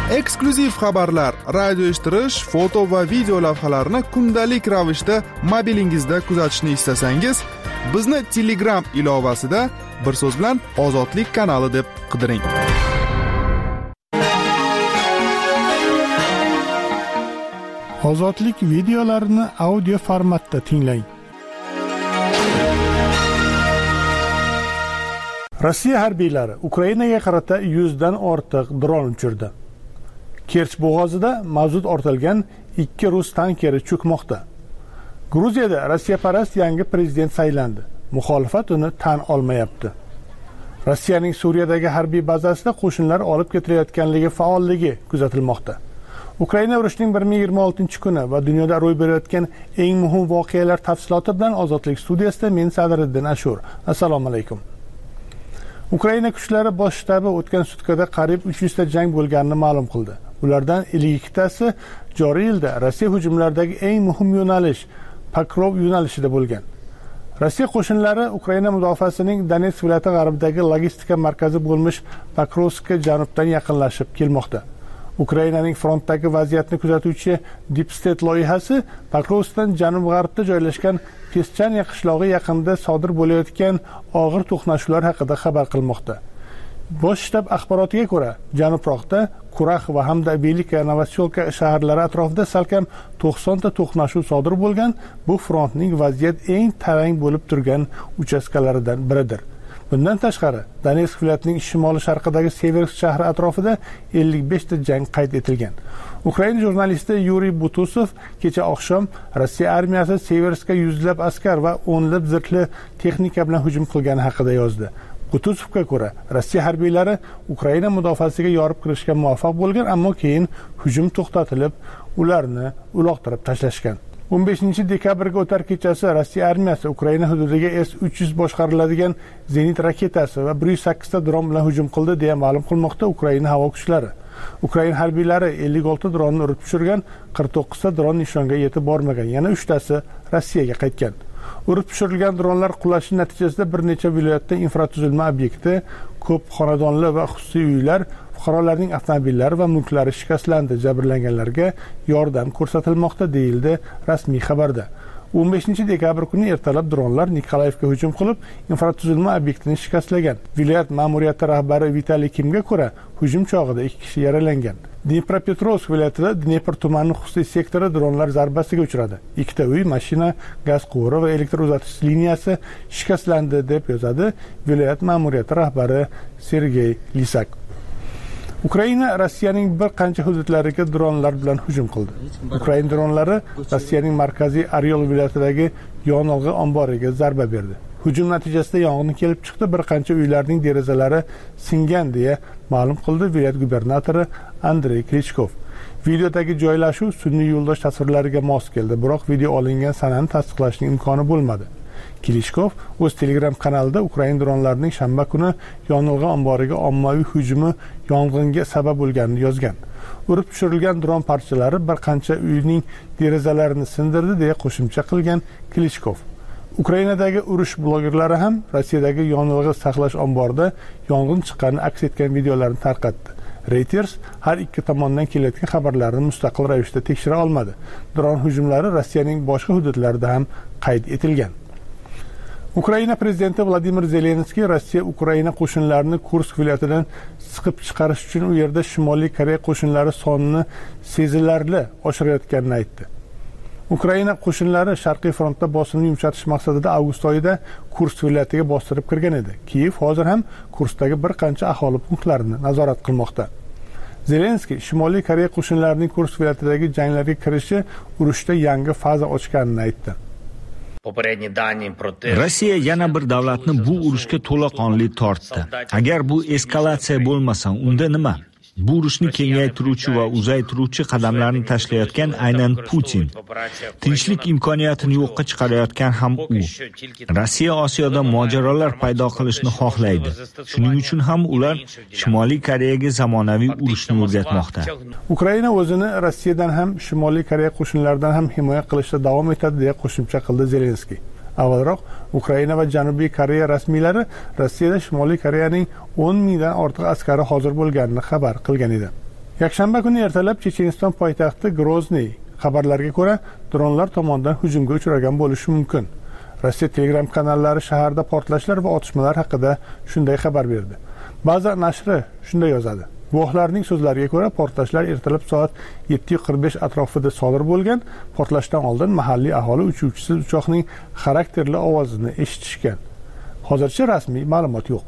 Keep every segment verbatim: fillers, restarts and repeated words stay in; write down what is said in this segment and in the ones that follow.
Eksklyuziv xabarlar, radio eshittirish, foto va video lavhalarni kundalik ravishda mobilingizda kuzatishni istasangiz, bizni Telegram ilovasida bir so'z bilan Ozodlik kanali deb qidiring. Ozodlik videolarini audio formatda tinglang. Rossiya harbiylari Ukrainaga qarata yuzdan ortiq dron uchirdi. Kerch bo'g'ozida mavjud ortilgan ikki rus tankeri cho'kmoqda. Gruziyada Rossiyaparast yangi prezident saylandi. Muxolifat uni tan olmayapti. Rossiyaning Suriyadagi harbiy bazasida qo'shinlar olib ketilayotganligi faolligi kuzatilmoqda. Ukraina urushining bir ming yigirma oltinchi kuni va dunyoda ro'y berayotgan eng muhim voqealar tafsiloti bilan Ozodlik studiyasida men Sadriddin Ashur. Assalomu alaykum. Ukraina kuchlari bosh shtabi o'tgan sutkada qariyb uch yuz ta jang bo'lganini ma'lum qildi. Ulardan ellik ikkitasi joriy yilda Rossiya hujumlaridagi eng muhim yo'nalish Pokrov yo'nalishida bo'lgan. Rossiya qo'shinlari Ukraina mudofaasining Donetsk viloyati g'arbidagi logistika markazi bo'lmish Pokrovskka janubdan yaqinlashib kelmoqda. Ukrainaning frontdagi vaziyatni kuzatuvchi Deep State loyihasi Pokrovskdan janub-g'arbda joylashgan Peschanya qishlog'i yaqinida sodir bo'layotgan og'ir to'qnashuvlar haqida xabar qilmoqda. Bosh shtab axborotiga ko'ra, janubroqda Kurax va hamda Velika Novoselka shaharlari atrofida salkam to'qson ta to'qnashuv sodir bo'lgan. Bu frontning vaziyat eng tarang bo'lib turgan uchastkalaridan biridir. Bundan tashqari, Donetsk viloyatining shimoli-sharqidagi Seversk shahri atrofida ellik besh ta jang qayd etilgan. Ukraina jurnalisti Yuriy Butusov kecha oqshom Rossiya armiyasi Severskka yuzlab askar va o'nlab zirhli texnika bilan hujum qilgani haqida yozdi. Butusovga ko'ra, Rossiya harbiylari Ukraina mudofaasiga yorib kirishga muvaffaq bo'lgan, ammo keyin hujum to'xtatilib, ularni uloqtirib tashlashgan. o'n beshinchi dekabrga o'tar kechasi Rossiya armiyasi Ukraina hududiga S uch yuz boshqariladigan zenit raketasi va bir yuz sakkiz ta dron bilan hujum qildi deya ma'lum qilmoqda Ukraina havo kuchlari. Ukraina harbiylari ellik olti dronni urib tushirgan, qirq to'qqiz ta dron nishonga yetib bormagan, yana uch tasi Rossiyaga qaytgan. Urib tushirilgan dronlar qulashi natijasida bir necha viloyatda infratuzilma obyekti, ko'p xonadonli va xususiy uylar, fuqarolarning avtomobillari va mulklari shikastlandi. Jabrlanganlarga yordam ko'rsatilmoqda deyildi rasmiy xabarda. o'n beshinchi dekabr kuni ertalab dronlar Nikolayevga hujum qilib, infratuzilma obyektini shikastlagan. Viloyat ma'muriyati rahbari Vitaliy Kimga ko'ra, hujum chog'ida ikki kishi yaralangan. Dnepropetrovsk viloyatida Dnepr tumani xususiy sektori dronlar zarbasiga uchradi. Ikkita uy, mashina, gaz quvuri va elektr uzatish liniyasi shikastlandi deb yozadi viloyat ma'muriyati rahbari Sergey Lisak. Ukraina Rossiyaning bir qancha hududlariga dronlar bilan hujum qildi. Ukraina dronlari Rossiyaning markaziy Oryol viloyatidagi yonilg'i omboriga zarba berdi. Hujum natijasida yong'in kelib chiqdi, bir qancha uylarning derazalari singan deya ma'lum qildi viloyat gubernatori Andrey Klichkov. Videodagi joylashuv sun'iy yo'ldosh tasvirlariga mos keldi, biroq video olingan sanani tasdiqlashning imkoni bo'lmadi. Klishkov o'z Telegram kanalida Ukraina dronlarining shanba kuni yonilg'i omboriga ommaviy hujumi yong'inga sabab bo'lganini yozgan. Urib tushirilgan dron parchalari bir qancha uyning derazalarini sindirdi deya qo'shimcha qilgan Klishkov. Ukrainadagi urush blogerlari ham Rossiyadagi yonilg'i saqlash omborida yong'in chiqqanini aks etgan videolarni tarqatdi. Reuters har ikki tomondan kelayotgan xabarlarni mustaqil ravishda tekshira olmadi. Dron hujumlari Rossiyaning boshqa hududlarida ham qayd etilgan. Ukraina prezidenti Vladimir Zelenskiy Rossiya Ukraina qo'shinlarini Kursk viloyatidan siqib chiqarish uchun u yerda Shimoliy Koreya qo'shinlari sonini sezilarli oshirayotganini aytdi. Ukraina qo'shinlari Sharqiy frontda bosimni yumshatish maqsadida avgust oyida Kursk viloyatiga bostirib kirgan edi. Kiyev hozir ham Kurskdagi bir qancha aholi punktlarini nazorat qilmoqda. Zelenskiy Shimoliy Koreya qo'shinlarining Kursk viloyatidagi janglarga kirishi urushda yangi faza ochganini aytdi. Rossiya yana bir davlatni bu urushga to'laqonli tortdi. Agar bu eskalatsiya bo'lmasa, unda nima? Bu urushni kengaytiruvchi va uzaytiruvchi qadamlarni tashlayotgan aynan Putin. Tinchlik imkoniyatini yo'qqa chiqarayotgan ham u. Rossiya Osiyoda mojarolar paydo qilishni xohlaydi. Shuning uchun ham ular Shimoliy Koreyaga zamonaviy urushni o'rgatmoqda. Ukraina o'zini Rossiyadan ham, Shimoliy Koreya qo'shinlaridan ham himoya qilishda davom etadi deya qo'shimcha qildi Zelenskiy. Avvalroq Ukraina va Janubiy Koreya rasmiylari Rossiyada Shimoliy Koreyaning o'n mingdan ortiq askari hozir bo'lganini xabar qilgan edi. Yakshanba kuni ertalab Checheniston poytaxti Grozniy xabarlarga ko'ra dronlar tomonidan hujumga uchragan bo'lishi mumkin. Rossiya Telegram kanallari shaharda portlashlar va otishmalar haqida shunday xabar berdi. Ba'zi nashri shunday yozadi. Guvohlarning so'zlariga ko'ra portlashlar ertalab soat yetti qirq besh atrofida sodir bo'lgan. Portlashdan oldin mahalliy aholi uchuvchisiz uchoqning xarakterli ovozini eshitishgan. Hozircha rasmiy ma'lumot yo'q.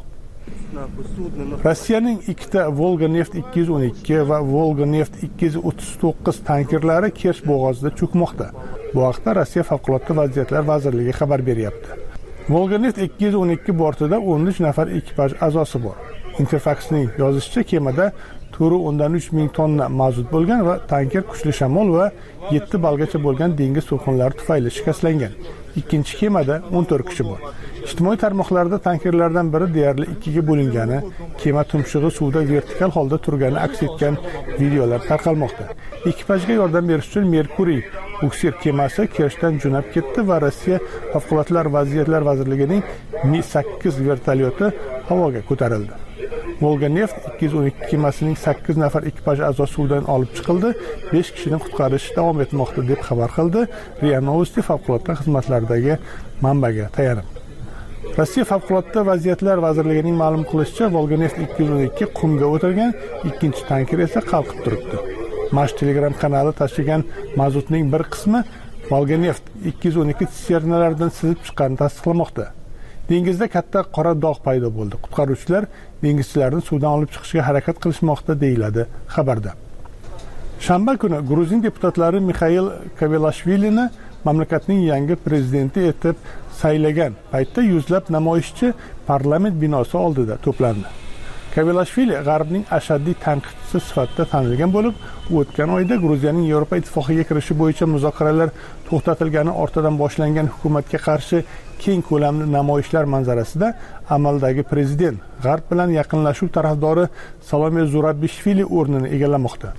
Rossiyaning ikkita Volga-neft ikki yuz o'n ikki va Volga-neft ikki yuz o'ttiz to'qqiz tankerlari Kerch bo'g'ozida cho'kmoqda. Bu haqda Rossiya Favqulodda vaziyatlar vazirligi xabar beryapti. Volga-neft ikki yuz o'n ikki bortida o'n uch nafar ekipaj a'zosi bor. Interfax'ning yozishicha, kemada to'rt o'ndan uch ming tonna mazut bo'lgan va tanker kuchli shamol va yetti balgacha bo'lgan dengiz to'lqinlari tufayli shikastlangan. Ikkinchi kemada o'n to'rt kishi bor. Ijtimoiy tarmoqlarda tankerlardan biri deyarli ikkiga bo'lingani, kema tumshug'i suvda vertikal holda turgani aks etgan videolar tarqalmoqda. Ekipajga yordam berish uchun Merkuriy buksir kemasi Kerchdan jo'nab ketdi va Rossiya Favqulodda vaziyatlar vazirligining Mi sakkiz vertolyoti havoga ko'tarildi. Volga-neft ikki yuz o'n ikki kemasining sakkiz nafar ekipaj a'zosi suvdan olib chiqildi, besh kishini qutqarish davom etmoqda deb xabar qildi Ria Novosti favqulodda xizmatlardagi manbaga tayanib. Rossiya Favqulodda vaziyatlar vazirligining ma'lum qilishicha, Volga-neft ikki yuz o'n ikki qumga o'tirgan, ikkinchi tanker esa qalqib turibdi. Mash Telegram kanali tashigan mazutning bir qismi Volga-neft ikki yuz o'n ikki tsisternalaridan sizib chiqqanini tasdiqlamoqda. Dengizda katta qora dog' paydo bo'ldi. Qutqaruvchilar dengizchilarni suvdan olib chiqishga harakat qilishmoqda, deyiladi xabarda. Shanba kuni Gruzin deputatlari Mixail Kavelashvilini mamlakatning yangi prezidenti etib saylagan paytda yuzlab namoyishchi parlament binosi oldida to'plandi. Kavelashvili G'arbning ashaddiy tanqidchisi sifatida tanilgan bo'lib, o'tgan oyda Gruziyaning Yevropa ittifoqiga kirishi bo'yicha muzokaralar to'xtatilgani ortidan boshlangan hukumatga qarshi keng ko'lamli namoyishlar manzarasida amaldagi prezident G'arb bilan yaqinlashuv tarafdori Salome Zurabishvili o'rnini egallamoqda.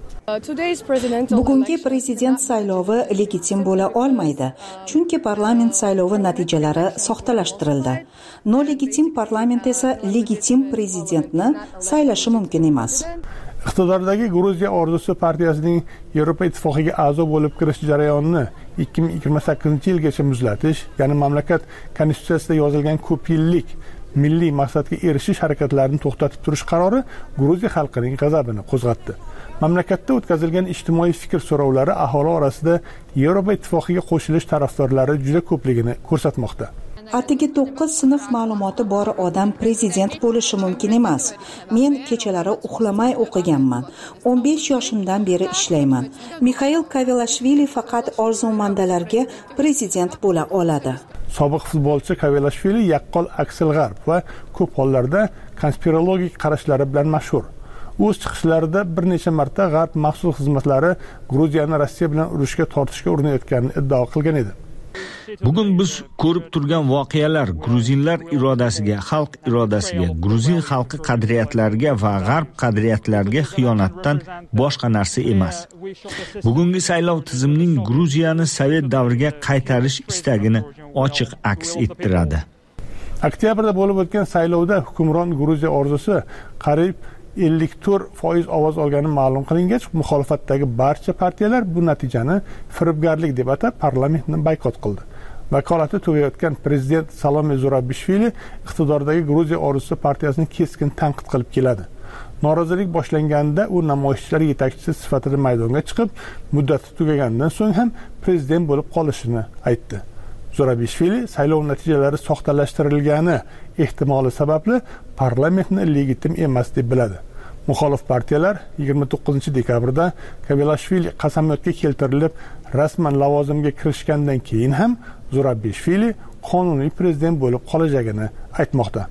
Bugungi prezident saylovi legitim bo'la olmaydi, chunki parlament saylovi natijalari soxtalashtirildi. Nolegitim parlament esa legitim prezidentni saylashi mumkin emas. Iqtidordagi Gruziya orzusi partiyasining Yevropa ittifoqiga a'zo bo'lib kirish jarayonini ikki ming yigirma sakkizinchi yilgacha muzlatish, ya'ni mamlakat konstitutsiyasida yozilgan ko'p yillik milliy maqsadga erishish harakatlarini to'xtatib turish qarori Gruziya xalqining g'azabini qo'zg'atdi. Mamlakatda o'tkazilgan ijtimoiy fikr so'rovlari aholi orasida Yevropa ittifoqiga qo'shilish tarafdorlari juda ko'pligini ko'rsatmoqda. Atigi to'qqiz sinf ma'lumoti bor odam prezident bo'lishi mumkin emas. Men kechalari uxlamay o'qiganman. o'n besh yoshimdan beri ishlayman. Mixail Kavelashvili faqat orzumandalarga prezident bo'la oladi. Sobiq futbolchi Kavelashvili yaqqol aksil G'arb va ko'p hollarda konspirologik qarashlari bilan mashhur. O'z chiqishlarida bir necha marta G'arb maxsus xizmatlari Gruziyani Rossiya bilan urushga tortishga urinayotganini iddao qilgan edi. Bugun biz ko'rib turgan voqealar gruzinlar irodasiga, xalq irodasiga, gruzin xalqi qadriyatlariga va g'arb qadriyatlariga xiyonatdan boshqa narsa emas. Bugungi saylov tizimning Gruziyani Sovet davriga qaytarish istagini ochiq aks ettiradi. Oktyabrda bo'lib o'tgan saylovda hukmron Gruziya orzusi qariyb ellik to'rt foiz ovoz olgani ma'lum qilingach, muxolifatdagi barcha partiyalar bu natijani firibgarlik deb atab parlamentni boykot qildi. Vakolati tugayotgan prezident Salome Zurabishvili iqtidordagi Gruziya orzusi partiyasini keskin tanqid qilib keladi. Norozilik boshlanganida u namoyishchilar yetakchisi sifatida maydonga chiqib, muddati tugagandan so'ng ham prezident bo'lib qolishini aytdi. Zurabishvili saylov natijalari soxtalashtirilgani ehtimoli sababli parlamentni legitim emas deb biladi. Muxolif partiyalar yigirma to'qqizinchi dekabrda Kavelashvili qasamyodga keltirilib rasman lavozimga kirishgandan keyin ham Zurabishvili qonuniy prezident bo'lib qolajagini aytmoqda.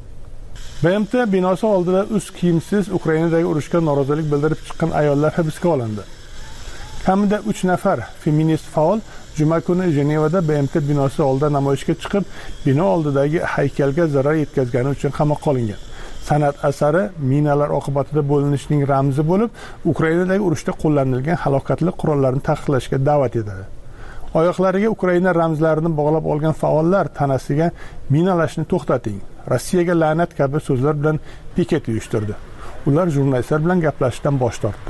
B M T binosi oldida uz kiyimsiz Ukrainadagi urushga norozilik bildirib chiqqan ayollar hibsga olindi. Kamida uch nafar feminist faol juma kuni Jenevada B M T binosi oldida namoyishga chiqib, bino oldidagi haykalga zarar yetkazgani uchun qamoqqa olingan. San'at asari minalar oqibatida bo'linishning ramzi bo'lib, Ukrainadagi urushda qo'llanilgan halokatli qurollarni taqiqlashga da'vat etadi. Oyoqlariga Ukraina ramzlarini bog'lab olgan faollar tanasiga minalashni to'xtating, Rossiyaga la'nat kabi so'zlar bilan piket uyushtirdi. Ular jurnalistlar bilan gaplashishdan bosh tortdi.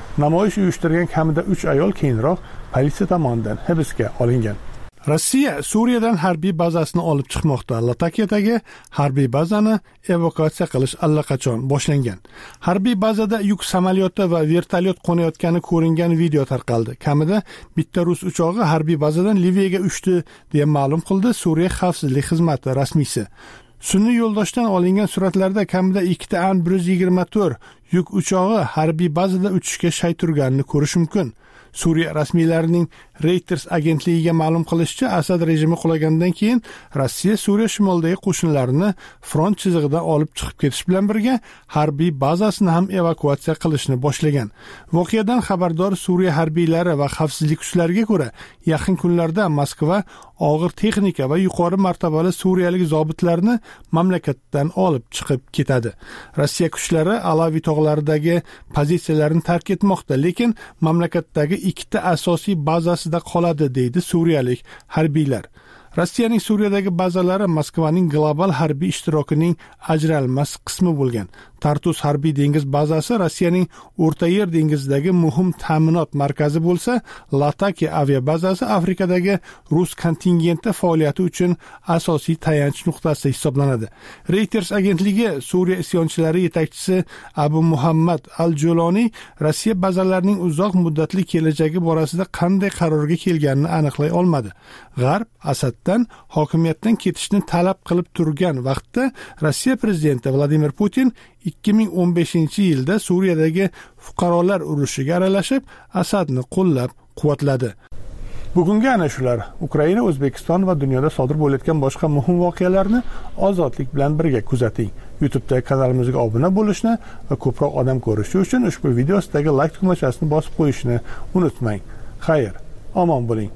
Namoyish uyushtirgan kamida uch ayol keyinroq politsiya tomonidan hibsga olingan. Rossiya Suriyadan harbiy bazasini olib chiqmoqda. Latakiyadagi harbiy bazani evakuatsiya qilish allaqachon boshlangan. Harbiy bazada yuk samolyoti va vertolyot qo'nayotgani ko'ringan video tarqaldi. Kamida bitta rus uchog'i harbiy bazadan Liviyaga uchdi deya ma'lum qildi Suriya xavfsizlik xizmati rasmiysi. Sun'iy yo'ldoshdan olingan suratlarda kamida ikkita An bir yuz yigirma to'rt yuk uchog'i harbiy bazada uchishga shay turganini ko'rish mumkin. Suriya rasmiylarining Reuters agentligiga ma'lum qilishicha, Asad rejimi qulagandan keyin Rossiya Suriya shimolidagi qo'shinlarini front chizig'idan olib chiqib ketish bilan birga harbiy bazasini ham evakuatsiya qilishni boshlagan. Voqeadan xabardor Suriya harbiylari va xavfsizlik kuchlariga ko'ra, yaqin kunlarda Moskva og'ir texnika va yuqori martabali suriyalik zobitlarni mamlakatdan olib chiqib ketadi. Rossiya kuchlari Alaviy tog'laridagi pozitsiyalarini tark etmoqda, lekin mamlakatdagi ikkita asosiy bazasida qoladi, deydi suriyalik harbiylar. Rossiyaning Suriyadagi bazalari Moskvaning global harbiy ishtirokining ajralmas qismi bo'lgan. Tartus harbiy dengiz bazasi Rossiyaning O'rta Yer dengizidagi muhim ta'minot markazi bo'lsa, Latakiya aviabazasi Afrikadagi rus kontingenti faoliyati uchun asosiy tayanch nuqtasi hisoblanadi. Reuters agentligi Suriya isyonchilari yetakchisi Abu Muhammad al-Juloni Rossiya bazalarining uzoq muddatli kelajagi borasida qanday qarorga kelganini aniqlay olmadi. G'arb Asaddan hokimiyatdan ketishni talab qilib turgan vaqtda Rossiya prezidenti Vladimir Putin ikki ming o'n beshinchi yilda Suriyadagi fuqarolar urushiga aralashib, Asadni qo'llab-quvvatladi. Bugungi ana shular. Ukraina, O'zbekiston va dunyoda sodir bo'layotgan boshqa muhim voqealarni ozodlik bilan birga kuzating. YouTube'da kanalimizga obuna bo'lishni va ko'proq odam ko'rishi uchun ushbu video ostidagi like tugmachasini bosib qo'yishni unutmang. Xayr, omon bo'ling.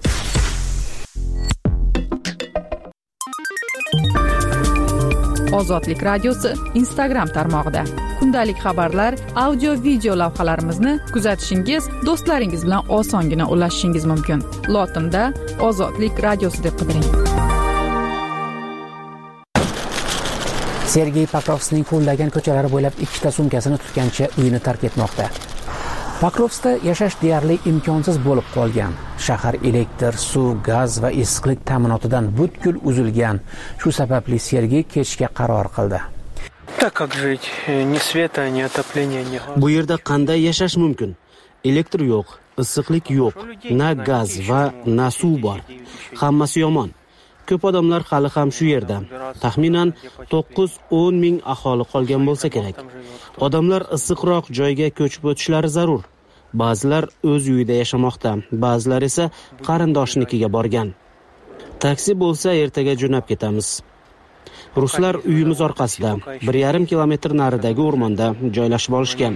Ozodlik radiosi Instagram tarmog'ida kundalik xabarlar, audio video lavhalarimizni kuzatishingiz, do'stlaringiz bilan osongina ulashishingiz mumkin. Lotinda Ozodlik radiosi deb qidiring. Sergey Pokrovskning qo'llagan ko'chalari bo'ylab ikkita sumkasini tutgancha uyini tark etmoqda. Pokrovskda yashash deyarli imkonsiz bo'lib qolgan. Shahar elektr, suv, gaz va issiqlik ta'minotidan butkul uzilgan. Shu sababli Sergey ketishga qaror qildi. Bu yerda qanday yashash mumkin? Elektr yo'q, issiqlik yo'q, na gaz va na suv bor. Hammasi yomon. Ko'p odamlar hali ham shu yerda. Taxminan to'qqiz o'n ming aholi qolgan bo'lsa kerak. Odamlar issiqroq joyga ko'chib o'tishlari zarur. Ba'zilar o'z uyida yashamoqda, ba'zilar esa qarindoshnikiga borgan. Taksi bo'lsa ertaga jo'nab ketamiz. Ruslar uyimiz orqasida, bir yarim kilometr naridagi o'rmonda joylashib olishgan.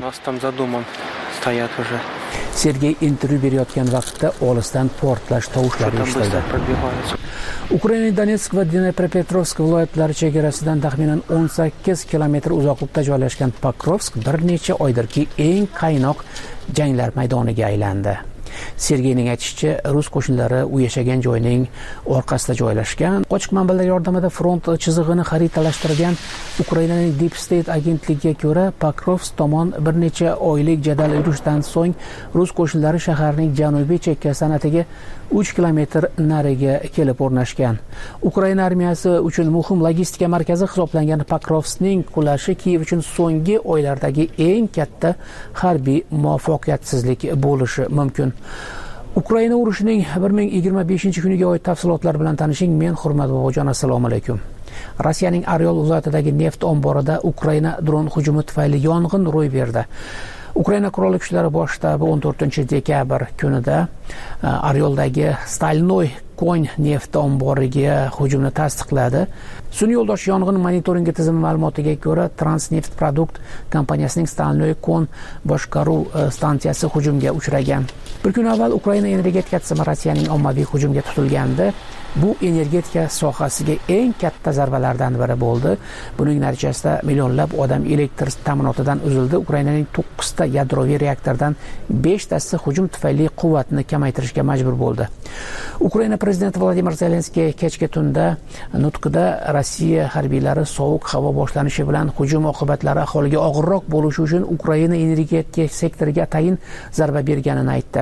Sergey intervyu berayotgan vaqtda olisdan portlash tovushlari eshitildi. Ukraina Donetsk va Dnepropetrovsk viloyatlari chegarasidan taxminan o'n sakkiz kilometr uzoqlikda joylashgan Pokrovsk bir necha oydirki eng qaynoq janglar maydoniga aylandi. Sergeyning aytishicha, rus qo'shinlari u yashagan joyning orqasida joylashgan. Ochiq manbalar yordamida front chizig'ini xaritalashtirgan Ukrainaning Deep State agentligiga ko'ra, Pokrovsk tomon bir necha oylik jadal urushdan so'ng rus qo'shinlari shaharning janubiy chekkasidan atigi uch kilometr nariga kelib o'rnashgan. Ukraina armiyasi uchun muhim logistika markazi hisoblangan Pokrovskning qulashi Kiyev uchun so'nggi oylardagi eng katta harbiy muvaffaqiyatsizlik bo'lishi mumkin. Ukraina urushining bir ming yigirma beshinchi kuniga oid tafsilotlar bilan tanishing. Men Hurmat Bobojon, assalomu alaykum. Rossiyaning Oryol viloyatidagi neft omborida Ukraina dron hujumi tufayli yong'in ro'y berdi. Ukraina qurolli kuchlari bosh shtabi o'n to'rtinchi dekabr kunida Oryoldagi Stalnoy Kon neft omboriga hujumni tasdiqladi. Sun'iy yo'ldosh yong'in monitoringi tizimi ma'lumotiga ko'ra, Transneft Produkt kompaniyasining Stalnoy Kon boshqaruv stansiyasi hujumga uchragan. Bir kun avval Ukraina energetika tizimi Rossiyaning ommaviy hujumga tutilgandi. Bu energetika sohasiga eng katta zarbalardan biri bo'ldi. Buning natijasida millionlab odam elektr ta'minotidan uzildi. Ukrainaning to'qqizta yadroviy reaktordan beshtasi hujum tufayli quvvatni kamaytirishga majbur bo'ldi. Ukraina prezidenti Vladimir Zelenskiy kechki tunda nutqida Rossiya harbiylari sovuq havo boshlanishi bilan hujum oqibatlari aholiga og'irroq bo'lishi uchun Ukraina energetika sektoriga atayin zarba berganini aytdi.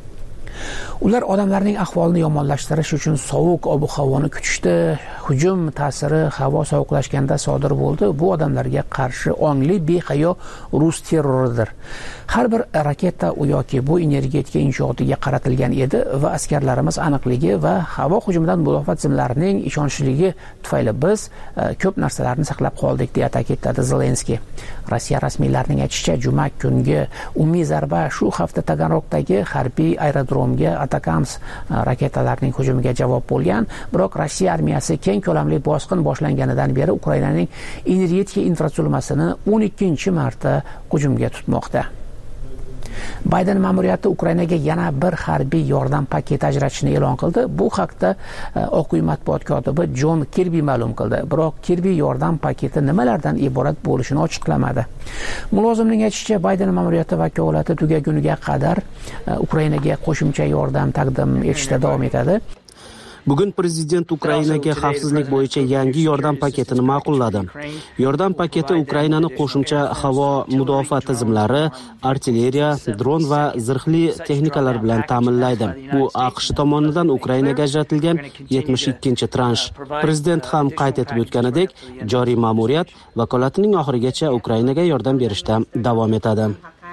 Ular odamlarning ahvolini yomonlashtirish uchun sovuq ob-havoni kutishdi. Hujum ta'siri havo sovuqlashganda sodir bo'ldi. Bu odamlarga qarshi ongli behayo rus terroridir. Har bir raketa u yoki bu energetika inshootiga qaratilgan edi va askarlarimiz aniqligi va havo hujumidan mudofaa tizimlarining ishonchliligi tufayli biz ko'p narsalarni saqlab qoldik, deya ta'kidladi Zelenskiy. Rossiya rasmiylarining aytishicha, juma kungi umumiy zarba shu hafta Taganrogdagi harbiy aerodromga Atakams raketalarining hujumiga javob bo'lgan. Biroq Rossiya armiyasi keng ko'lamli bosqin boshlanganidan beri Ukrainaning energetika infratuzilmasini o'n ikkinchi marta hujumga tutmoqda. Bayden ma'muriyati Ukrainaga yana bir harbiy yordam paketi ajratishni e'lon qildi. Bu haqda Oq uy matbuot kotibi Jon Kirbi ma'lum qildi. Biroq Kirbi yordam paketi nimalardan iborat bo'lishini ochiqlamadi. Mulozimning aytishicha, Bayden ma'muriyati vakolati tugaguniga qadar Ukrainaga qo'shimcha yordam taqdim etishda davom etadi. Bugun prezident Ukrainaga xavfsizlik bo'yicha yangi yordam paketini ma'qulladi. Yordam paketi Ukrainani qo'shimcha havo mudofaa tizimlari, artilleriya, dron va zirhli texnikalar bilan ta'minlaydi. Bu AQSh tomonidan Ukrainaga ajratilgan yetmish ikkinchi transh. Prezident ham qayd etib o'tganidek, joriy ma'muriyat vakolatining oxirigacha Ukrainaga yordam berishda davom etadi.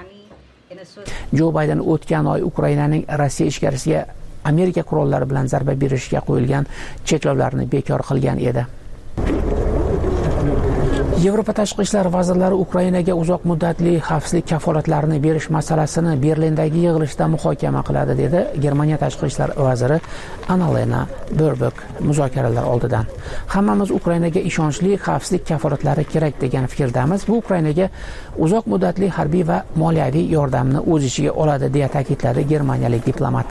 Jo Bayden o'tgan oy Ukrainaning Rossiya ichkarisiga Amerika qurollari bilan zarba berishga qo'yilgan cheklovlarni bekor qilgan edi. Yevropa tashqi ishlar vazirlari Ukrainaga uzoq muddatli xavfsizlik kafolatlarini berish masalasini Berlindagi yig'ilishda muhokama qiladi, dedi Germaniya tashqi ishlar vaziri Annalena Baerbock muzokaralar oldidan. Hammamiz Ukrainaga ishonchli xavfsizlik kafolatlari kerak degan fikrdamiz. Bu Ukrainaga uzoq muddatli harbiy va moliyaviy yordamni o'z ichiga oladi, deya ta'kidladi germaniyalik diplomat.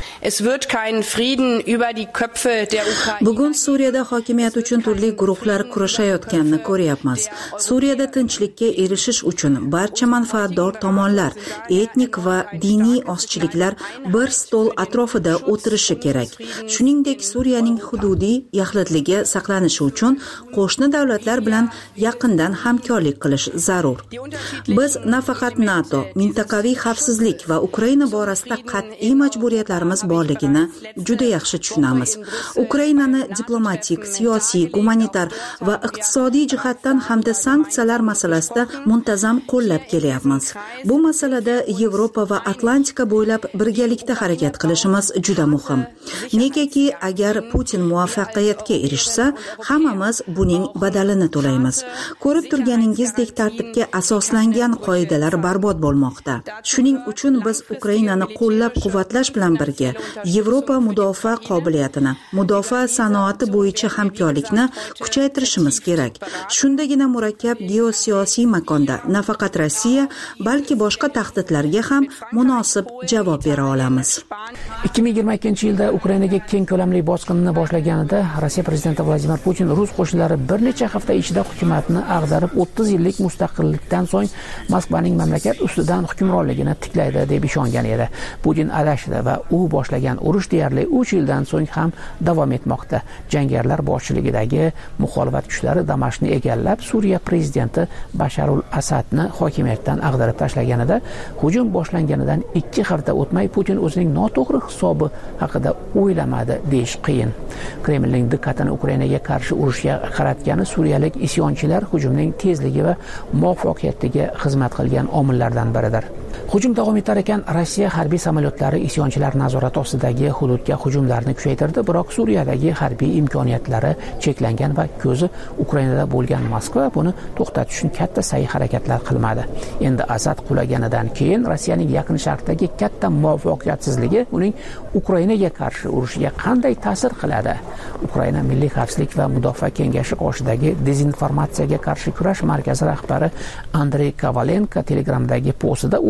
Bugun Suriyada hokimiyat uchun turli guruhlar kurashayotganini ko'ryapmiz. Suriyada tinchlikka erishish uchun barcha manfaatdor tomonlar, etnik va diniy ozchiliklar bir stol atrofida o'tirishi kerak. Shuningdek, Suriyaning hududiy yaxlitligi saqlanishi uchun qo'shni davlatlar bilan yaqindan hamkorlik qilish zarur. Biz nafaqat NATO, mintaqaviy xavfsizlik va Ukraina borasida qat'iy majburiyatlarimiz borligini juda yaxshi tushunamiz. Ukrainani diplomatik, siyosiy, gumanitar va iqtisodiy jihatdan hamda sanksiyalar masalasida muntazam qo'llab kelyapmiz. Bu masalada Yevropa va Atlantika bo'ylab birgalikda harakat qilishimiz juda muhim. Negaki, agar Putin muvaffaqiyatga erishsa, hammamiz buning badalini to'laymiz. Ko'rib turganingizdek, tartibga asoslangan qoidalar barbod bo'lmoqda. Shuning uchun biz Ukrainani qo'llab-quvvatlash bilan birga Yevropa mudofaa qobiliyatini, mudofaa sanoati bo'yicha hamkorlikni kuchaytirishimiz kerak. Shundagina murakkab geosiyosiy makonda nafaqat Rossiya, balki boshqa tahdidlarga ham munosib javob bera olamiz. ikki ming yigirma ikkinchi yilda Ukrainaga keng ko'lamli bosqinni boshlaganida Rossiya prezidenti Vladimir Putin rus qo'shinlari bir necha hafta ichida hukumatni ag'darib o'ttiz yillik mustaqillikdan so'ng Moskvaning mamlakat ustidan hukmronligini tiklaydi deb ishongan edi. Putin adashdi va u boshlagan urush deyarli uch yildan so'ng ham davom etmoqda. Jangarilar boshchiligidagi muxolifat kuchlari Damashqni egallab, Suriya prezidenti Basharul Asadni hokimiyatdan ag'darib tashlaganida, hujum boshlanganidan ikki hafta o'tmay Putin o'zining noto'g'ri hisobi haqida o'ylamadi deyish qiyin. Kremlning diqqatini Ukrainaga qarshi urushga qaratgani suriyalik isyonchilar hujumning tezligi va muvaffaqiyatiga xizmat qilgan omillardan biridir. Hujum davom etar ekan, Rossiya harbiy samolyotlari isyonchilar nazorati ostidagi hududga hujumlarni kuchaytirdi, biroq Suriyadagi harbiy imkoniyatlari cheklangan va ko'zi Ukrainada bo'lgan Moskva buni to'xtatish uchun katta sa'y-harakatlar qilmadi. Endi Asad qulaganidan keyin Rossiyaning Yaqin Sharqdagi katta muvaffaqiyatsizligi uning Ukrainaga qarshi urushiga qanday ta'sir qiladi? Ukraina Milliy xavfsizlik va mudofaa kengashi qoshidagi dezinformatsiyaga qarshi kurash markazi rahbari Andrey Kovalenko Telegramdagi postida u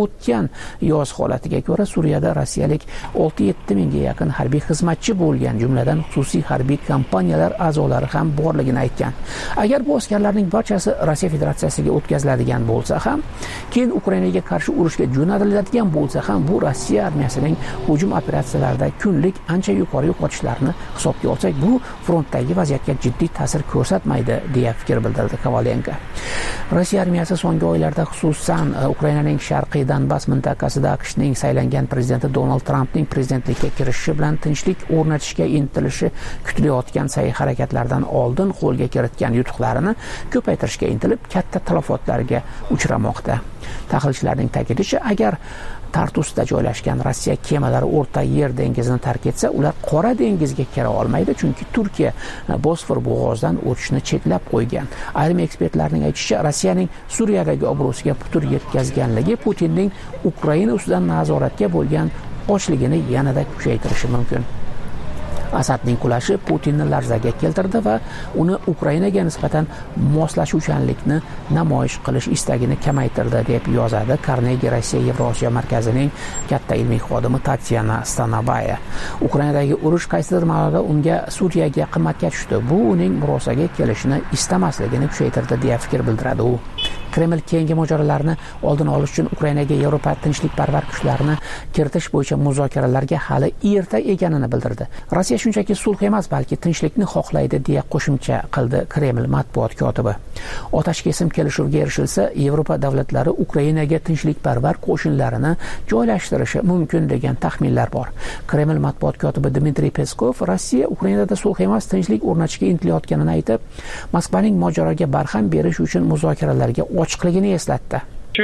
o'tgan yoz holatiga ko'ra Suriyada rossiyalik olti yetti mingga yaqin harbiy xizmatchi bo'lgan, jumladan xususiy harbiy kompaniyalar a'zolari ham borligini aytgan. Agar bu askarlarning barchasi Rossiya Federatsiyasiga o'tkaziladigan bo'lsa ham, keyin Ukrainaga qarshi urushga jo'natiladigan bo'lsa ham, bu Rossiya armiyasining hujum operatsiyalarida kunlik ancha yuqori yo'qotishlarni hisobga olsak, bu frontdagi vaziyatga jiddiy ta'sir ko'rsatmaydi, deya fikr bildirdi Kovalenko. Rossiya armiyasi so'nggi oylarda xususan Ukrainaning sharqiy Donbass mintaqasida AQShning saylangan prezidenti Donald Trampning prezidentlikka kirishishi bilan tinchlik o'rnatishga intilishi kutilayotgan sa'y-harakatlardan oldin qo'lga kiritgan yutuqlarini ko'paytirishga intilib, katta talafotlarga uchramoqda. Tahlilchilarning ta'kidlashicha, agar Tartusda joylashgan Rossiya kemalari O'rta Yer dengizini tark etsa, ular Qora dengizga kira olmaydi, chunki Turkiya Bosfor bo'g'ozidan o'tishni cheklab qo'ygan. Ayrim ekspertlarning aytishicha, Rossiyaning Suriyadagi obro'siga putur yetkazganligi Putinning Ukraina ustidan nazoratga bo'lgan ochligini yanada kuchaytirishi mumkin. Asadning qulashi Putinni larzaga keltirdi va uni Ukrainaga nisbatan moslashuvchanlikni namoyish qilish istagini kamaytirdi, deb yozadi Carnegie Rossiya Yevrosiyo markazining katta ilmiy xodimi Tatyana Stanabaya. Ukrainadagi urush qaysidir ma'noda unga Suriyaga qimmatga tushdi. Bu uning murosaga kelishini istamasligini kuchaytirdi, deya fikr bildiradi u. Kreml keyingi mojarolarni oldini olish uchun Ukrainaga Yevropa tinchlikparvar kuchlarini kiritish bo'yicha muzokaralarga hali erta ekanini bildirdi. Rossiya shunchaki sulh emas, balki tinchlikni xohlaydi, deya qo'shimcha qildi Kreml matbuot kotibi. Otash kesim kelishuvga erishilsa, Yevropa davlatlari Ukrainaga tinchlikparvar qo'shinlarini joylashtirishi mumkin degan taxminlar bor. Kreml matbuot kotibi Dmitriy Peskov Rossiya Ukrainada sulh emas, tinchlik o'rnatishga intilayotganini aytib, Moskvaning mojaroga barham berish uchun muzokaralarga ochiqligini eslatdi.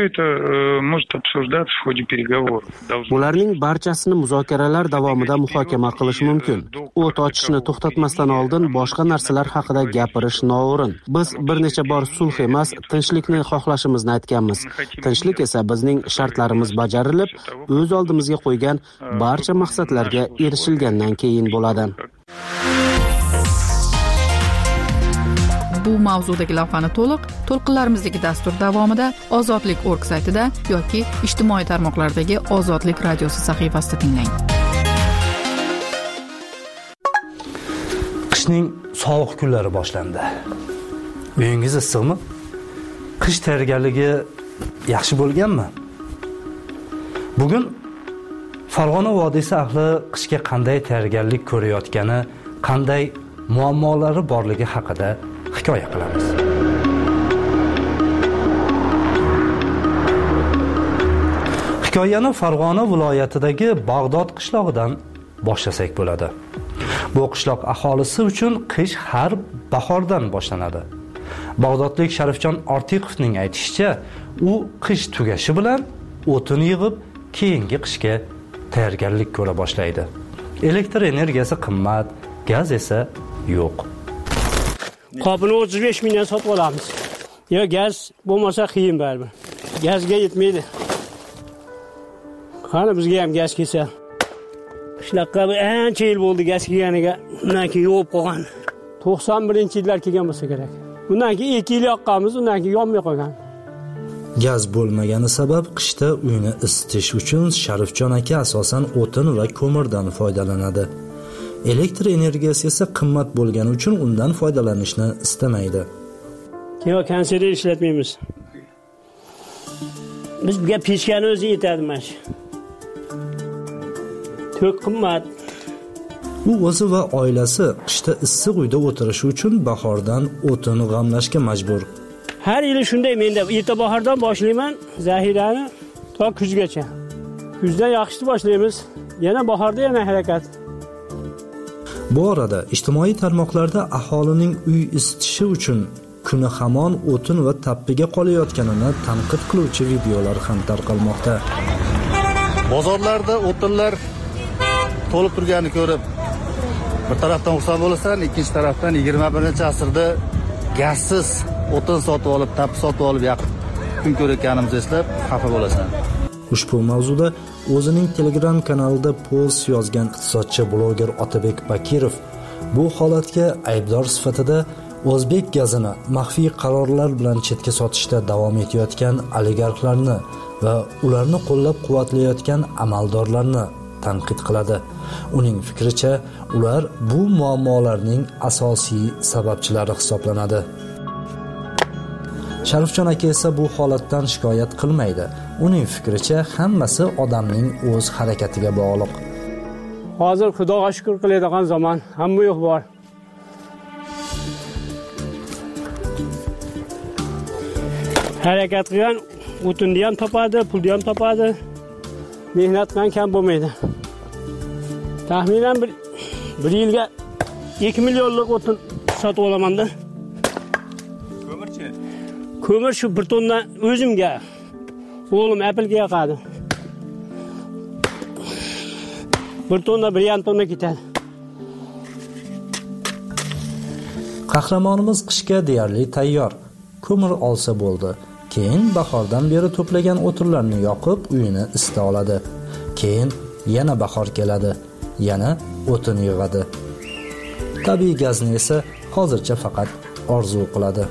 Ularning barchasini muzokaralar davomida muhokama qilish mumkin. O't ochishni to'xtatmasdan oldin boshqa narsalar haqida gapirish noo'rin. Biz bir necha bor sulh emas, tinchlikni xohlashimizni aytganmiz. Tinchlik esa bizning shartlarimiz bajarilib, o'z oldimizga qo'ygan barcha maqsadlarga erishilgandan keyin bo'ladi. Bu mavzudagi lavhani to'liq to'lqinlarimizdagi dastur davomida ozodlik точка org saytida yoki ijtimoiy tarmoqlardagi Ozodlik radiosi sahifasida tinglang. Qishning sovuq kunlari boshlandi. Uyingiz issiqmi? Qish tayyorgarligi yaxshi bo'lganmi? Bugun Farg'ona vodiysi ahli qishga qanday tayyorgarlik ko'rayotgani, qanday muammolari borligi haqida hikoya qilamiz. Hikoyani Farg'ona viloyatidagi Bag'dod qishlog'idan boshlasak bo'ladi. Bu qishloq aholisi uchun qish har bahordan boshlanadi. Bag'dodlik Sharifjon Ortiqovning aytishicha, u qish tugashi bilan o'tin yig'ib, keyingi qishga tayyorgarlik ko'ra boshlaydi. Elektr energiyasi qimmat, gaz esa yo'q. Qopini o'ttiz besh mingdan sotib olamiz. Yo gaz bo'lmasa qiyin baribir. Gazga yetmaydi. Qani bizga ham gaz kelsa. Qishloqqa ancha yil bo'ldi gaz kelganiga, undan keyin yo'q qolgan. to'qson birinchi yillar kelgan bo'lsa kerak. Undan keyin ikki yil yoqqanmiz, undan keyin yonmay qolgan. Gaz bo'lmagani sabab qishda uyni isitish uchun Sharifjon aka asosan o'tin va ko'mirdan foydalanadi. Elektr energiyasi esa qimmat bo'lgani uchun undan foydalanishni istamaydi. Yo'q, konserver ishlatmaymiz. Bizga pechkani o'zi yetadi mana. To'q qimmat. U o'zi va oilasi qishda issiq uyda o'tirishi uchun bahordan o'tin g'amlashga majbur. Har yili shunday, menda erta bahordan boshlayman zahirani to kuzgacha. Kuzdan yaxshi boshlaymiz, yana bahorda yana harakat. Bu orada ijtimoiy tarmoqlarda aholining uy isitishi uchun kuni hamon o'tin va tappiga qolayotganini tanqid qiluvchi videolar ham tarqalmoqda. Bozorlarda o'tinlar to'lib turganini ko'rib, bir tarafdan xursand bo'lasan, ikkinchi tarafdan yigirma birinchi asrda gazsiz o'tin sotib olib, tappi sotib olib yaqin kun ko'rayotganimizni eslab xafa bo'lasan. Ushbu mavzuda o'zining Telegram kanalida post yozgan iqtisodchi bloger Otabek Bakirov bu holatga aybdor sifatida O'zbek gazini maxfiy qarorlar bilan chetga sotishda davom etayotgan oligarxlarni va ularni qo'llab-quvvatlayotgan amaldorlarni tanqid qiladi. Uning fikricha, ular bu muammolarning asosiy sababchilari hisoblanadi. Sharifjon aka esa bu holatdan shikoyat qilmaydi. Uning fikricha, hammasi odamning o'z harakatiga bog'liq. Hozir Xudoga shukr qiladigan zamon, hamma yo'q bor. Harakat qilgan o'tinni ham topadi, pulni ham topadi. Mehnat qilgan kam bo'lmaydi. Taxminan bir bir yilga ikki millionlik o'tin sotib olaman-da. Ko'mirchi. Ko'mir shu bir tonna o'zimga, o'g'lim Apple'ga yoqadi. Bir tonna, bir yarim tonna ketadi. Qahramonimiz qishga deyarli tayyor. Ko'mir olsa bo'ldi. Keyin bahordan beri to'plagan o'tinlarni yoqib, uyini isita oladi. Keyin yana bahor keladi, yana o'tin yig'adi. Tabiiy gazni esa hozircha faqat orzu qiladi.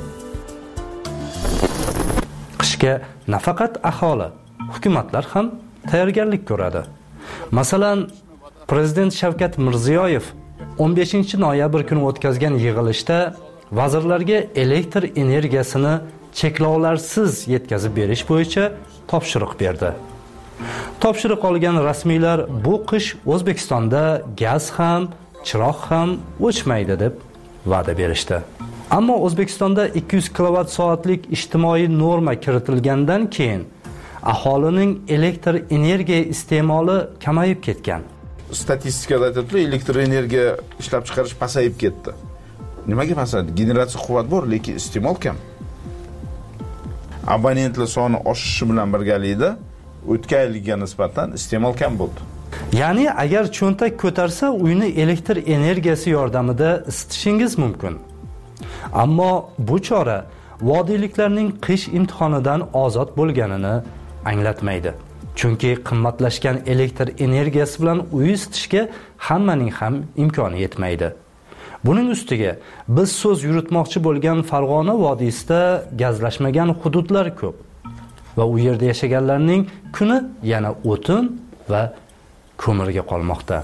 Qishga nafaqat aholi, hukumatlar ham tayyorgarlik ko'radi. Masalan, Prezident Shavkat Mirziyoyev o'n beshinchi noyabr kuni o'tkazgan yig'ilishda vazirlarga elektr energiyasini cheklovlarsiz yetkazib berish bo'yicha topshiriq berdi. Topshiriq olgan rasmiylar bu qish O'zbekistonda gaz ham, chiroq ham o'chmaydi deb va'da berishdi. Ammo O'zbekistonda ikki yuz kilovatt soatlik ijtimoiy norma kiritilgandan keyin aholining elektr energiya iste'moli kamayib ketgan. Statistikada aytiladi, elektr energiya ishlab chiqarish pasayib ketdi. Nimaga pasaydi? Generatsiya quvvat bor, lekin iste'mol kam. Abonentlar soni oshishi bilan birgalikda o'tgan yilga nisbatan iste'mol kam bo'ldi. Ya'ni agar cho'ntak ko'tarsa, uyni elektr energiyasi yordamida isitishingiz mumkin. Ammo bu chora vodiyliklarning qish imtihonidan ozod bo'lganini anglatmaydi. Chunki qimmatlashgan elektr energiyasi bilan uy isitishga hammaning ham imkoni yetmaydi. Buning ustiga biz so'z yuritmoqchi bo'lgan Farg'ona vodiysida gazlashmagan hududlar ko'p va u yerda yashaganlarning kuni yana o'tin va ko'mirga qolmoqda.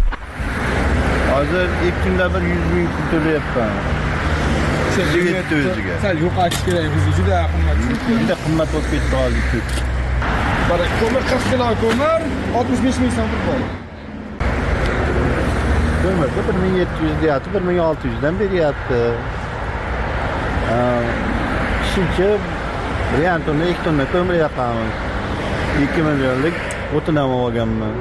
Hozir ikki kunda bir yuz ming pul to'layapman. Sal yo'qotish kerak, biz juda qimmat. Juda qimmat bo'lib ketdi hozir. Bara ko'mir qirq kilo ko'mir oltmish besh ming so'm turib qoldi. Ko'mirga bir ming yetti yuz deyapti, bir ming olti yuz dan beryapti. Shuncha bir yarim tonna, ikki tonna ko'mir yoqamiz. ikki millionlik o'tin ham olganman.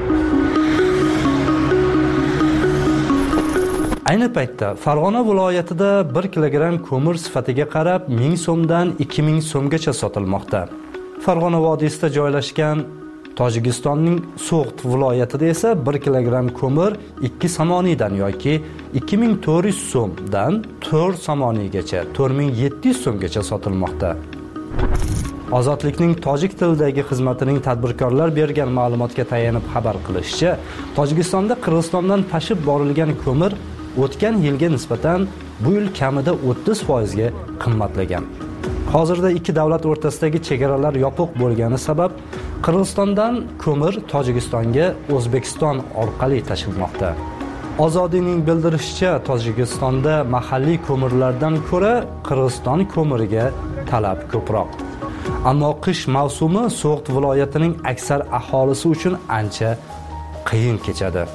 Ayni paytda Farg'ona viloyatida bir kilogramm ko'mir sifatiga qarab ming so'mdan ikki ming so'mgacha sotilmoqda. Farg'ona vodiysida joylashgan Tojikistonning So'g'd viloyatida esa bir kilogramm ko'mir ikki somoniydan yoki ikki ming to'rt yuz so'mdan to'rt somoniygacha, to'rt ming yetti yuz so'mgacha sotilmoqda. Ozodlikning tojik tilidagi xizmatining tadbirkorlar bergan ma'lumotga tayanib xabar qilishicha, Tojikistonda Qirg'izistondan tashib borilgan ko'mir o'tgan yilga nisbatan bu yil kamida o'ttiz foiz ga qimmatlagan. Hozirda ikki davlat o'rtasidagi chegaralar yopiq bo'lgani sabab Qirg'izistondan ko'mir Tojikistonga O'zbekiston orqali tashilmoqda. Ozodiyning bildirishicha, Tojikistonda mahalliy ko'mirlardan ko'ra Qirg'iziston ko'miriga talab ko'proq. Ammo qish mavsumi So'g'd viloyatining aksar aholisi uchun ancha qiyin kechadi.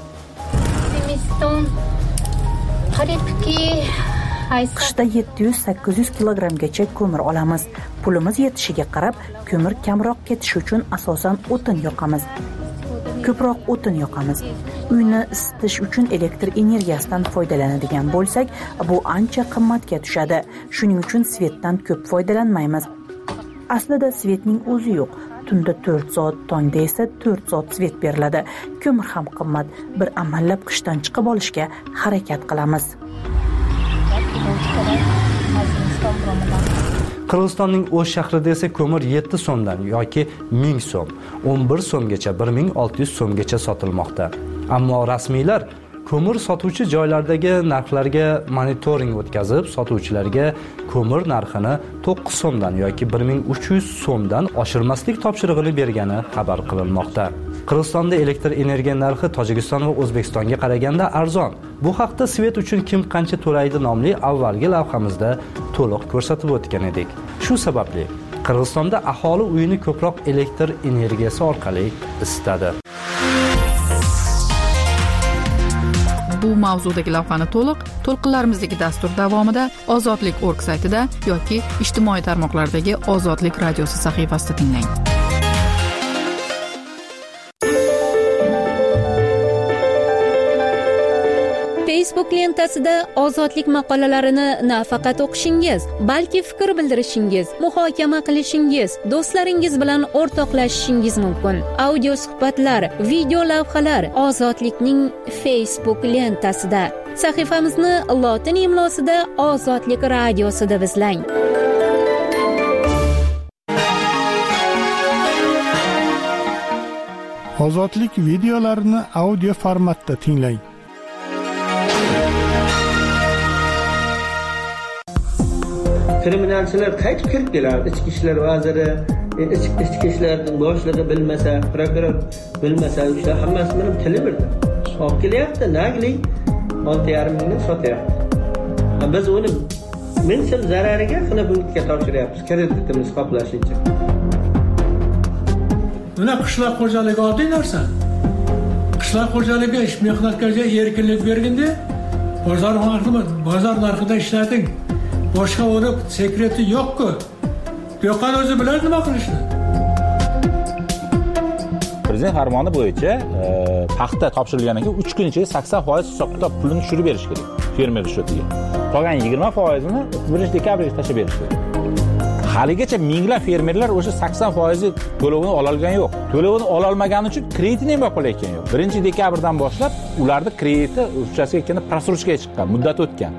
Qishda yetti yuz sakkiz yuz kilogrammgacha ko'mir olamiz. Pulimiz yetishiga qarab, ko'mir kamroq ketishi uchun asosan o'tin yoqamiz. Ko'proq o'tin yoqamiz. Uyni isitish uchun elektr energiyasidan foydalanadigan bo'lsak, bu ancha qimmatga tushadi. Shuning uchun svetdan ko'p foydalanmaymiz. Aslida svetning o'zi yo'q. Tunda to'rt soat, tongda esa to'rt soat svet beriladi. Ko'mir ham qimmat. Bir amallab qishdan chiqib olishga harakat qilamiz. Qirg'izistonning O'sh shahrida esa ko'mir yetti so'mdan yoki ming so'm, o'n bir so'mgacha, bir ming olti yuz so'mgacha sotilmoqda. Ammo rasmiylar ko'mir sotuvchi joylardagi narxlarga monitoring o'tkazib, sotuvchilarga ko'mir narxini to'qqiz so'mdan yoki bir ming uch yuz so'mdan oshirmaslik topshirig'ini bergani xabar qilinmoqda. Qirg'izistonda elektr energiya narxi Tojikiston va O'zbekistonga qaraganda arzon. Bu haqda Svet uchun kim qancha to'laydi nomli avvalgi lavhamizda to'liq ko'rsatib o'tgan edik. Shu sababli Qirg'izistonda aholi uyini ko'proq elektr energiyasi orqali isitadi. Bu mavzudagi lavhani to'liq to'lqinlarimizdagi dastur davomida Ozodlik nokta org saytida yoki ijtimoiy tarmoqlardagi Ozodlik radiosi sahifasida tinglang. Facebook lentasida Ozodlik maqolalarini nafaqat o'qishingiz, balki fikr bildirishingiz, muhokama qilishingiz, do'stlaringiz bilan o'rtoqlashishingiz mumkin. Audio suhbatlar, video lavhalar Ozodlikning Facebook lentasida. Sahifamizni lotin imlosida Ozodlik radiosida izlang. Ozodlik videolarini audio formatda tinglang. Kriminalchilar qaytib kirib keladi. Ichki ishlar vaziri, ichki ishlarning boshlig'i bilmasa, prokuror bilmasa, o'sha hammasi bilan tili birda. Olib kelyapti, nagli olti yarim mingdan sotyapti. Biz uni ming so'm zarariga Xonobodga topshiryapmiz, kreditimiz qoplash uchun. Buna qishloq xo'jaligi oddiy narsa. Qishloq xo'jaligi ish mehnatlarga erkinlik berganda, bozor narxida, bozor narxida ishlating. Boshqa o'rib sekreti yo'q-ku. Yo'qan o'zi biladi nima qilishni. Prezident farmoni bo'yicha paxta topshirilganidan keyin uch kun ichida sakson foiz hisob-kitob pulini tushirib berish kerak fermer shtiga. Qolgan yigirma foizini birinchi dekabrga tashlab berish kerak. Haligacha minglab fermerlar o'sha sakson foiz to'lovini ola olgani yo'q. To'lovini ola olmagani uchun kreditini ham qo'layotgani yo'q. birinchi dekabrdan boshlab ularning krediti uchasiga ketganda prasrochkaga chiqqan, muddat o'tgan.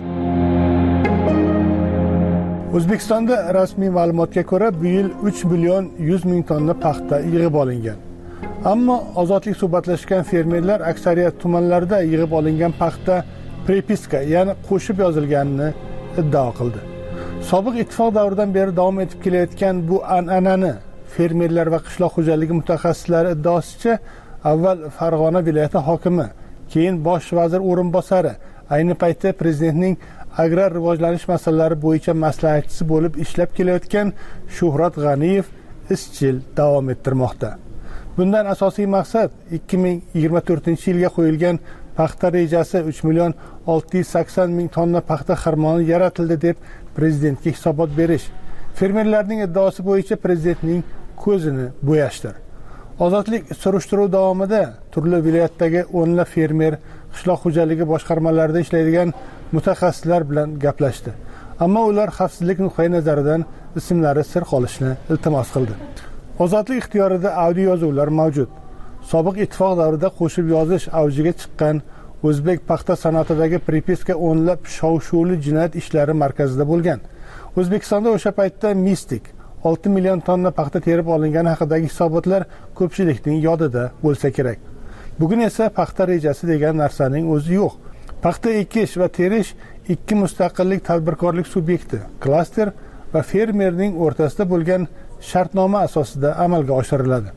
O'zbekistonda rasmiy ma'lumotga ko'ra bu yil uch million yuz ming tonna paxta yig'ib olingan. Ammo ozodlik suhbatlashgan fermerlar aksariyat tumanlarda yig'ib olingan paxta prepiska, ya'ni qo'shib yozilganini iddao qildi. Sobiq ittifoq davridan beri davom etib kelayotgan bu an'anani fermerlar va qishloq xo'jaligi mutaxassislari iddaosicha avval Farg'ona viloyati hokimi, keyin bosh vazir o'rinbosari, ayni paytda prezidentning agrar rivojlanish masalalari bo'yicha maslahatchisi bo'lib ishlab kelayotgan Shuhrat G'aniyev izchil davom ettirmoqda. Bundan asosiy maqsad ikki ming yigirma to'rtinchi yilga qo'yilgan paxta rejasi uch million olti yuz sakson ming tonna paxta xarmoni yaratildi deb prezidentga hisobot berish. Fermerlarning iddaosi bo'yicha prezidentning ko'zini bo'yashdir. Ozodlik surishtiruv davomida turli viloyatdagi o'nlab fermer, qishloq xo'jaligi boshqarmalarida ishlaydigan mutaxassislar bilan gaplashdi. Ammo ular xavfsizlik nuqtai nazaridan ismlari sir qolishni iltimos qildi. Ozodlik ixtiyorida audio yozuvlar mavjud. Sobiq ittifoq davrida qo'shib yozish avjiga chiqqan o'zbek paxta sanoatidagi prepiska o'nlab shov-shuvli jinoyat ishlari markazida bo'lgan. O'zbekistonda o'sha paytda mistik olti million tonna paxta terib olingani haqidagi hisobotlar ko'pchilikning yodida bo'lsa kerak. Bugun esa paxta rejasi degan narsaning o'zi yo'q. Paxta ekish va terish ikki mustaqillik tadbirkorlik subyekti, klaster va fermerning o'rtasida bo'lgan shartnoma asosida amalga oshiriladi.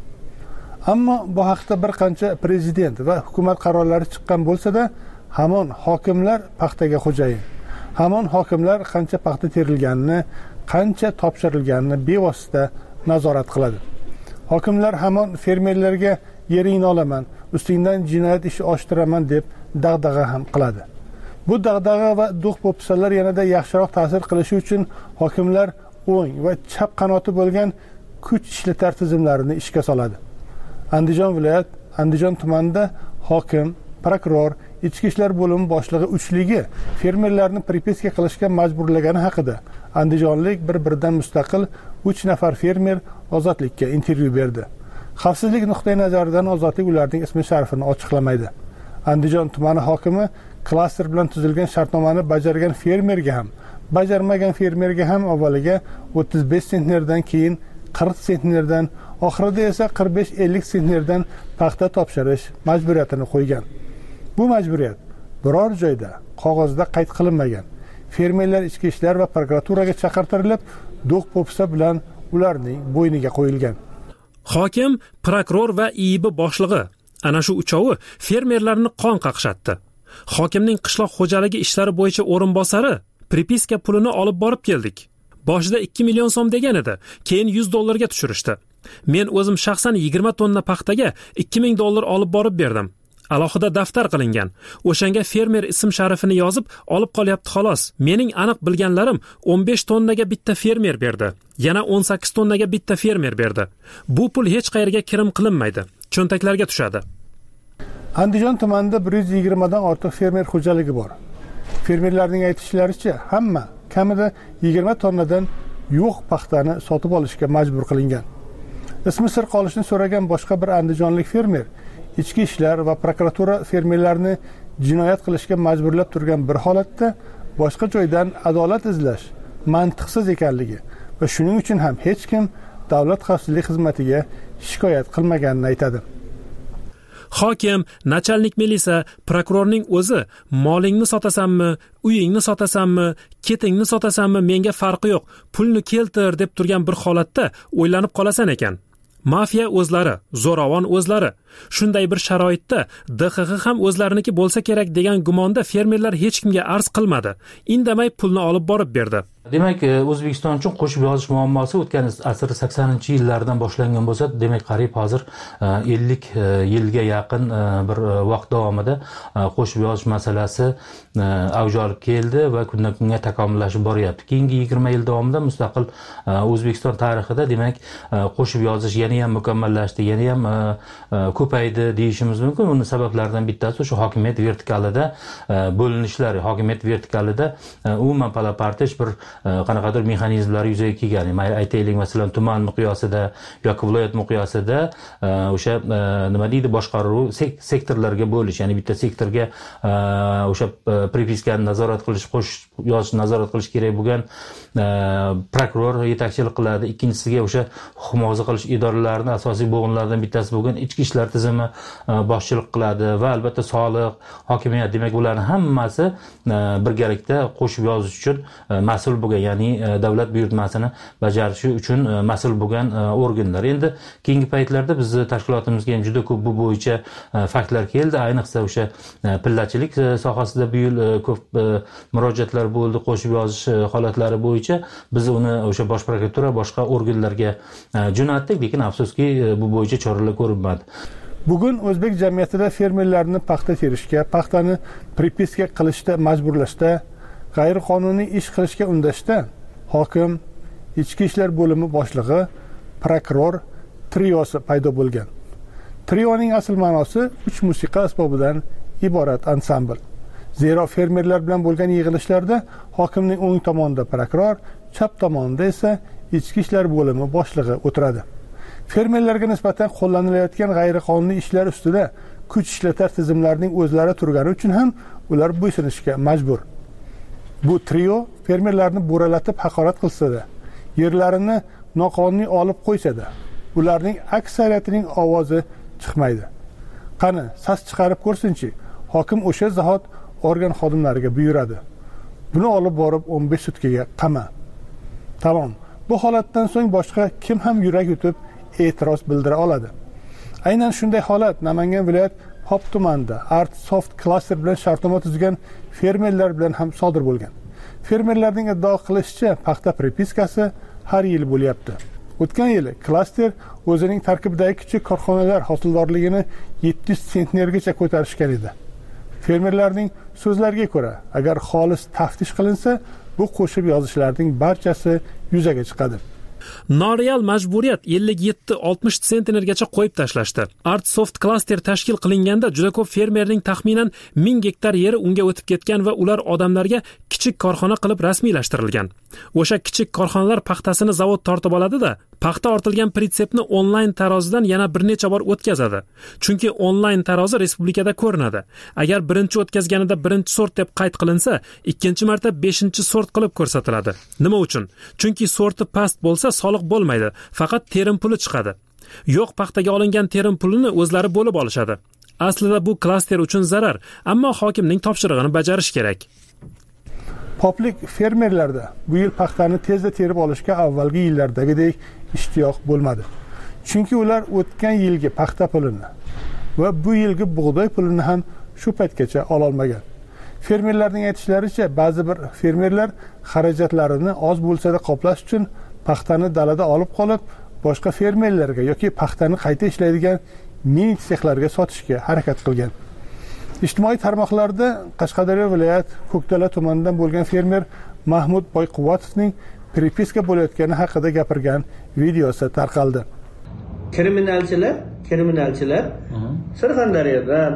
Ammo bu haqda bir qancha prezident va hukumat qarorlari chiqqan bo'lsa-da, hamon hokimlar paxtaga xo'jayin. Hamon hokimlar qancha paxta terilganini, qancha topshirilganini bevosita nazorat qiladi. Hokimlar hamon fermerlarga yeringni olaman, ustingdan jinoyat ishi oshtiraman deb dag'dag'a ham qiladi. Bu dag'dag'a va do'q-po'pisalar yanada yaxshiroq ta'sir qilishi uchun hokimlar o'ng va chap qanoti bo'lgan kuch ishlatar tizimlarini ishga soladi. Andijon viloyat, Andijon tumanida hokim, prokuror, ichki ishlar bo'limi boshlig'i uchligi fermerlarni prepiska qilishga majburlagani haqida andijonlik bir-biridan mustaqil uch nafar fermer Ozodlikka intervyu berdi. Xavfsizlik nuqtai nazaridan Ozodlik ularning ismi sharifini ochiqlamaydi. Andijon tumani hokimi klaster bilan tuzilgan shartnomani bajargan fermerga ham, bajarmagan fermerga ham avvaliga o'ttiz besh sentnerdan, keyin qirq sentnerdan, oxirida esa qirq besh ellik sentnerdan paxta topshirish majburiyatini qo'ygan. Bu majburiyat biror joyda qog'ozda qayd qilinmagan. Fermerlar ichki ishlar va prokuraturaga chaqirtirilib, do'q po'pisa bilan ularning bo'yniga qo'yilgan. Hokim, prokuror va I I B boshlig'i ana shu uchovi fermerlarni qon qaqshatdi. Hokimning qishloq xo'jaligi ishlari bo'yicha o'rinbosari pripiska pulini olib borib keldik. Boshida ikki million so'm degan edi, keyin yuz dollarga tushirishdi. Men o'zim shaxsan yigirma tonna paxtaga ikki ming dollar olib borib berdim. Alohida daftar qilingan. O'shanga fermer ism sharifini yozib olib qolyapti xolos. Mening aniq bilganlarim o'n besh tonnaga bitta fermer berdi. Yana o'n sakkiz tonnaga bitta fermer berdi. Bu pul hech qayerga kirim qilinmaydi. Cho'ntaklarga tushadi. Andijon tumanida bir yuz yigirma dan ortiq fermer xo'jaligi bor. Fermerlarning aytishlaricha, hamma kamida yigirma tonnadan yo'q paxtani sotib olishga majbur qilingan. Ismi sir qolishni so'ragan boshqa bir andijonlik fermer ichki ishlar va prokuratura fermerlarni jinoyat qilishga majburlab turgan bir holatda boshqa joydan adolat izlash mantiqsiz ekanligi va shuning uchun ham hech kim davlat xavfsizlik xizmatiga shikoyat qilmaganini aytadi. Hokim, nachalnik milisa, prokurorning o'zi molingni sotasanmi, uyingni sotasanmi, ketingni sotasanmi menga farqi yo'q, pulni keltir deb turgan bir holatda o'ylanib qolasan ekan. Mafiya o'zlari, zo'ravon o'zlari. Shunday bir sharoitda D X X ham o'zlariniki bo'lsa kerak degan gumonda fermerlar hech kimga arz qilmadi. Indamay pulni olib borib berdi. Demak, O'zbekiston uchun qo'shib yozish muammosi o'tgan asr saksoninchi yillardan boshlangan bo'lsa, demak, qariyb hozir ellik yilga yaqin bir vaqt davomida qo'shib yozish masalasi avj olib keldi va kundan kunga takomillashib boryapti. Keyingi yigirma yil davomida mustaqil O'zbekiston tarixida demak, qo'shib yozish yana ham mukammallashdi, yana ham ko'paydi deyishimiz mumkin. Uning sabablaridan bittasi o'sha hokimiyat vertikalida bo'linishlar, hokimiyat vertikalida umuman palapartish bir qanaqadir mexanizmlar yuzaga kelgan. Mayli aytaylik, masalan, tuman miqyosida yoki viloyat miqyosida o'sha nima deydi, boshqaruv sektorlarga bo'lish, ya'ni bitta sektorga o'sha pripiskani nazorat qilish, qo'shib yozish nazorat qilish kerak bo'lgan prokuror yetakchilik qiladi. Ikkinchisiga o'sha himoya qilish idoralarining asosiy bo'g'inlaridan bittasi bo'lgan ichki ishlar tizimi boshchilik qiladi va albatta soliq, hokimiyat, demak ularning hammasi birgalikda qo'shib yozish uchun mas'ul bo'lgan, ya'ni davlat buyurtmasini bajarishi uchun mas'ul bo'lgan organlar. Endi keyingi paytlarda bizni tashkilotimizga ham juda ko'p bu bo'yicha faktlar keldi. Ayniqsa o'sha pillachilik sohasida bu yil ko'p murojaatlar bo'ldi qo'shib yozish holatlari bo'yicha. Biz uni o'sha bosh prokuratura, boshqa organlarga jo'natdik, lekin afsuski bu bo'yicha choralar ko'rilmadi. Bugun o'zbek jamiyatida fermerlarni paxta terishga, paxtani pripiska qilishda majburlashda, g'ayriqonuniy ish qilishga undashda hokim, ichki ishlar bo'limi boshlig'i, prokuror triosi paydo bo'lgan. Trioning asl ma'nosi uch musiqa asbobidan iborat ansambl. Zero fermerlar bilan bo'lgan yig'ilishlarda hokimning o'ng tomonida prokuror, chap tomonida esa ichki ishlar bo'limi boshlig'i o'tiradi. Fermerlarga nisbatan qo'llanilayotgan g'ayriqonuniy ishlar ustida kuch ishlatar tizimlarning o'zlari turgani uchun ham ular bo'ysunishga majbur. Bu trio fermerlarni bo'ralatib haqorat qilsa-da, yerlarini noqonuniy olib qo'ysa-da, ularning aksariyatining ovozi chiqmaydi. Qani, sas chiqarib ko'rsinchi, hokim o'sha zahot organ xodimlariga buyuradi. Buni olib borib o'n besh sutkaga qama. Tamom. Bu holatdan so'ng boshqa kim ham yurak yutib e'tiroz bildira oladi. Aynan shunday holat Namangan viloyat Hop tumanida Art Soft klaster bilan shartnoma tuzgan fermerlar bilan ham sodir bo'lgan. Fermerlarning iddao qilishicha, paxta pripiskasi har yil bo'lyapti. O'tgan yili klaster o'zining tarkibidagi kichik korxonalar hosildorligini yetti yuz sentnergacha ko'tarishgan edi. Fermerlarning so'zlariga ko'ra, agar xolis taftish qilinsa, bu qo'shib yozishlarning barchasi yuzaga chiqadi. Noreal majburiyat ellik yetti oltmish sentnergacha qo'yib tashlashdi. Art Soft klaster tashkil qilinganda juda ko'p fermerning taxminan ming gektar yeri unga o'tib ketgan va ular odamlarga kichik korxona qilib rasmiylashtirilgan. O'sha kichik korxonalar paxtasini zavod tortib oladi-da, paxta ortilgan pritsepni onlayn tarozidan yana bir necha bor o'tkazadi. Chunki onlayn tarozi respublikada ko'rinadi. Agar birinchi o'tkazganida birinchi sort deb qayd qilinsa, ikkinchi marta beshinchi sort qilib ko'rsatiladi. Nima uchun? Chunki sorti past bo'lsa soliq bo'lmaydi, faqat terim puli chiqadi. Yo'q, paxtaga olingan terim pulini o'zlari bo'lib olishadi. Aslida bu klaster uchun zarar, ammo hokimning topshirig'ini bajarish kerak. Poplik fermerlarda bu yil paxtani tezda terib olishga avvalgi yillardagidek ishtiyoq bo'lmadi. Chunki ular o'tgan yilgi paxta pulini va bu yilgi bug'doy pulini ham shu paytgacha ola olmagan. Fermerlarning aytishlaricha, ba'zi bir fermerlar xarajatlarini oz bo'lsa-da qoplash uchun paxtani dalada olib qolib, boshqa fermerlarga yoki paxtani qayta ishlaydigan mini sexlarga sotishga harakat qilgan. Ijtimoiy tarmoqlarda Qashqadaryo viloyat Ko'kdala tumanidan bo'lgan fermer Mahmud Boyquvatovning pripiska bo'layotgani haqida gapirgan videosi tarqaldi. Kriminalchilar, kriminalchilar Surxondaryodan,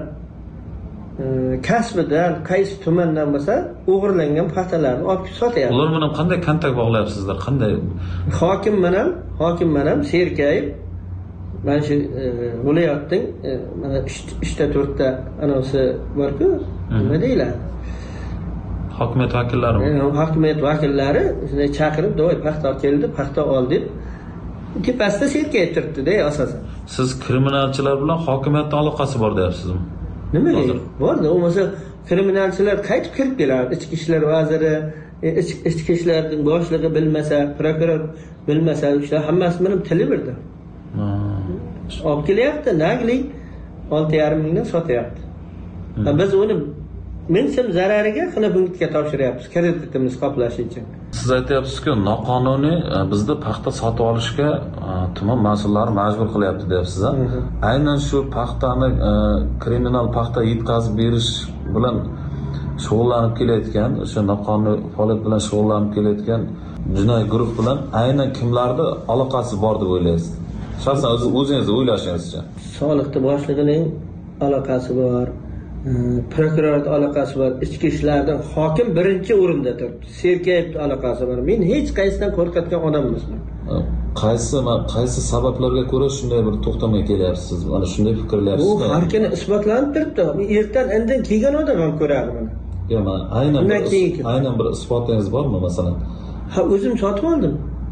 kasbidan, qaysi tumandan bo'lsa, o'g'irlangan paxtalarni olib sotyapti. Ular bilan qanday kontakt bog'layapsizlar? Qanday? Hokim bilan, hokim bilan Serkayev mana shu viloyatning mana uchta to'rtta anosi bor-ku, nima deyiladi? Hokimiyat vakillarimi? Hokimiyat vakillari shunday chaqirib, "Do'y paxta keldi, paxta ol" deb tepasida Serkayev turibdi-da asosan. Siz kriminalchilar bilan hokimiyatning aloqasi bor deyapsizmi? Nima deydi? Borda, bo'lmasa kriminalchilar qaytib kirib keladi. Ichki ishlar vaziri, ichki ishlarning boshlig'i bilmasa, prokuror bilmasa, o'sha hammasi bilan tili birda. Olib kelyapti, nagli olti yarim mingdan sotyapti. Biz uni ming so'm zarariga Xilobunga topshiryapmiz, kreditimiz qoplash uchun. Siz aytyapsiz-ku, noqonuniy bizda paxta sotib olishga tuman mas'ullari majbur qilyapti deyapsiz. Aynan shu paxtani kriminal paxta yetkazib berish bilan shug'ullanib kelayotgan, o'sha noqonuniy faoliyat bilan shug'ullanib kelayotgan jinoiy guruh bilan aynan kimlarning aloqasi bor deb o'ylaysiz? Shaxsan o'zingiz o'ylashingizcha. Soliqning boshlig'ining aloqasi bor. Prokurorning aloqasi bor, ichki ishlardan hokim birinchi o'rinda turibdi. Serkayevning aloqasi bor. Men hech qaysidan qo'rqayotgan odam emasman. Qaysi qaysi sabablarga ko'ra shunday bir to'xtamga kelyapsiz? Mana shunday fikrlayapsiz. Bu har kuni isbotlanib turibdi. Ertan indin kelgan odam ham ko'radi buni. Yo'q, mana aynan aynan bir isbotingiz bormi masalan? Ha, o'zim sotib oldim.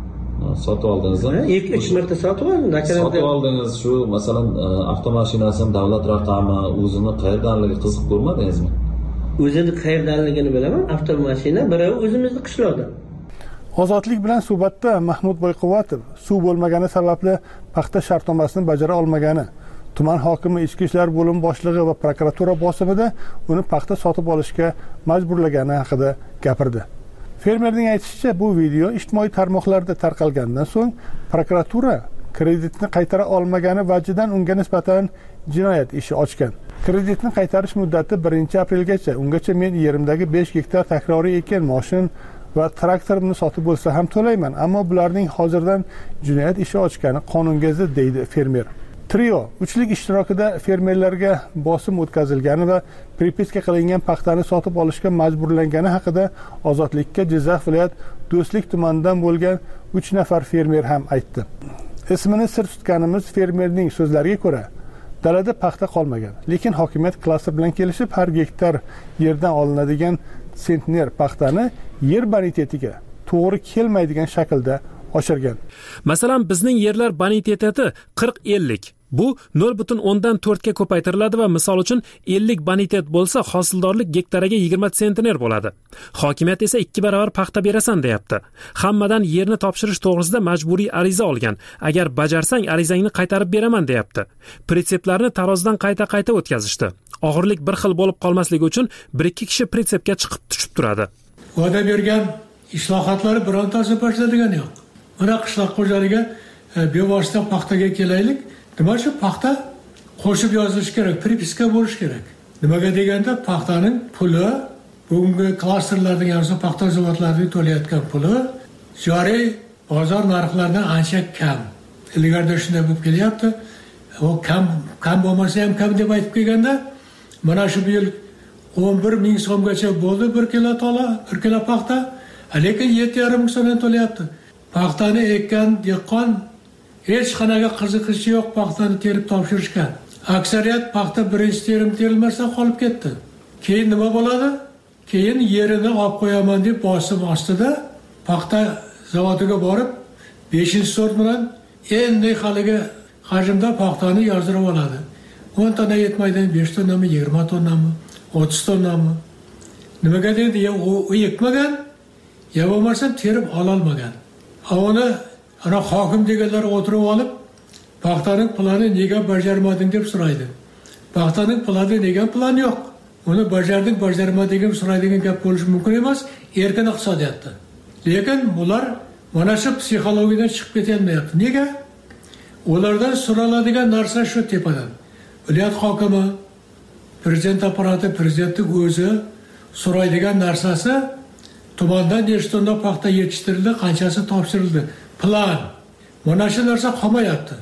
Sotib oldingizmi? Ikki uch marta sotib oldim. Sotib oldingiz shu masalan avtomashinasini davlat raqami o'zini qayerdanligi qiziq ko'rmadingizmi? O'zini qayerdanligini bilaman. Avtomashina biravi o'zimizni qishloqda. Ozodlik bilan suhbatda Mahmud Boyquvatov suv bo'lmagani sababli paxta shartnomasini bajara olmagani, tuman hokimi, ichki ishlar bo'limi boshlig'i va prokuratura bosimida uni paxta sotib olishga majburlagani haqida gapirdi. Fermerning aytishicha, bu video ijtimoiy tarmoqlarda tarqalgandan so'ng prokuratura kreditni qaytara olmagani vajidan unga nisbatan jinoyat ishi ochgan. Kreditni qaytarish muddati birinchi aprelgacha. Ungacha men yerimdagi besh gektar takroriy ekin, moshin va traktorimni sotib bo'lsa ham to'layman, ammo bularning hozirdan jinoyat ishi ochgani qonunga zid, deydi fermer. Trio uchlik ishtirokida fermerlarga bosim o'tkazilgani va pripiska qilingan paxtani sotib olishga majburlangani haqida Ozodlikka Jizzax viloyat Do'stlik tumanidan bo'lgan uch nafar fermer ham aytdi. Ismini sir tutganimiz fermerning so'zlariga ko'ra, dalada paxta qolmagan, lekin hokimiyat klaster bilan kelishib har gektar yerdan olinadigan sentner paxtani yer bonitetiga to'g'ri kelmaydigan shaklda oshirgan. Masalan, bizning yerlar boniteti qirq ellik. Bu nol butun o'ndan to'rtga ko'paytiriladi va misol uchun ellik bonitet bo'lsa, hosildorlik gektariga yigirma sentner bo'ladi. Hokimiyat esa ikki barobar paxta berasan deyapti. Hammadan yerni topshirish to'g'risida majburiy ariza olgan. Agar bajarsang, arizangni qaytarib beraman deyapti. Pritseplarni tarozidan qayta-qayta o'tkazishdi. Og'irlik bir xil bo'lib qolmasligi uchun bir ikki kishi pritsepga chiqib tushib turadi. Va'da bergan islohotlar birontasi boshladigani yo'q. Mana qishloq xo'jaligi bevosita paxtaga kelaylik. Nima shu paxta qo'shib yozilish kerak, pripiska bo'lish kerak. Nimaga deganda paxtaning puli, bugungi klasterlarning yarsi paxta zavodlarining to'layotgan puli joriy bozor narxlaridan ancha kam. Ilgarida shunday bo'lib kelyapti. O kam kam bo'lmasa ham kam deb aytib kelganda, mana shu yil o'n bir ming so'mgacha bo'ldi bir kilo tola, bir kilo paxta, lekin yetti yarim ming so'mdan to'layapti. Paxtani ekkan dehqon hech qanaqa qiziqishi yo'q paxtani terib topshirishga. Aksariyat paxta birinchi terim terilmasdan qolib ketdi. Keyin nima bo'ladi? Keyin yerini olib qo'yaman deb bosim ostida paxta zavodiga borib beshinchi sort bilan endi haligi hajmda paxtani yozdirib oladi. o'n tonna yetmaydi, besh tonnami, yigirma tonnami, o'ttiz tonnami? Nimaga deydi? Ya u ekmagan, ya bo'lmasa terib ololmagan. Uni ana hokim deganlar o'tirib olib, paxtaning plani nega bajarmading deb so'raydi. Paxtaning plani degan plan yo'q. Uni bajardik, bajarmadik deb so'raydigan gap bo'lishi mumkin emas erkin iqtisodiyotda. Lekin bular mana shu psixologiyadan chiqib ketolmayapti. Nega? Ulardan so'raladigan narsa shu tepadan. Viloyat hokimi, prezident apparati, prezidentning o'zi so'raydigan narsasi tumandan nechta tonna paxta yetishtirildi, qanchasi topshirildi, plan. Mana shu narsa qolmayapti.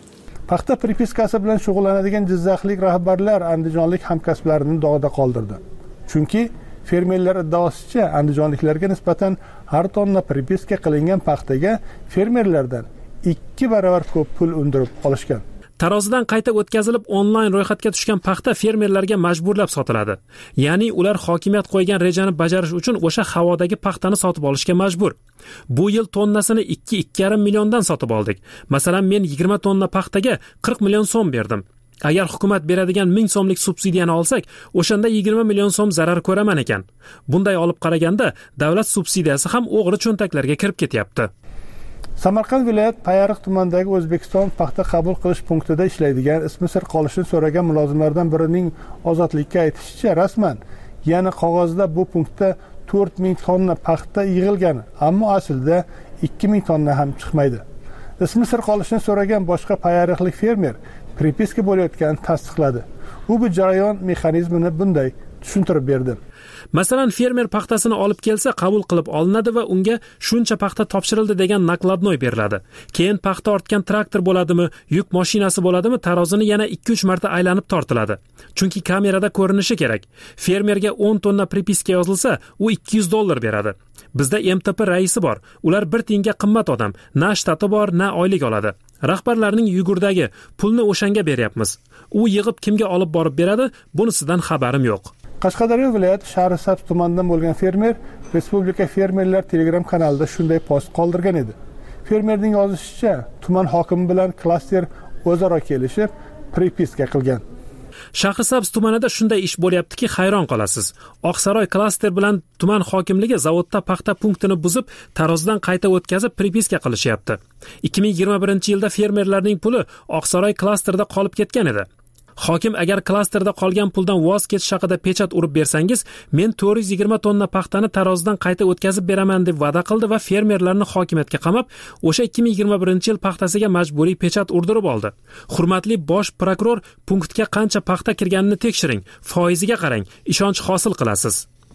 Paxta pripiskasi bilan shug'ullanadigan jizzaxlik rahbarlar andijonlik hamkasblarini dog'da qoldirdi. Chunki fermerlar iddaosicha andijonliklarga nisbatan har tonna pripiska qilingan paxtaga fermerlardan ikki barobar ko'p pul undirib olishgan. Tarozidan qayta o'tkazilib onlayn ro'yxatga tushgan paxta fermerlarga majburlab sotiladi. Ya'ni ular hokimiyat qo'ygan rejani bajarish uchun o'sha havodagi paxtani sotib olishga majbur. Bu yil tonnasini ikki ikki yarim milliondan sotib oldik. Masalan, men yigirma tonna paxtaga qirq million so'm berdim. Agar hukumat beradigan ming so'mlik subsidiyani olsak, o'shanda yigirma million so'm zarar ko'raman ekan. Bunday olib qaraganda davlat subsidiyasi ham o'g'ri cho'ntaklarga kirib ketyapti. Samarqand viloyat Payariq tumanidagi O'zbekiston paxta qabul qilish punktida ishlaydigan ismi sir qolishini so'ragan mulozimlardan birining ozodlikka aytishicha, rasman yana qog'ozda bu punktda to'rt ming tonna paxta yig'ilgan, ammo aslida ikki ming tonna ham chiqmaydi. Ismi sir qolishini so'ragan boshqa payariqlik fermer pripiska bo'layotganini tasdiqladi. U bu jarayon mexanizmini bunday tushuntirib berdi. Masalan, fermer paxtasini olib kelsa qabul qilib olinadi va unga shuncha paxta topshirildi degan nakladnoy beriladi. Keyin paxta ortgan traktor bo'ladimi, yuk mashinasi bo'ladimi, tarozini yana ikki uch marta aylanib tortiladi. Chunki kamerada ko'rinishi kerak. Fermerga o'n tonna pripiska yozilsa, u ikki yuz dollar beradi. Bizda M T P raisi bor. Ular bir tiyinga qimmat odam. Na shtati bor, na oylik oladi. Rahbarlarning yugurdagi pulni o'shanga beryapmiz. U yig'ib kimga olib borib beradi, bunisidan xabarim yo'q. Qashqadaryo viloyati Shahrisabz tumanidan bo'lgan fermer Respublika fermerlar Telegram kanalida shunday post qoldirgan edi. Fermerning yozishicha, tuman hokimi bilan klaster o'zaro kelishib, pripiska qilgan. Shahrisabz tumanida shunday ish bo'lyaptiki, hayron qolasiz. Oqsaroy klaster bilan tuman hokimligi zavodda paxta punktini buzib, tarozidan qayta o'tkazib pripiska qilishyapti. ikki ming yigirma birinchi yilda fermerlarning puli Oqsaroy klasterida qolib ketgan edi. Hokim agar klasterda qolgan puldan voz kechish haqida pechat urib bersangiz, men to'rt yuz yigirma tonna paxtani tarozidan qayta o'tkazib beraman deb va'da qildi va fermerlarni hokimiyatga qamab, o'sha ikki ming yigirma birinchi yil paxtasiga majburiy pechat urdirib oldi. Hurmatli bosh prokuror, punktga qancha paxta kirganini tekshiring, foiziga qarang, ishonch hosil qilasiz.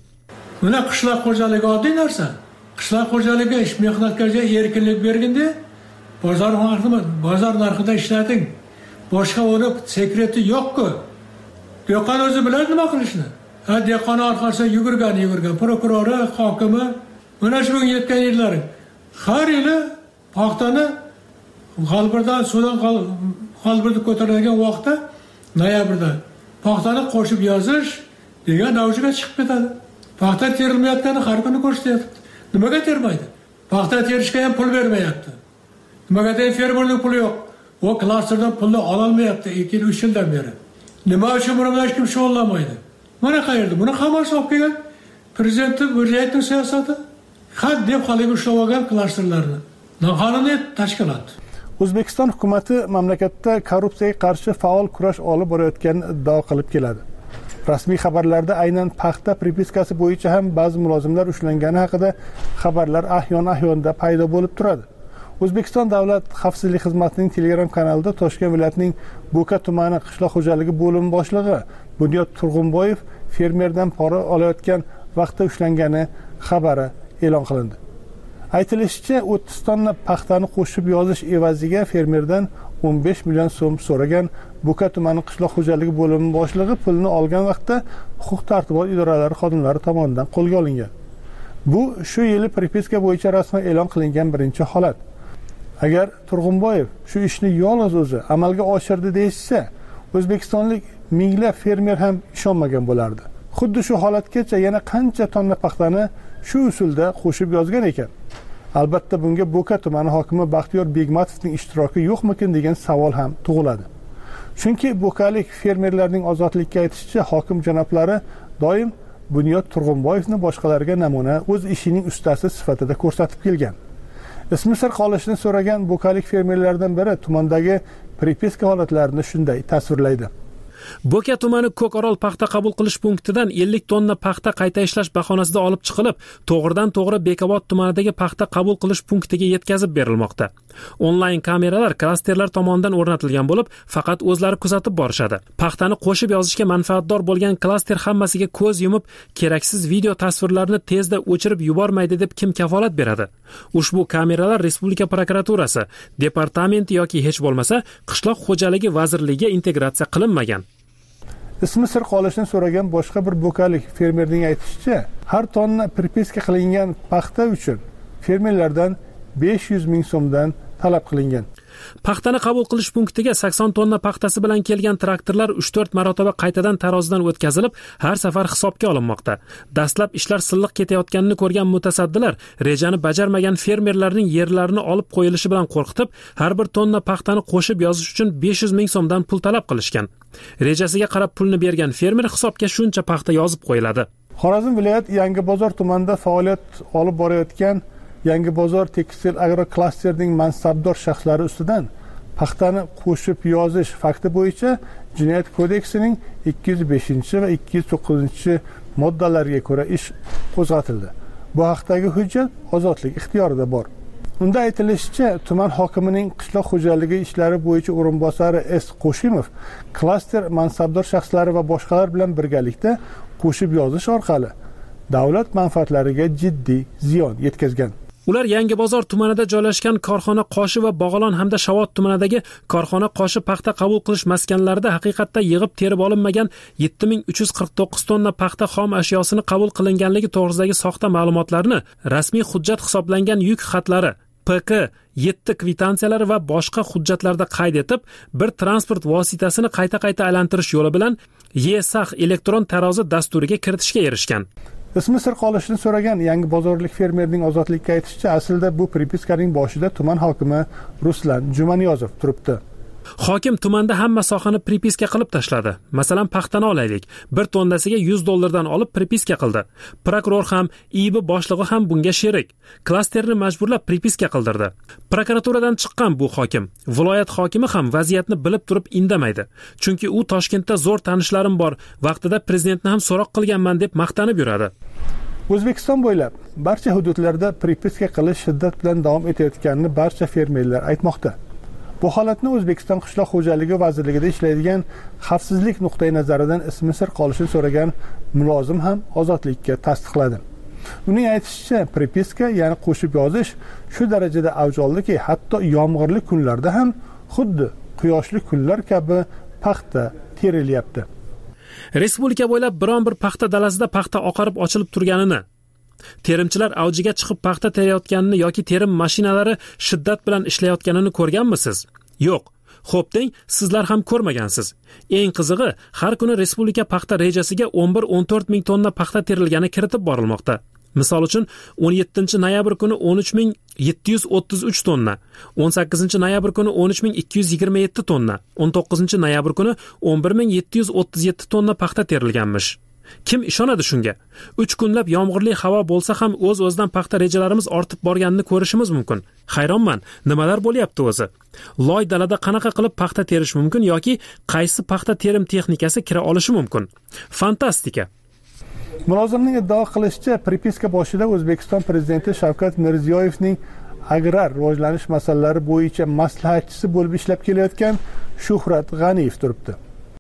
Mana qishloq xo'jaligi oddiy narsa. Qishloq xo'jaligi ish mehnatlarga erkinlik berganda, bozor narxida, bozor narxida ishlating. Boshqa uni sekreti yo'q-ku. Dehqon o'zi biladi nima qilishni. Ha, dehqon orqasiga yugurgan, yugurgan prokurori, hokimi, mana shu yetgan yillari har yili paxtani g'albirdan suvdan g'albirni ko'tarilgan vaqtda noyabrda paxtani qo'shib yozish degan avjiga chiqib ketadi. Paxta terilmayotgani har kuni ko'rsatyapti. Nimaga termaydi? Paxta terishga ham pul bermayapti. Nimaga fermerning puli yo'q? O klasterdan pulni ololmayapti ikki uch yildan beri. Nima uchun buni hech kim shug'ullanmaydi? Mana qayerda? Buni hammasi olib kelgan prezidentning viloyatning siyosati. Xat deb qolib ushlab olgan klasterlarni. Noqonuniy tashkilot. O'zbekiston hukumatı mamlakatda korrupsiyaga qarshi faol kurash olib borayotganini iddao qilib keladi. Rasmiy xabarlarda aynan paxta pripiskasi bo'yicha ham ba'zi mulozimlar ushlangani haqida xabarlar ahyon-ahyonda paydo bo'lib turadi. O'zbekiston Davlat xavfsizlik xizmatining Telegram kanalida Toshkent viloyatining Bo'ka tumani qishloq xo'jaligi bo'limi boshlig'i Bunyod Turg'unboyev fermerdan pora olayotgan vaqtda ushlangani xabari e'lon qilindi. Aytilishicha, o'ttiz tonna paxtani qo'shib yozish evaziga fermerdan o'n besh million so'm so'ragan Bo'ka tumani qishloq xo'jaligi bo'limi boshlig'i pulni olgan vaqtda huquq-tartibot idoralari xodimlari tomonidan qo'lga olingan. Bu shu yili pripiska bo'yicha rasman e'lon qilingan birinchi holat. Agar Turg'unboyev shu ishni yolg'iz o'zi amalga oshirdi deyishsa, o'zbekistonlik minglab fermer ham ishonmagan bo'lardi. Xuddi shu holatgacha yana qancha tonna paxtani shu usulda qo'shib yozgan ekan. Albatta bunga Bo'ka tumani hokimi Baxtiyor Begmatovning ishtiroki yo'qmikin degan savol ham tug'iladi. chunki bo'kalik fermerlarning ozodlikka aytishicha hokim janoblari doim Bunyod Turg'unboyevni boshqalarga namuna o'z ishining ustasi sifatida ko'rsatib kelgan. Ismi sir qolishini so'ragan bo'kalik fermerlardan biri tumandagi pripiska holatlarini shunday tasvirlaydi. Bo'ka tumani Ko'korol paxta qabul qilish punktidan ellik tonna paxta qayta ishlash bahonasida olib chiqilib, to'g'ridan to'g'ri Bekobod tumanidagi paxta qabul qilish punktiga yetkazib berilmoqda. Onlayn kameralar klasterlar tomonidan o'rnatilgan bo'lib, faqat o'zlari kuzatib borishadi. Paxtani qo'shib yozishga manfaatdor bo'lgan klaster hammasiga ko'z yumib, keraksiz video tasvirlarni tezda o'chirib yubormaydi deb kim kafolat beradi? Ushbu kameralar Respublika prokuraturasi, departamenti yoki hech bo'lmasa qishloq xo'jaligi vazirligiga integratsiya qilinmagan. Ismi sir qolishini so'ragan boshqa bir bo'kalik fermerning aytishicha, har tonna pripiska qilingan paxta uchun fermerlardan besh yuz ming so'mdan talab qilingan. Paxtani qabul qilish punktiga sakson tonna paxtasi bilan kelgan traktorlar uch to'rt marotaba qaytadan tarozidan o'tkazilib, har safar hisobga olinmoqda. Dastlab ishlar silliq ketayotganini ko'rgan mutasaddilar rejani bajarmagan fermerlarning yerlarini olib qo'yilishi bilan qo'rqitib, har bir tonna paxtani qo'shib yozish uchun besh yuz ming so'mdan pul talab qilishgan. Rejasiga qarab pulni bergan fermer hisobga shuncha paxta yozib qo'yiladi. Xorazm viloyat Yangibozor tumanida faoliyat olib borayotgan Yangibozor tekstil agroklasterning mansabdor shaxslari ustidan paxtani qo'shib yozish fakti bo'yicha Jinoyat kodeksining ikki yuz beshinchi va ikki yuz to'qqizinchi moddalariga ko'ra ish qo'zg'atildi. Bu haqdagi hujjat ozodlik ixtiyorida bor. Unda aytilishicha, tuman hokimining qishloq xo'jaligi ishlari bo'yicha o'rinbosari S. Qo'shimov klaster mansabdor shaxslari va boshqalar bilan birgalikda qo'shib yozish orqali davlat manfaatlariga jiddiy ziyon yetkazgan. Ular Yangibozor tumanida joylashgan korxona Qoshi va Bog'olon hamda Shavot tumanidagi korxona Qoshi paxta qabul qilish maskanlarida haqiqatda yig'ib terib olinmagan yetti ming uch yuz qirq to'qqiz tonna paxta xom ashyosini qabul qilinganligi to'g'risidagi soxta ma'lumotlarni rasmiy hujjat hisoblangan yuk xatlari P K yetti kvitantsiyalari va boshqa hujjatlarda qayd etib, bir transport vositasini qayta-qayta aylantirish yo'li bilan E S A X elektron tarozi dasturiga kiritishga erishgan. Ismi sir qolishini so'ragan Yangibozorlik fermerning ozodlikka aytishicha, aslida bu pripiskaning boshida tuman hokimi Ruslan Jumaniyozov turibdi. Hokim tumanda hamma sohani pripiska qilib tashladi. Masalan, paxtani olaylik. bir tonnasiga yuz dollardan olib pripiska qildi. Prokuror ham, I B boshlig'i ham bunga sherik. Klasterni majburlab pripiska qildirdi. Prokuraturadan chiqqan bu hokim, viloyat hokimi ham vaziyatni bilib turib indamaydi. Chunki u Toshkentda zo'r tanishlarim bor, vaqtida prezidentni ham so'roq qilganman deb maqtanib yuradi. O'zbekiston bo'ylab barcha hududlarda pripiska qilish shiddat bilan davom etayotganini barcha fermerlar aytmoqda. Bu holatni O'zbekiston qishloq xo'jaligi vazirligida ishlaydigan xavfsizlik nuqtai nazaridan ismi sir qolishini so'ragan mulozim ham ozodlikka tasdiqladi. Uning aytishicha, pripiska, ya'ni qo'shib yozish shu darajada avj oldiki, hatto yomg'irli kunlarda ham xuddi quyoshli kunlar kabi paxta terilyapti. Respublika bo'ylab biron bir paxta dalasida paxta oqarib ochilib turganini, terimchilar avjiga chiqib paxta terayotganini yoki terim mashinalari shiddat bilan ishlayotganini ko'rganmisiz? Yo'q. Xo'p deng, sizlar ham ko'rmagansiz. Eng qizig'i, har kuni respublika paxta rejasiga o'n bir o'n to'rt ming tonna paxta terilgani kiritib borilmoqda. Misol uchun, o'n yettinchi noyabr kuni o'n uch ming yetti yuz o'ttiz uch tonna, o'n sakkizinchi noyabr kuni o'n uch ming ikki yuz yigirma yetti tonna, o'n to'qqizinchi noyabr kuni o'n bir ming yetti yuz o'ttiz yetti tonna paxta terilganmish. Kim ishonadi shunga? uch kunlab yomg'irli havo bo'lsa ham o'z-o'zidan paxta rejalarimiz ortib borganini ko'rishimiz mumkin. Hayronman, nimalar bo'lyapti o'zi? Loy dalada qanaqa qilib paxta terish mumkin yoki qaysi paxta terim texnikasi kira olishi mumkin? Fantastika. Mulozimning iddao qilishicha, pripiska boshida O'zbekiston prezidenti Shavkat Mirziyoyevning agrar rivojlanish masalalari bo'yicha maslahatchisi bo'lib ishlab kelayotgan Shuhrat G'aniyev turibdi.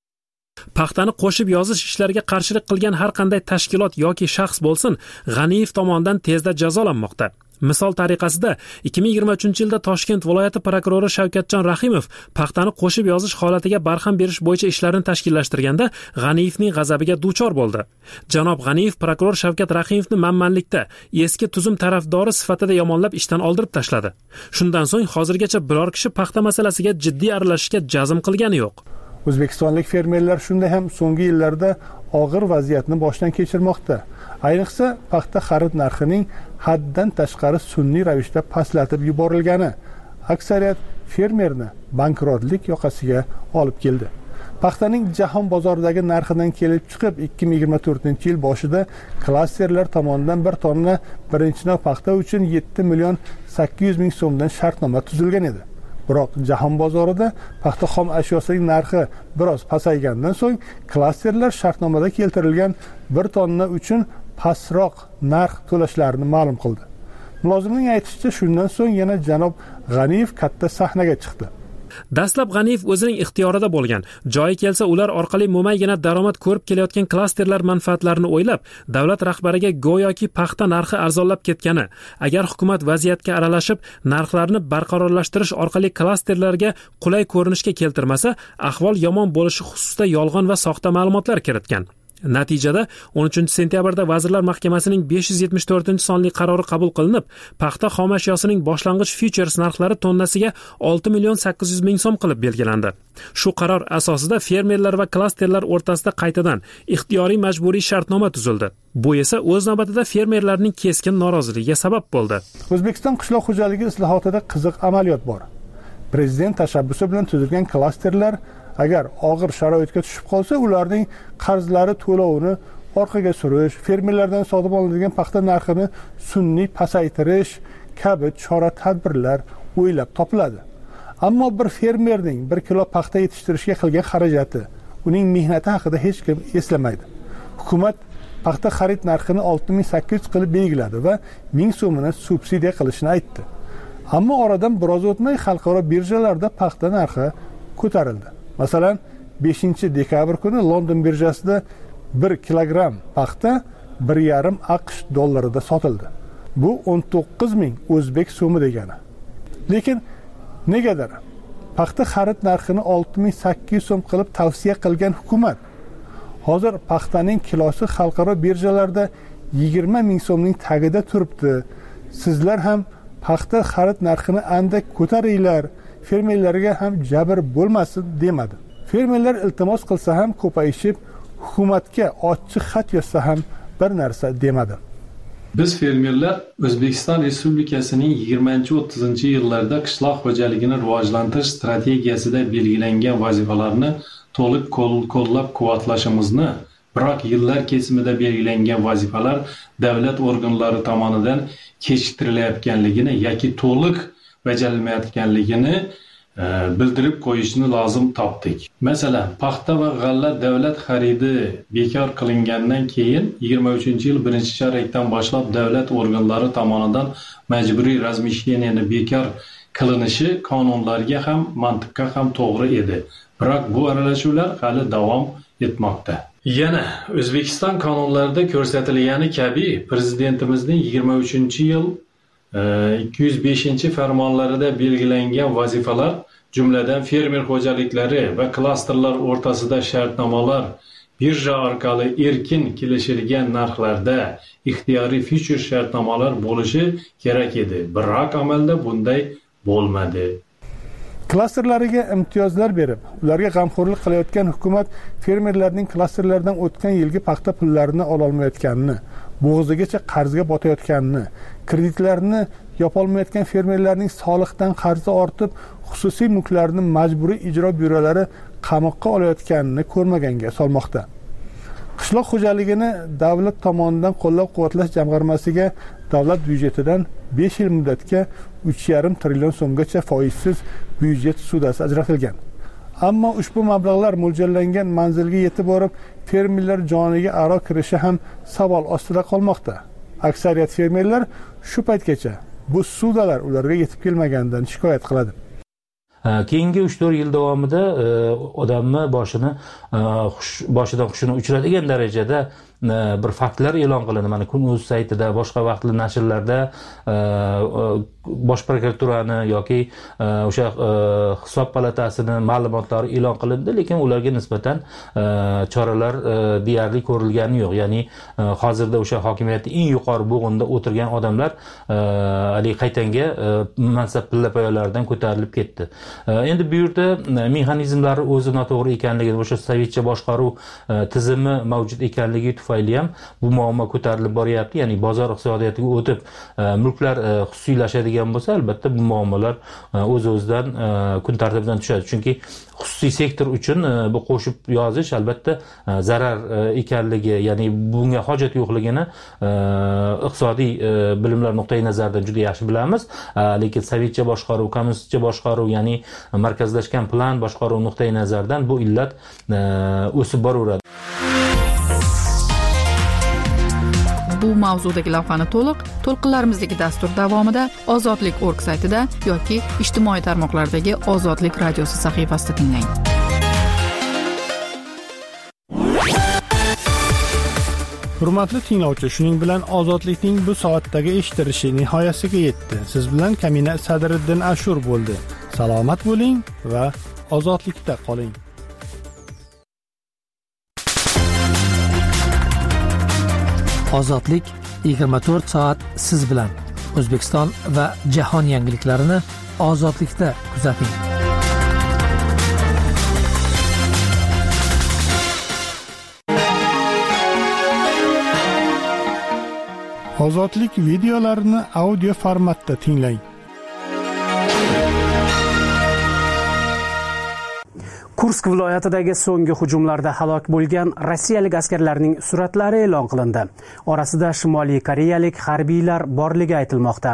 Paxtani qo'shib yozish ishlariga qarshilik qilgan har qanday tashkilot yoki shaxs bo'lsin, G'aniyev tomonidan tezda jazolanmoqda. Misol tariqasida ikki ming yigirma uchinchi yilda Toshkent viloyati prokurori Shavkatjon Rahimov paxtani qo'shib yozish holatiga barham berish bo'yicha ishlarni tashkillashtirganda G'aniyevning g'azabiga duchor bo'ldi. Janob G'aniyev prokuror Shavkat Rahimovni manmanlikda eski tuzum tarafdori sifatida yomonlab ishdan oldirib tashladi. Shundan so'ng hozirgacha biror kishi paxta masalasiga jiddiy aralashishga jazm qilgani yo'q. O'zbekistonlik fermerlar shunday ham so'nggi yillarda og'ir vaziyatni boshdan kechirmoqda. Ayniqsa, paxta xarid narxining haddan tashqari sun'iy ravishda pastlatib yuborilgani aksariyat fermerni bankrotlik yoqasiga olib keldi. paxtaning jahon bozoridagi narxidan kelib chiqib ikki ming yigirma to'rtinchi yil boshida klasterlar tomonidan bir tonna birinchi nav paxta uchun yetti million sakkiz yuz ming so'mdan shartnoma tuzilgan edi. Biroq jahon bozorida paxta xom ashyosining narxi biroz pasaygandan so'ng klasterlar shartnomada keltirilgan bir tonna uchun pastroq narx to'lashlarini ma'lum qildi. Mulozimning aytishicha, shundan so'ng yana janob G'aniyev katta sahnaga chiqdi. Dastlab G'aniyev o'zining ixtiyorida bo'lgan, joyi kelsa ular orqali mo'maygina daromad ko'rib kelayotgan klasterlar manfaatlarini o'ylab, davlat rahbariga go'yoki paxta narxi arzonlab ketgani, agar hukumat vaziyatga aralashib, narxlarni barqarorlashtirish orqali klasterlarga qulay ko'rinishga keltirmasa, ahvol yomon bo'lishi xususida yolg'on va soxta ma'lumotlar kiritgan. Natijada o'n uchinchi sentyabrda Vazirlar Mahkamasining besh yuz yetmish to'rtinchi sonli qarori qabul qilinib, paxta xom ashyosining boshlang'ich futures narxlari tonnasiga olti million sakkiz yuz ming so'm qilib belgilandi. Shu qaror asosida fermerlar va klasterlar o'rtasida qaytadan ixtiyoriy majburiy shartnoma tuzildi. Bu esa o'z navbatida fermerlarning keskin noroziligiga sabab bo'ldi. O'zbekiston qishloq xo'jaligi islohotida qiziq amaliyot bor. Prezident tashabbusi bilan tuzilgan klasterlar agar og'ir sharoitga tushib qolsa, ularning qarzlari to'lovini orqaga surish, fermerlardan sotib olinadigan paxta narxini sun'iy pasaytirish kabi chora-tadbirlar o'ylab topiladi. Ammo bir fermerning bir kilo paxta yetishtirishga qilgan xarajati, uning mehnati haqida hech kim eslamaydi. Hukumat paxta xarid narxini olti ming sakkiz yuz qilib belgiladi va ming so'mini subsidiya qilishini aytdi. Ammo oradan biroz o'tmay xalqaro birjalarda paxta narxi ko'tarildi. Masalan, beshinchi dekabr kuni London birjasida bir kilogramm paxta bir yarim AQSh dollarida sotildi. Bu o'n to'qqiz ming o'zbek so'mi degani. Lekin negadir paxta xarid narxini olti ming sakkiz yuz so'm qilib tavsiya qilgan hukumat hozir paxtaning kilosi xalqaro birjalarda yigirma ming so'mning tagida turibdi. Sizlar ham paxta xarid narxini andak ko'taringlar, fermerlarga ham jabr bo'lmasin demadi. Fermerlar iltimos qilsa ham ko'payishib, hukumatga ochiq xat yozsa ham bir narsa demadi. Biz fermerlar O'zbekiston Respublikasining yigirmanchi o'ttizinchi yillarda qishloq xo'jaligini rivojlantirish strategiyasida belgilangan vazifalarni to'liq qo'llab-quvvatlashimizni, biroq yillar kesimida belgilangan vazifalar davlat organlari tomonidan kechiktirilayotganligini yoki to'liq bajarilmayotganligini e, bildirib qo'yishni lozim topdik. Masalan, paxta va g'alla davlat xaridi bekor qilingandan keyin yigirma uchinchi yil birinchi chorakdan boshlab davlat organlari tomonidan majburiy razmisheniyani bekor qilinishi qonunlarga ham, mantiqqa ham to'g'ri edi. Biroq bu aralashuvlar hali davom etmoqda. Yana O'zbekiston qonunlarida ko'rsatilgani kabi prezidentimizning yigirma uchinchi yil ikki yuz beshinchi farmonlarida belgilangan vazifalar, jumladan fermer xo'jaliklari va klasterlar o'rtasida shartnomalar birja orqali erkin kelishilgan narxlarda ixtiyoriy future shartnomalar bo'lishi kerak edi. Biroq amalda bunday bo'lmadi. Klasterlariga imtiyozlar berib, ularga g'amxo'rlik qilayotgan hukumat fermerlarning klasterlardan o'tgan yilgi paxta pullarini ola olmayotganini, bo'g'zigacha qarzga botayotganini, kreditlarni yopolmayotgan fermerlarning soliqdan qarzi ortib, xususiy mulklarni majburiy ijro byurolari qamoqqa olayotganini ko'rmaganga solmoqda. Qishloq xo'jaligini davlat tomonidan qo'llab-quvvatlash jamg'armasiga davlat byudjetidan besh yil muddatga uch yarim trillion so'mgacha foizsiz byudjet sudasi ajratilgan. Ammo ushbu mablag'lar mo'ljallangan manzilga yetib borib, fermerlar joniga aro kirishi ham savol ostida qolmoqda. Aksariyat fermerlar shu paytgacha bu sudalar ularga yetib kelmaganidan shikoyat qiladi. Keyingi uch to'rt yil davomida odamni boshini boshidan hushini uchiradigan darajada bir faktlar e'lon qilindi. Mana Kun.uz saytida, boshqa vaqtli nashrlarda bosh prokuraturani yoki o'sha hisob palatasini ma'lumotlari e'lon qilindi, lekin ularga nisbatan choralar deyarli ko'rilgani yo'q. Ya'ni hozirda o'sha hokimiyatning eng yuqori bo'g'inda o'tirgan odamlar hali qaytanga mansab pillapoyalaridan ko'tarilib ketdi. Endi bu yerda mexanizmlari o'zi noto'g'ri ekanligi, o'sha sovetcha boshqaruv tizimi mavjud ekanligi tufayli ham bu muammo ko'tarilib boryapti. Ya'ni bozor iqtisodiyotiga o'tib mulklar xususiylashadigan bo'lsa, albatta bu muammolar o'z-o'zidan kun tartibidan tushadi. Chunki xususiy sektor uchun bu qo'shib yozish albatta zarar ekanligi, ya'ni bunga hojat yo'qligini iqtisodiy bilimlar nuqtai nazaridan juda yaxshi bilamiz. Lekin sovetcha boshqaruv, kommunistcha boshqaruv, ya'ni markazlashgan plan boshqaruv nuqtai nazaridan bu illat o'sib boraveradi. Bu mavzudagi lavhani to'liq to'lqinlarimizdagi dastur davomida ozodlik nokta org saytida yoki ijtimoiy tarmoqlardagi Ozodlik radiosi sahifasida tinglang. Hurmatli tinglovchi, shuning bilan Ozodlikning bu soatdagi eshitilishi nihoyasiga yetdi. Siz bilan Kamina Sadriddin Ashur bo'ldi. Salomat bo'ling va ozodlikda qoling. Ozodlik yigirma to'rt soat siz bilan. O'zbekiston va jahon yangiliklarini Ozodlikda kuzating. Ozodlik videolarini audio formatda tinglang. Kursk viloyatidagi so'nggi hujumlarda halok bo'lgan rossiyalik askarlarning suratlari e'lon qilindi. Orasida Shimoliy koreyalik harbiylar borligi aytilmoqda.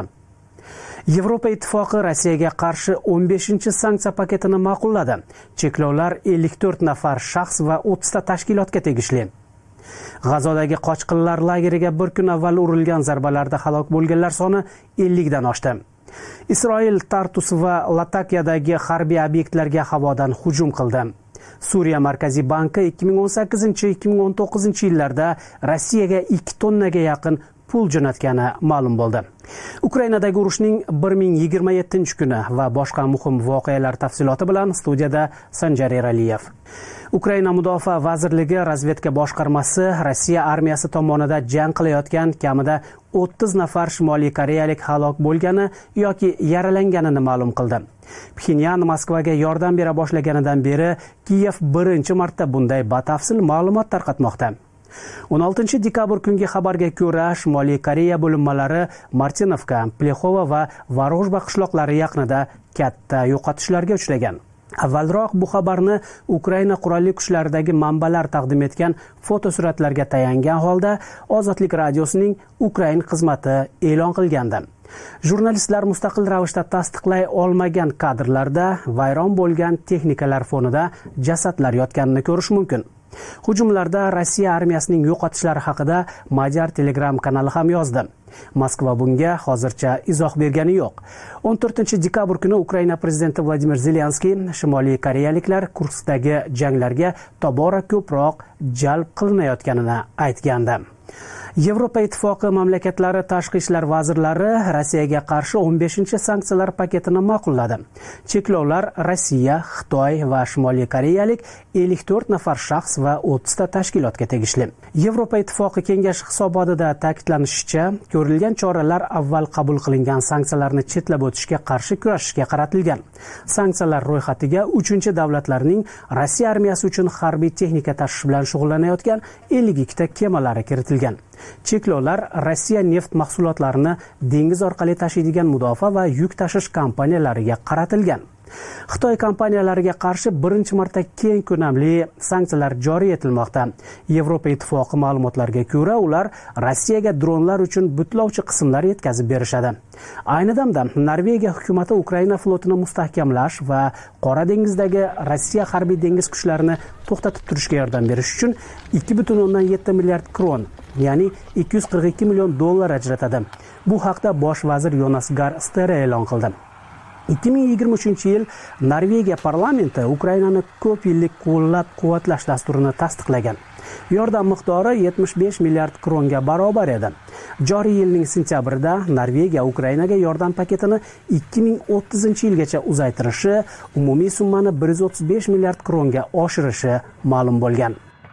Yevropa ittifoqi Rossiyaga qarshi o'n beshinchi sanksiya paketini ma'qulladi. Cheklovlar ellik to'rt nafar shaxs va o'ttiz ta tashkilotga tegishli. G'azodagi qochqinlar lageriga bir kun avval urilgan zarbalarda halok bo'lganlar soni ellik dan oshdi. Isroil Tartus va Latakiyadagi harbiy obyektlarga havodan hujum qildi. Suriya Markaziy banki ikki ming o'n sakkizinchi ikki ming o'n to'qqizinchi yillarda Rossiyaga ikki tonnaga yaqin pul jo'natgani ma'lum bo'ldi. Ukrainadagi urushning bir ming yigirma yettinchi kuni va boshqa muhim voqealar tafsiloti bilan studiyada Sanjar Eraliyev. Ukraina Mudofaa vazirligi razvedka boshqarmasi Rossiya armiyasi tomonidan jang qilayotgan kamida o'ttiz nafar Shimoliy koreyalik halok bo'lgani yoki yaralanganini ma'lum qildi. Pxenyan Moskvaga yordam bera boshlaganidan beri Kiyev birinchi marta bunday batafsil ma'lumot tarqatmoqda. o'n oltinchi dekabr kungi xabarga ko'ra, Shimoliy Koreya bo'linmalari Martinovka, Plexova va Vorojba qishloqlari yaqinida katta yo'qotishlarga uchragan. Avvalroq bu xabarni Ukraina qurolli kuchlaridagi manbalar taqdim etgan fotosuratlarga tayangan holda Ozodlik radiosining Ukraina xizmati e'lon qilgandi. Jurnalistlar mustaqil ravishda tasdiqlay olmagan kadrlarda vayron bo'lgan texnikalar fonida jasadlar yotganini ko'rish mumkin. Hujumlarda Rossiya armiyasining yo'qotishlari haqida Majar Telegram kanali ham yozdi. Moskva bunga hozircha izoh bergani yo'q. o'n to'rtinchi dekabr kuni Ukraina prezidenti Vladimir Zelenskiy Shimoliy koreyaliklar Kurskdagi janglarga tobora ko'proq jalb qilinayotganini aytgandi. Yevropa ittifoqi mamlakatlari tashqi ishlar vazirlari Rossiyaga qarshi o'n beshinchi sanksiyalar paketini ma'qulladi. Cheklovlar Rossiya, Xitoy va Shimoliy koreyalik ellik to'rt nafar shaxs va o'ttiz ta tashkilotga tegishli. Yevropa ittifoqi kengashi hisobotida ta'kidlanishicha, ko'rilgan choralar avval qabul qilingan sanksiyalarni chetlab o'tishga qarshi kurashishga qaratilgan. Sanksiyalar ro'yxatiga uchinchi davlatlarning Rossiya armiyasi uchun harbiy texnika tashish bilan shug'ullanayotgan ellik ikkita kemalari kiritilgan. Cheklovlar Rossiya neft mahsulotlarini dengiz orqali tashiydigan mudofaa va yuk tashish kompaniyalariga qaratilgan. Xitoy kompaniyalariga qarshi birinchi marta keng ko'lamli sanksiyalar joriy etilmoqda. Yevropa ittifoqi ma'lumotlariga ko'ra, ular Rossiyaga dronlar uchun butlovchi qismlar yetkazib berishadi. Ayni damda Norvegiya hukumati Ukraina flotini mustahkamlash va Qora dengizdagi Rossiya harbiy dengiz kuchlarini to'xtatib turishga yordam berish uchun ikki butun o'ndan yetti milliard kron, ya'ni ikki yuz qirq ikki million dollar ajratadi. Bu haqda bosh vazir Jonas Gahr Stere e'lon qildi. ikki ming yigirma uchinchi yil Norvegiya parlamenti Ukrainani ko'p yillik qo'llab-quvvatlash dasturini tasdiqlagan. Yordam miqdori yetmish besh milliard kronga barobar edi. Joriy yilning sentyabrida Norvegiya Ukrainaga yordam paketini ikki ming o'ttizinchi yilgacha uzaytirishi, umumiy summani bir yuz o'ttiz besh milliard kronga oshirishi ma'lum bo'lgan.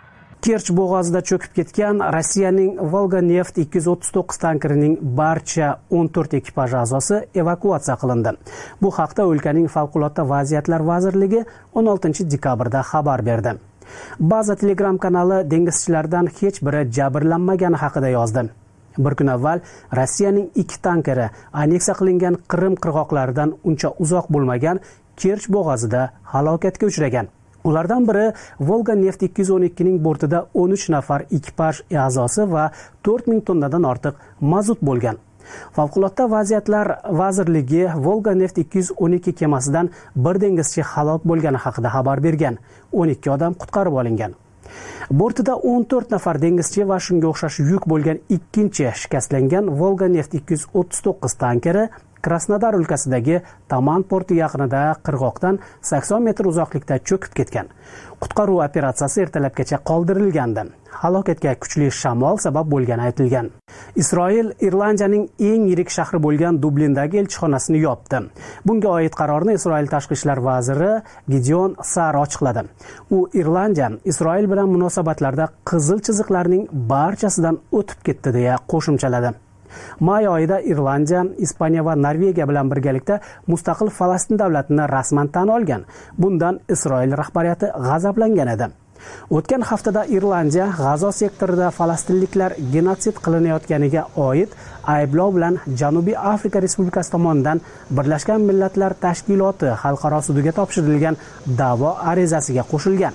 Kerch bo'g'ozida cho'kib ketgan Rossiyaning Volga-neft ikki yuz o'ttiz to'qqiz tankerining barcha o'n to'rt ekipaj a'zosi evakuatsiya qilindi. Bu haqda o'lkaning favqulodda vaziyatlar vazirligi o'n oltinchi dekabrda xabar berdi. Baza Telegram kanali dengizchilardan hech biri jabrlanmagani haqida yozdi. Bir kun avval Rossiyaning ikki tankeri aneksiya qilingan Qrim qirg'oqlaridan uncha uzoq bo'lmagan Kerch bo'g'ozida halokatga uchragan. Ulardan biri Volga-neft ikki yuz o'n ikki ning bortida o'n uch nafar ekipaj a'zosi va to'rt ming tonnadan ortiq mazut bo'lgan. Favqulodda vaziyatlar vazirligi Volga-neft ikki yuz o'n ikki kemasidan bir dengizchi halok bo'lgani haqida xabar bergan. o'n ikki odam qutqarib olingan. Bortida o'n to'rt nafar dengizchi va shunga o'xshash yuk bo'lgan ikkinchi shikastlangan Volga-neft ikki yuz o'ttiz to'qqiz tankeri Krasnodar o'lkasidagi Taman porti yaqinida qirg'oqdan sakson metr uzoqlikda cho'kib ketgan. Qutqaruv operatsiyasi ertalabgacha qoldirilgandi. Halokatga kuchli shamol sabab bo'lgani aytilgan. Isroil Irlandiyaning eng yirik shahri bo'lgan Dublindagi elchixonasini yopdi. Bunga oid qarorni Isroil tashqi ishlar vaziri Gideon Sar ochiqladi. U Irlandiya Isroil bilan munosabatlarda qizil chiziqlarning barchasidan o'tib ketdi deya qo'shimchaladi. May oyida Irlandiya, Ispaniya va Norvegiya bilan birgalikda mustaqil Falastin davlatini rasman tan olgan. Bundan Isroil rahbariyati g'azablangan edi. O'tgan haftada Irlandiya G'azo sektorida falastinliklar genotsid qilinayotganiga oid ayblov bilan Janubiy Afrika Respublikasi tomonidan Birlashgan Millatlar Tashkiloti xalqaro sudiga topshirilgan da'vo arizasiga qo'shilgan.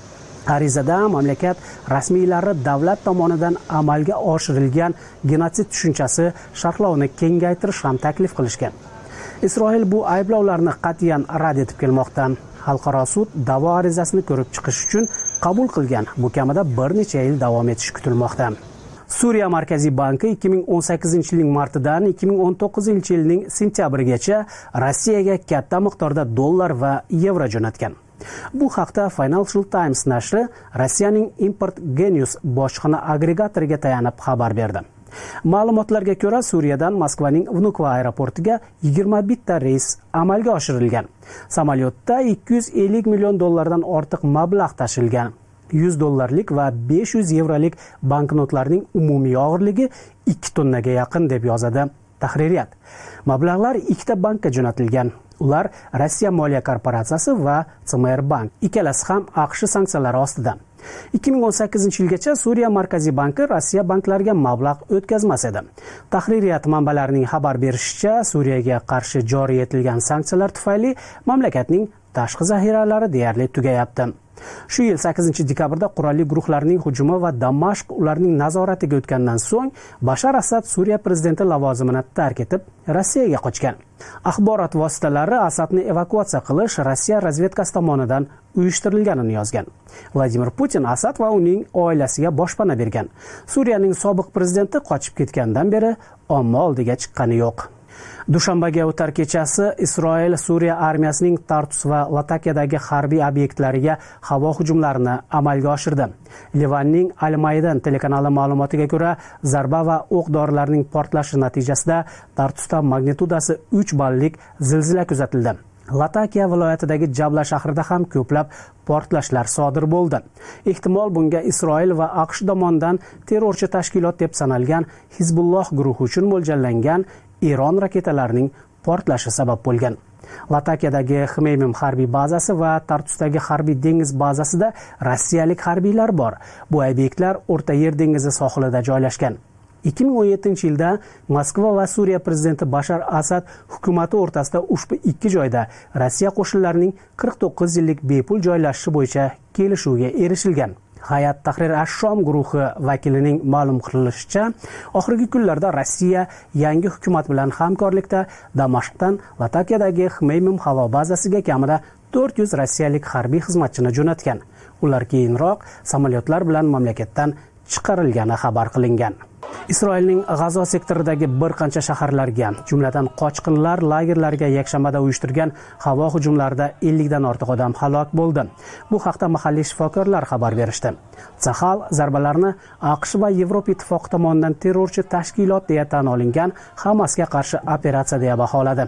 Arizada mamlakat rasmiylari davlat tomonidan amalga oshirilgan genotsid tushunchasi sharhlovini kengaytirish ham taklif qilishgan. Isroil bu ayblovlarni qat'iyan rad etib kelmoqda. Xalqaro sud da'vo arizasini ko'rib chiqish uchun qabul qilgan. Bu kamida bir necha yil davom etishi kutilmoqda. Suriya Markaziy banki ikki ming o'n sakkizinchi yilning martidan ikki ming o'n to'qqizinchi yilning sentyabrigacha Rossiyaga katta miqdorda dollar va yevro jo'natgan. Bu haqda Financial Times nashri Rossiyaning Import Genius bojxona agregatoriga tayanib xabar berdi. Ma'lumotlarga ko'ra, Suriyadan Moskvaning Vnukovo aeroportiga yigirma bitta reys amalga oshirilgan. Samolyotda ikki yuz ellik million dollardan ortiq mablag' tashilgan. yuz dollarlik va besh yuz yevrolik banknotlarning umumiy og'irligi ikki tonnaga yaqin deb yozadi Tahririyat. Mablag'lar ikkita bankka jo'natilgan. Ular Rossiya Moliya korporatsiyasi va C M R Bank. Ikkalasi ham AQSh sanksiyalari ostida. ikki ming o'n sakkizinchi yilgacha Suriya Markaziy banki Rossiya banklariga mablag' o'tkazmas edi. Tahririyat manbalarining xabar berishicha, Suriyaga qarshi joriy etilgan sanksiyalar tufayli mamlakatning tashqi zaxiralari deyarli tugayapti. Shu yil sakkizinchi dekabrda qurolli guruhlarning hujumi va Damashq ularning nazoratiga o'tgandan so'ng Bashar Asad Suriya prezidenti lavozimini tark etib, Rossiyaga qochgan. Axborot vositalari Asadni evakuatsiya qilish Rossiya razvedkasi tomonidan uyushtirilganini yozgan. Vladimir Putin Asad va uning oilasiga boshpana bergan. Suriyaning sobiq prezidenti qochib ketgandan beri omma oldiga chiqqani yo'q. Dushanbaga o'tar kechasi Isroil Suriya armiyasining Tartus va Latakiyadagi harbiy obyektlariga havo hujumlarini amalga oshirdi. Livanning Al-Maydan telekanali ma'lumotiga ko'ra, zarba va o'q-dorilarning portlashi natijasida Tartusda magnitudasi uch ballik zilzila kuzatildi. Latakiya viloyatidagi Jabla shahrida ham ko'plab portlashlar sodir bo'ldi. Ehtimol bunga Isroil va AQSh tomonidan terrorchi tashkilot deb sanalgan Hizbulloh guruhi uchun mo'ljallangan Eron raketalarining portlashi sabab bo'lgan. Latakiyadagi Xmeymim harbiy bazasi va Tartusdagi harbiy dengiz bazasida rossiyalik harbiylar bor. Bu obyektlar O'rta Yer dengizi sohilida joylashgan. ikki ming o'n yettinchi yilda Moskva va Suriya prezidenti Bashar Asad hukumati o'rtasida ushbu ikki joyda Rossiya qo'shinlarining qirq to'qqiz yillik bepul joylashishi bo'yicha kelishuvga erishilgan. Hayat Tahrir ash-Shom guruhi vakilining ma'lum qilishicha, oxirgi kunlarda Rossiya yangi hukumat bilan hamkorlikda Damashqdan Latakiyadagi Xmeymim havo bazasiga kamida to'rt yuz rossiyalik harbiy xizmatchini jo'natgan. Ular keyinroq samolyotlar bilan mamlakatdan chiqarilgani xabar qilingan. Isroilning G'azo sektoridagi bir qancha shaharlarga, jumladan qochqinlar lagerlariga yakshanbada uyushtirgan havo hujumlarida ellik dan ortiq odam halok bo'ldi. Bu haqda mahalliy shifokorlar xabar berishdi. Sahal zarbalarni AQSh va Yevropa ittifoqi tomonidan terrorchi tashkilot deya tan olingan Hamasga qarshi operatsiya deya baholadi.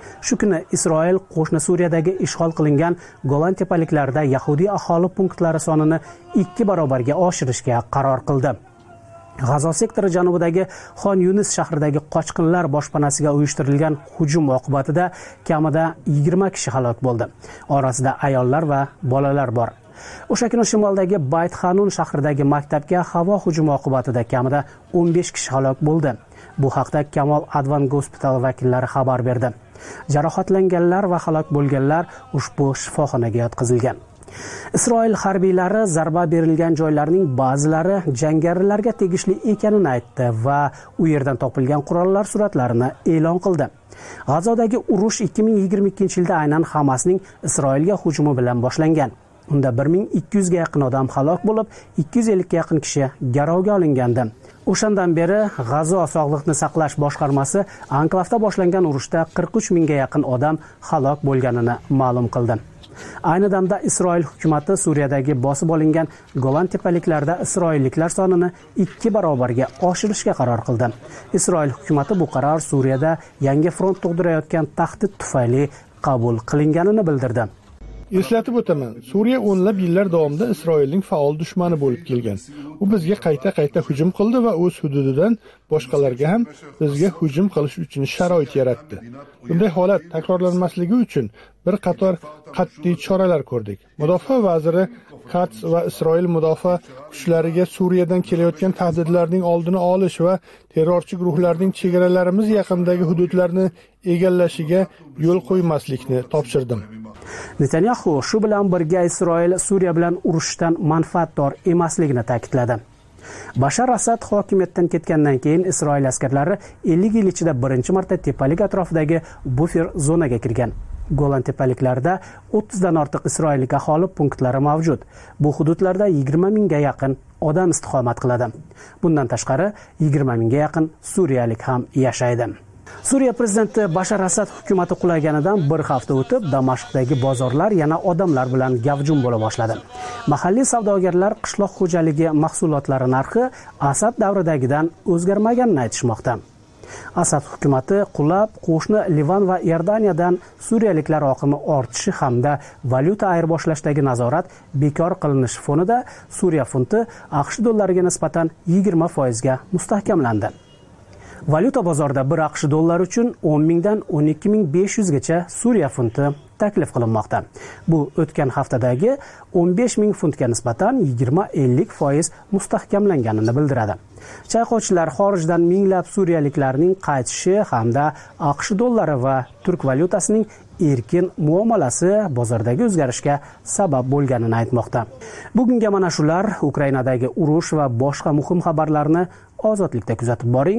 Shu kuni Isroil qo'shni Suriyadagi ishg'ol qilingan Golan tepaliklarida yahudiy aholi punktlari sonini ikki barobarga oshirishga qaror qildi. G'azo sektori janubidagi Xon Yunis shahridagi qochqinlar boshpanasiga uyushtirilgan hujum oqibatida kamida yigirma kishi halok bo'ldi. Orasida ayollar va bolalar bor. O'sha kuni shimoldagi Bayt Xanun shahridagi maktabga havo hujumi oqibatida kamida o'n besh kishi halok bo'ldi. Bu haqda Kamol Advan Hospital vakillari xabar berdi. Jarohatlanganlar va halok bo'lganlar ushbu shifoxonaga yotqizilgan. Isroil harbiylari zarba berilgan joylarning ba'zilari jangarilarga tegishli ekanini aytdi va u yerdan topilgan qurollar suratlarini e'lon qildi. G'azodagi urush ikki ming yigirma ikkinchi yilda aynan Hamasning Isroilga hujumi bilan boshlangan. Unda bir ming ikki yuz ga yaqin odam halok bo'lib, ikki yuz ellik ga yaqin kishi garovga olingandi. O'shandan beri G'azo sog'liqni saqlash boshqarmasi anklavda boshlangan urushda qirq uch mingga yaqin odam halok bo'lganini ma'lum qildi. Ayni damda Isroil hukumatı Suriyadagi bosib olingan Golan tepaliklarida isroilliklar sonini ikki barobarga oshirishga qaror qildi. Isroil hukumatı bu qaror Suriyada yangi front tug'dirayotgan tahdid tufayli qabul qilinganini bildirdi. Eslatib o'taman, Suriya o'nlab yillar davomida Isroilning faol dushmani bo'lib kelgan. U bizga qayta-qayta hujum qildi va o'z hududidan boshqalarga ham bizga hujum qilish uchun sharoit yaratdi. Bunday holat takrorlanmasligi uchun bir qator qat'iy choralar ko'rdik. Mudofaa vaziri Katz va Isroil mudofaa kuchlariga Suriyadan kelayotgan tahdidlarning oldini olish va terrorchi guruhlarning chegaralarimiz yaqinidagi hududlarni egallashiga yo'l qo'ymaslikni topshirdim. Netanyahu shu bilan birga Isroil Suriya bilan urushdan manfaatdor emasligini ta'kidladi. Bashar Asad hokimiyatdan ketgandan keyin Isroil askarlari ellik yil ichida birinchi marta tepalik atrofidagi bufer zonaga kirgan. Golan tepaliklarida o'ttiz dan ortiq isroillik aholi punktlari mavjud. Bu hududlarda yigirma mingga yaqin odam istiqomat qiladi. Bundan tashqari yigirma mingga yaqin suriyalik ham yashaydi. Suriya prezidenti Bashar Asad hukumati qulaganidan bir hafta o'tib, Damashqdagi bozorlar yana odamlar bilan gavjum bo'la boshladi. Mahalliy savdogarlar qishloq xo'jaligi mahsulotlari narxi Asad davridagidan o'zgarmaganini aytishmoqda. Asad hukumati qulab, qo'shni Livan va Iordaniyadan suriyaliklar oqimi ortishi hamda valyuta ayirboslashdagi nazorat bekor qilinishi fonida Suriya funti AQSh dollariga nisbatan yigirma foiz ga mustahkamlandi. Valyuta bozorida bir AQSh dollari uchun o'n mingdan o'n ikki ming besh yuz gacha Suriya funti taklif qilinmoqda. Bu o'tgan haftadagi o'n besh ming funtga nisbatan yigirma ellik foiz mustahkamlanganini bildiradi. Chayqovchilar xorijdan minglab suriyaliklarning qaytishi hamda AQSh dollari va turk valyutasining erkin muomalasi bozordagi o'zgarishga sabab bo'lganini aytmoqda. Bugunga mana shular. Ukrainadagi urush va boshqa muhim xabarlarni Ozodlikda kuzatib boring.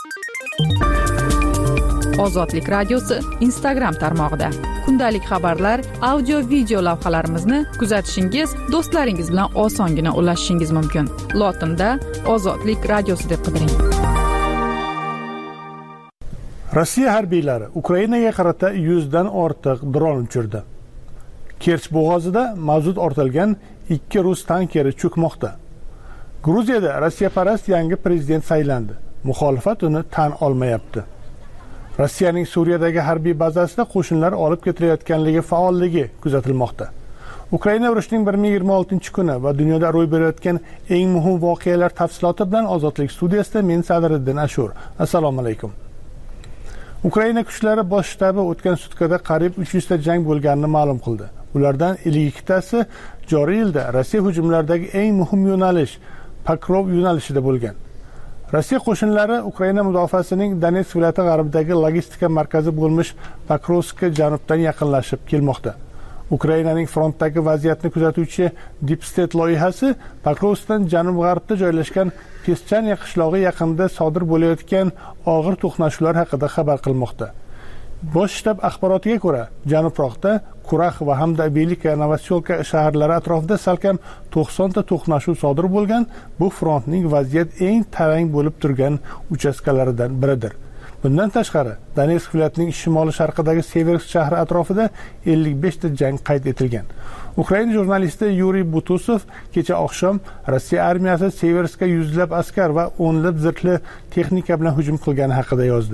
Ozodlik radiosi Instagram tarmog'ida kundalik xabarlar, audio video lavhalarimizni kuzatishingiz, do'stlaringiz bilan osongina ulashishingiz mumkin. Lotinda Ozodlik radiosi deb qidiring. Rossiya harbiylari Ukrainaga qarata yuz dan ortiq dron uchirdi. Kerch bo'g'ozida mavjud ortilgan ikki rus tankeri cho'kmoqda. Gruziyada Rossiyaparast yangi prezident saylandi. Muxolifat uni tan olmayapti. Rossiyaning Suriyadagi harbiy bazasida qo'shinlar olib ketilayotganligi faolligi kuzatilmoqda. Ukraina urushining bir ming yigirma oltinchi kuni va dunyoda ro'y berayotgan eng muhim voqealar tafsiloti bilan Ozodlik studiyasida men Sadriddin Ashur. Assalomu alaykum. Ukraina kuchlari bosh shtabi o'tgan sutkada qariyb uch yuz ta jang bo'lganini ma'lum qildi. Ulardan ellik ikki tasi joriy yilda Rossiya hujumlaridagi eng muhim yo'nalish Pokrov yo'nalishida bo'lgan. Rossiya qo'shinlari Ukraina mudofaasining Donetsk viloyati g'arbidagi logistika markazi bo'lmish Pokrovskka janubdan yaqinlashib kelmoqda. Ukrainaning frontdagi vaziyatni kuzatuvchi Deep State loyihasi Pokrovskdan janub-g'arbda joylashgan Peschanya qishlog'i yaqinida sodir bo'layotgan og'ir to'qnashuvlar haqida xabar qilmoqda. Bosh shtab axborotiga ko'ra, janubroqda Kurax va hamda Velika Novoselka shaharlari atrofida salkam to'qson ta to'qnashuv sodir bo'lgan. Bu frontning vaziyat eng tarang bo'lib turgan uchastkalaridan biridir. Bundan tashqari, Donetsk viloyatining shimoli-sharqidagi Seversk shahri atrofida ellik besh ta jang qayd etilgan. Ukraina jurnalisti Yuriy Butusov kecha oqshom Rossiya armiyasi Severskka yuzlab askar va o'nlab zirhli texnika bilan hujum qilgani haqida yozdi.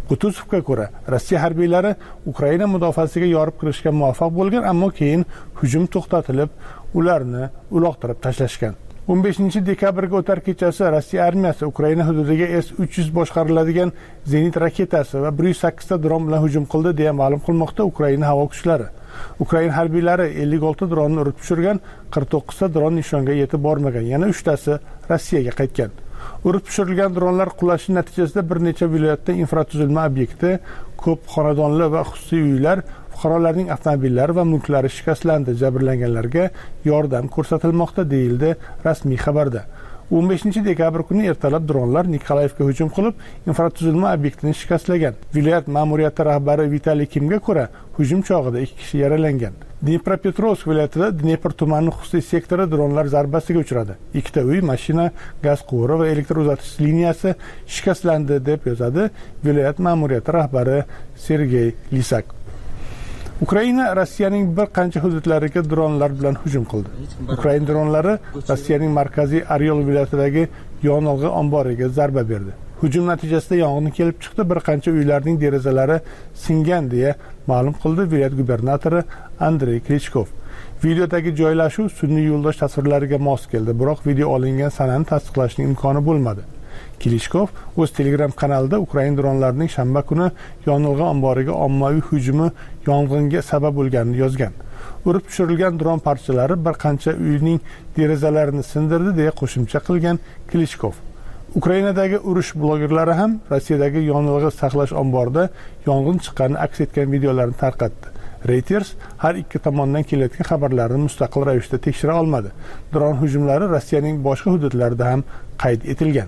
Qutuzovga ko'ra, Rossiya harbiylari Ukraina mudofaasiga yorib kirishga muvaffaq bo'lgan, ammo keyin hujum to'xtatilib, ularni uloqtirib tashlashgan. o'n beshinchi dekabrga o'tar kechasi Rossiya armiyasi Ukraina hududiga S uch yuz boshqariladigan zenit raketasi va bir yuz sakkiz ta dron bilan hujum qildi deya ma'lum qilmoqda Ukraina havo kuchlari. Ukraina harbiylari ellik olti dronni urib tushirgan, qirq to'qqiz ta dron nishonga yetib bormagan, yana uch tasi Rossiyaga qaytgan. Urib tushirilgan dronlar qulashi natijasida bir necha viloyatda infratuzilma obyekti, ko'p xonadonli va xususiy uylar, fuqarolarning avtomobillari va mulklari shikastlandi. Jabrlanganlarga yordam ko'rsatilmoqda deyildi rasmiy xabarda. o'n beshinchi dekabr kuni ertalab dronlar Nikolayevga hujum qilib, infratuzilma obyektini shikastlagan. Viloyat ma'muriyati rahbari Vitaliy Kimga ko'ra, hujum chog'ida ikki kishi yaralangan. Dnepropetrovsk viloyatida Dnepr tumani xususiy sektori dronlar zarbasiga uchradi. Ikkita uy, mashina, gaz quvuri va elektr uzatish liniyasi shikastlandi deb yozadi viloyat ma'muriyati rahbari Sergey Lisak. Ukraina Rossiyaning bir qancha hududlariga dronlar bilan hujum qildi. Ukraina dronlari Rossiyaning markaziy Oryol viloyatidagi yonilg'i omboriga zarba berdi. Hujum natijasida yong'in kelib chiqdi, bir qancha uylarning derazalari singan deya ma'lum qildi viloyat gubernatori Andrey Klichkov. Videodagi joylashuv sun'iy yo'ldosh tasvirlariga mos keldi, biroq video olingan sanani tasdiqlashning imkoni bo'lmadi. Klishkov o'z Telegram kanalida Ukraina dronlarining shanba kuni yonilg'i omboriga ommaviy hujumi yong'inga sabab bo'lganini yozgan. Urib tushirilgan dron parchalari bir qancha uyning derazalarini sindirdi deya qo'shimcha qilgan Klishkov. Ukrainadagi urush blogerlari ham Rossiyadagi yonilg'i saqlash omborida yong'in chiqqanini aks etgan videolarni tarqatdi. Reuters har ikki tomondan kelayotgan xabarlarni mustaqil ravishda tekshira olmadi. Dron hujumlari Rossiyaning boshqa hududlarida ham qayd etilgan.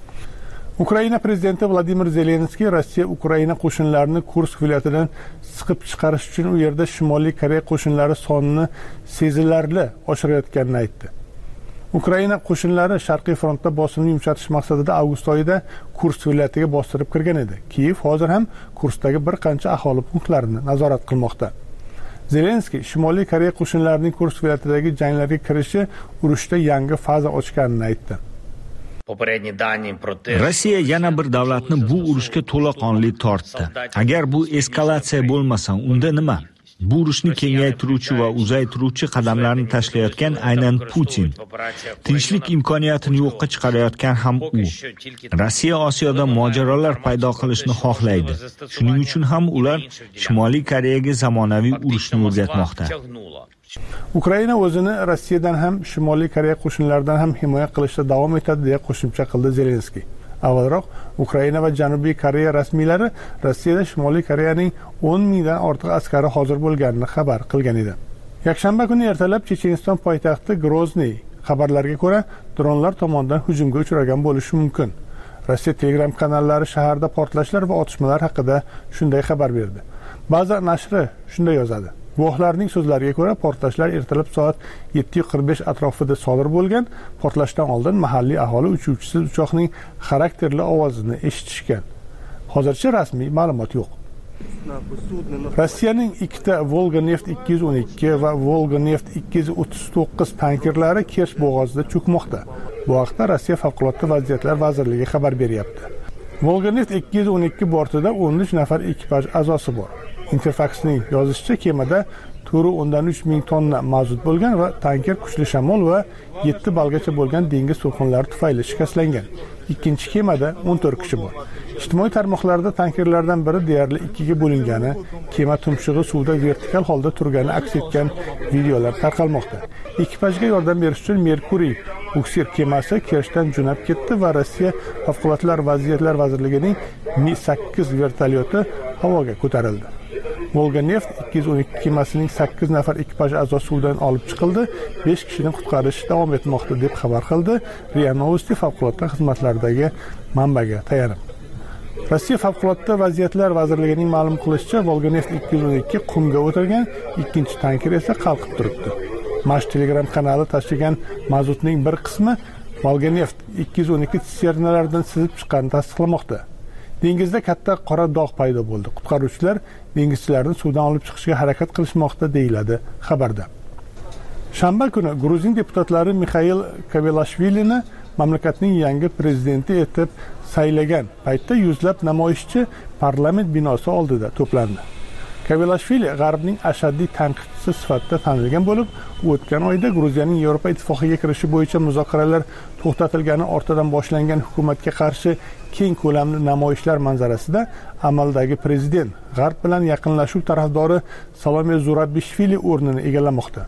Ukraina prezidenti Vladimir Zelenskiy Rossiya Ukraina qo'shinlarini Kursk viloyatidan siqib chiqarish uchun u yerda Shimoliy Koreya qo'shinlari sonini sezilarli oshirayotganini aytdi. Ukraina qo'shinlari Sharqiy frontda bosimni yumshatish maqsadida avgust oyida Kursk viloyatiga bostirib kirgan edi. Kiyev hozir ham Kurskdagi bir qancha aholi punktlarini nazorat qilmoqda. Zelenskiy Shimoliy Koreya qo'shinlarining Kursk viloyatidagi janglarga kirishi urushda yangi faza ochganini aytdi. Rossiya yana bir davlatni bu urushga to'laqonli tortdi. Agar bu eskalatsiya bo'lmasa, unda nima? Bu urushni kengaytiruvchi va uzaytiruvchi qadamlarni tashlayotgan aynan Putin. Tinchlik imkoniyatini yo'qqa chiqarayotgan ham u. Rossiya Osiyoda mojarolar paydo qilishni xohlaydi. Shuning uchun ham ular Shimoliy Koreyaga zamonaviy urushni o'rgatmoqda. Ukraina o'zini Rossiyadan ham, Shimoliy Koreya qo'shinlaridan ham himoya qilishda davom etadi deya qo'shimcha qildi Zelenskiy. Avvalroq Ukraina va Janubiy Koreya rasmiylari Rossiyada Shimoliy Koreyaning o'n mingdan ortiq askari hozir bo'lganini xabar qilgan edi. Yakshanba kuni ertalab Checheniston poytaxti Grozniy xabarlarga ko'ra dronlar tomonidan hujumga uchragan bo'lishi mumkin. Rossiya Telegram kanallari shaharda portlashlar va otishmalar haqida shunday xabar berdi. Ba'zi nashri shunday yozadi. Guvohlarning so'zlariga ko'ra, portlashlar ertalab soat yetti qirq besh atrofida sodir bo'lgan. Portlashdan oldin mahalliy aholi uchuvchisiz uchoqning xarakterli ovozini eshitishgan. Hozircha rasmiy ma'lumot yo'q. Rossiyaning ikkita Volga-neft ikki yuz o'n ikki va Volga-neft ikki yuz o'ttiz to'qqiz tankerlari Kerch bo'g'ozida cho'kmoqda. Bu haqda Rossiya Favqulodda vaziyatlar vazirligi xabar beryapti. Volga-neft ikki yuz o'n ikki bortida o'n uch nafar ekipaj a'zosi bor. Interfax'ning yozishicha, kemada to'rt o'ndan uch ming tonna mavjud bo'lgan va tanker kuchli shamol va yetti balgacha bo'lgan dengiz to'lqinlari tufayli shikastlangan. Ikkinchi kemada o'n to'rt kishi bor. Ijtimoiy tarmoqlarda tankerlardan biri deyarli ikkiga bo'lingani, kema tumshug'i suvda vertikal holda turgani aks etgan videolar tarqalmoqda. Ekipajga yordam berish uchun Merkuriy buksir kemasi Kerchdan jo'nab ketdi va Rossiya Favqulodda vaziyatlar vazirligining Mi sakkiz vertolyoti havoga ko'tarildi. Volga-neft ikki yuz o'n ikki kemasining sakkiz nafar ekipaj a'zosi suvdan olib chiqildi, besh kishini qutqarish davom etmoqda deb xabar qildi Ria Novosti favqulodda xizmatlaridagi manbaga tayanib. Rossiya Favqulodda vaziyatlar vazirligining ma'lum qilishicha, Volga-neft ikki yuz o'n ikki qumga o'tirgan, ikkinchi tanker esa qalqib turibdi. Mash Telegram kanali tashlagan mazutning bir qismi Volga-neft ikki yuz o'n ikki tsisternalaridan sizib chiqqanini tasdiqlamoqda. Dengizda katta qora dog' paydo bo'ldi. Qutqaruvchilar dengizchilarni suvdan olib chiqishga harakat qilishmoqda deyiladi xabarda. Shanba kuni Gruzin deputatlari Mixail Kavelashvilini mamlakatning yangi prezidenti etib saylagan paytda yuzlab namoyishchi parlament binosi oldida to'plandi. Kavelashvili G'arbning ashaddiy tanqidchisi sifatida tanilgan bo'lib, o'tgan oyda Gruziyaning Yevropa Ittifoqiga kirishi bo'yicha muzokaralar to'xtatilgani ortidan boshlangan hukumatga qarshi keng ko'lamli namoyishlar manzarasida amaldagi prezident G'arb bilan yaqinlashuv tarafdori Salome Zurabishvili o'rnini egallamoqda.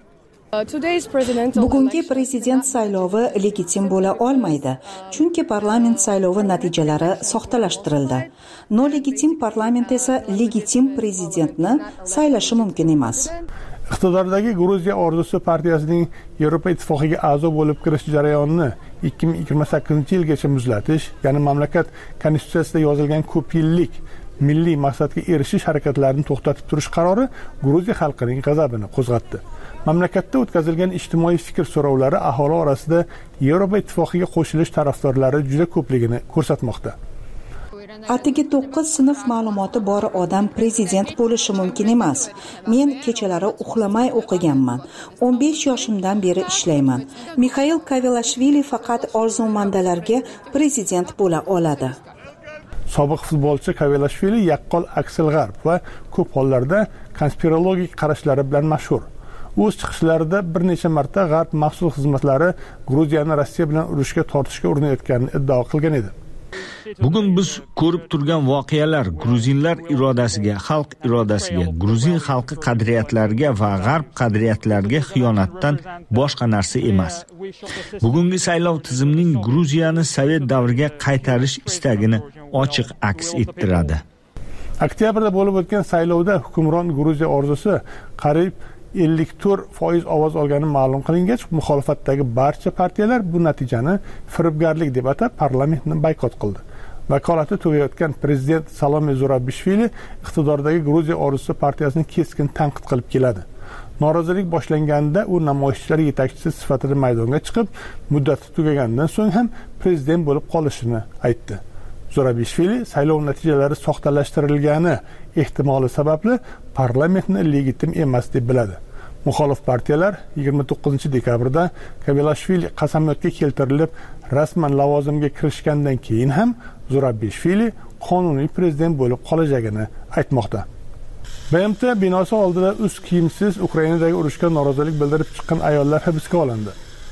Bugungi prezident saylovi legitim bo'la olmaydi, chunki parlament saylovi natijalari soxtalashtirildi. Nolegitim parlament esa legitim prezidentni saylashi mumkin emas. Iqtidordagi Gruziya orzusi partiyasining Yevropa Ittifoqiga a'zo bo'lib kirish jarayonini ikki ming yigirma sakkizinchi yilgacha muzlatish, ya'ni mamlakat konstitutsiyasida yozilgan ko'p yillik milliy maqsadga erishish harakatlarini to'xtatib turish qarori Gruziya xalqining g'azabini qo'zg'atdi. Mamlakatda o'tkazilgan ijtimoiy fikr so'rovlari aholi orasida Yevropa Ittifoqiga qo'shilish tarafdorlari juda ko'pligini ko'rsatmoqda. Atigi to'qqiz sinf ma'lumoti bor odam prezident bo'lishi mumkin emas. Men kechalari uxlamay o'qiganman. o'n besh yoshimdan beri ishlayman. Mixail Kavelashvili faqat orzumandalarga prezident bo'la oladi. Sobiq futbolchi Kavelashvili yaqqol aksil G'arb va ko'p hollarda konspirologik qarashlari bilan mashhur. O'z chiqishlarida bir necha marta G'arb maxsus xizmatlari Gruziyani Rossiya bilan urushga tortishga urinayotganini iddao qilgan edi. Bugun biz ko'rib turgan voqealar gruzinlar irodasiga, xalq irodasiga, gruzin xalqi qadriyatlariga va G'arb qadriyatlariga xiyonatdan boshqa narsa emas. Bugungi saylov tizimining Gruziyani Sovet davriga qaytarish istagini ochiq aks ettiradi. Oktyabrda bo'lib o'tgan saylovda hukmron Gruziya orzusi qariyb ellik to'rt foiz ovoz olgani ma'lum qilingach, muxolifatdagi barcha partiyalar bu natijani firibgarlik deb atab parlamentni boykot qildi. Vakolati tugayotgan prezident Salome Zurabishvili iqtidordagi Gruziya orzusi partiyasini keskin tanqid qilib keladi. Norozilik boshlanganida u namoyishchilar yetakchisi sifatida maydonga chiqib, muddati tugagandan so'ng ham prezident bo'lib qolishini aytdi. Zurabishvili saylov natijalari soxtalashtirilgani ehtimoli sababli parlamentni legitim emas deb biladi. Muxolif partiyalar yigirma to'qqizinchi dekabrda Kavelashvili qasamyodga keltirilib, rasman lavozimga kirishgandan keyin ham Zurabishvili qonuniy prezident bo'lib qolajagini aytmoqda. B M T binosi oldida ust kiyimsiz Ukrainadagi urushga norozilik bildirib chiqqan ayollar hibsga olindi.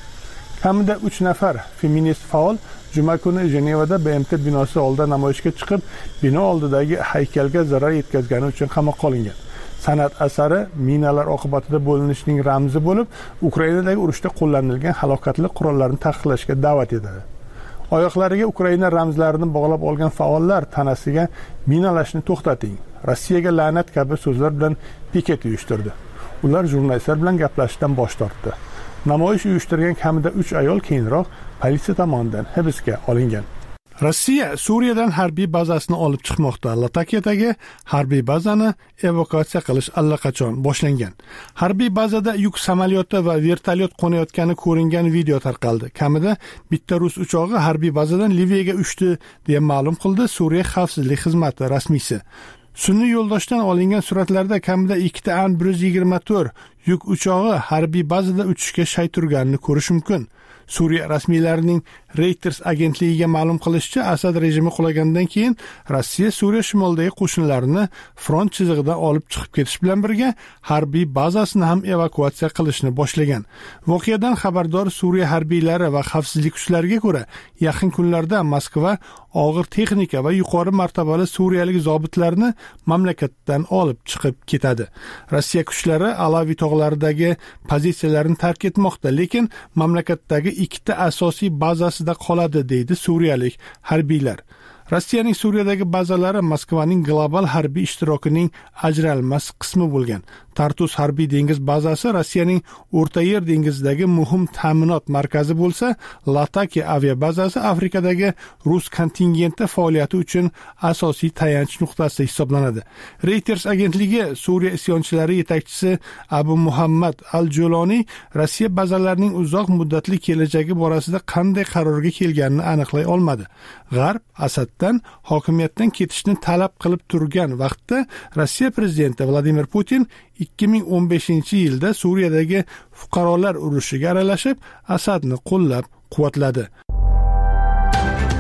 Kamida uch nafar feminist faol juma kuni Jenevada B M T binosi oldida namoyishga chiqib, bino oldidagi haykalga zarar yetkazgani uchun qamoqqa olingan. San'at asari minalar oqibatida bo'linishning ramzi bo'lib, Ukrainadagi urushda qo'llanilgan halokatli qurollarni taqiqlashga da'vat etadi. Oyoqlariga Ukraina ramzlarini bog'lab olgan faollar tanasiga minalashni to'xtating, Rossiyaga la'nat kabi so'zlar bilan piket uyushtirdi. Ular jurnalistlar bilan gaplashishdan bosh tortdi. Namoyish uyushtirgan kamida uch ayol keyinroq politsiya tomonidan hibsga olingan. Rossiya Suriyadan harbiy bazasini olib chiqmoqda. Latakiyadagi harbiy bazani evakuatsiya qilish allaqachon boshlangan. Harbiy bazada yuk samolyoti va vertolyot qo'nayotgani ko'ringan video tarqaldi. Kamida bitta rus uchog'i harbiy bazadan Liviyaga uchdi deya ma'lum qildi Suriya xavfsizlik xizmati rasmiysi. Sun'iy yo'ldoshdan olingan suratlarda kamida ikkita An bir yuz yigirma to'rt yuk uchog'i harbiy bazada uchishga shay turganini ko'rish mumkin. Suriya rasmiylarining Reuters agentligiga ma'lum qilishicha, Asad rejimi qulagandan keyin Rossiya Suriya shimolidagi qo'shinlarini front chizig'idan olib chiqib ketish bilan birga harbiy bazasini ham evakuatsiya qilishni boshlagan. Voqeadan xabardor Suriya harbiylari va xavfsizlik kuchlariga ko'ra, yaqin kunlarda Moskva og'ir texnika va yuqori martabali suriyalik zobitlarni mamlakatdan olib chiqib ketadi. Rossiya kuchlari Alavi tog'laridagi pozitsiyalarini tark etmoqda, lekin mamlakatdagi ikkita asosiy bazasida qoladi, deydi suriyalik harbiylar. Rossiyaning Suriyadagi bazalari Moskvaning global harbiy ishtirokining ajralmas qismi bo'lgan. Tartus harbiy dengiz bazasi Rossiyaning O'rta Yer dengizidagi muhim ta'minot markazi bo'lsa, Latakiya aviabazasi Afrikadagi rus kontingenti faoliyati uchun asosiy tayanch nuqtasi hisoblanadi. Reuters agentligi Suriya isyonchilari yetakchisi Abu Muhammad al-Juloniy Rossiya bazalarining uzoq muddatli kelajagi borasida qanday qarorga kelganini aniqlay olmadi. G'arb Asaddan hokimiyatdan ketishni talab qilib turgan vaqtda Rossiya prezidenti Vladimir Putin ikki ming o'n beshinchi yilda Suriyadagi fuqarolar urushiga aralashib, Asadni qo'llab-quvvatladi.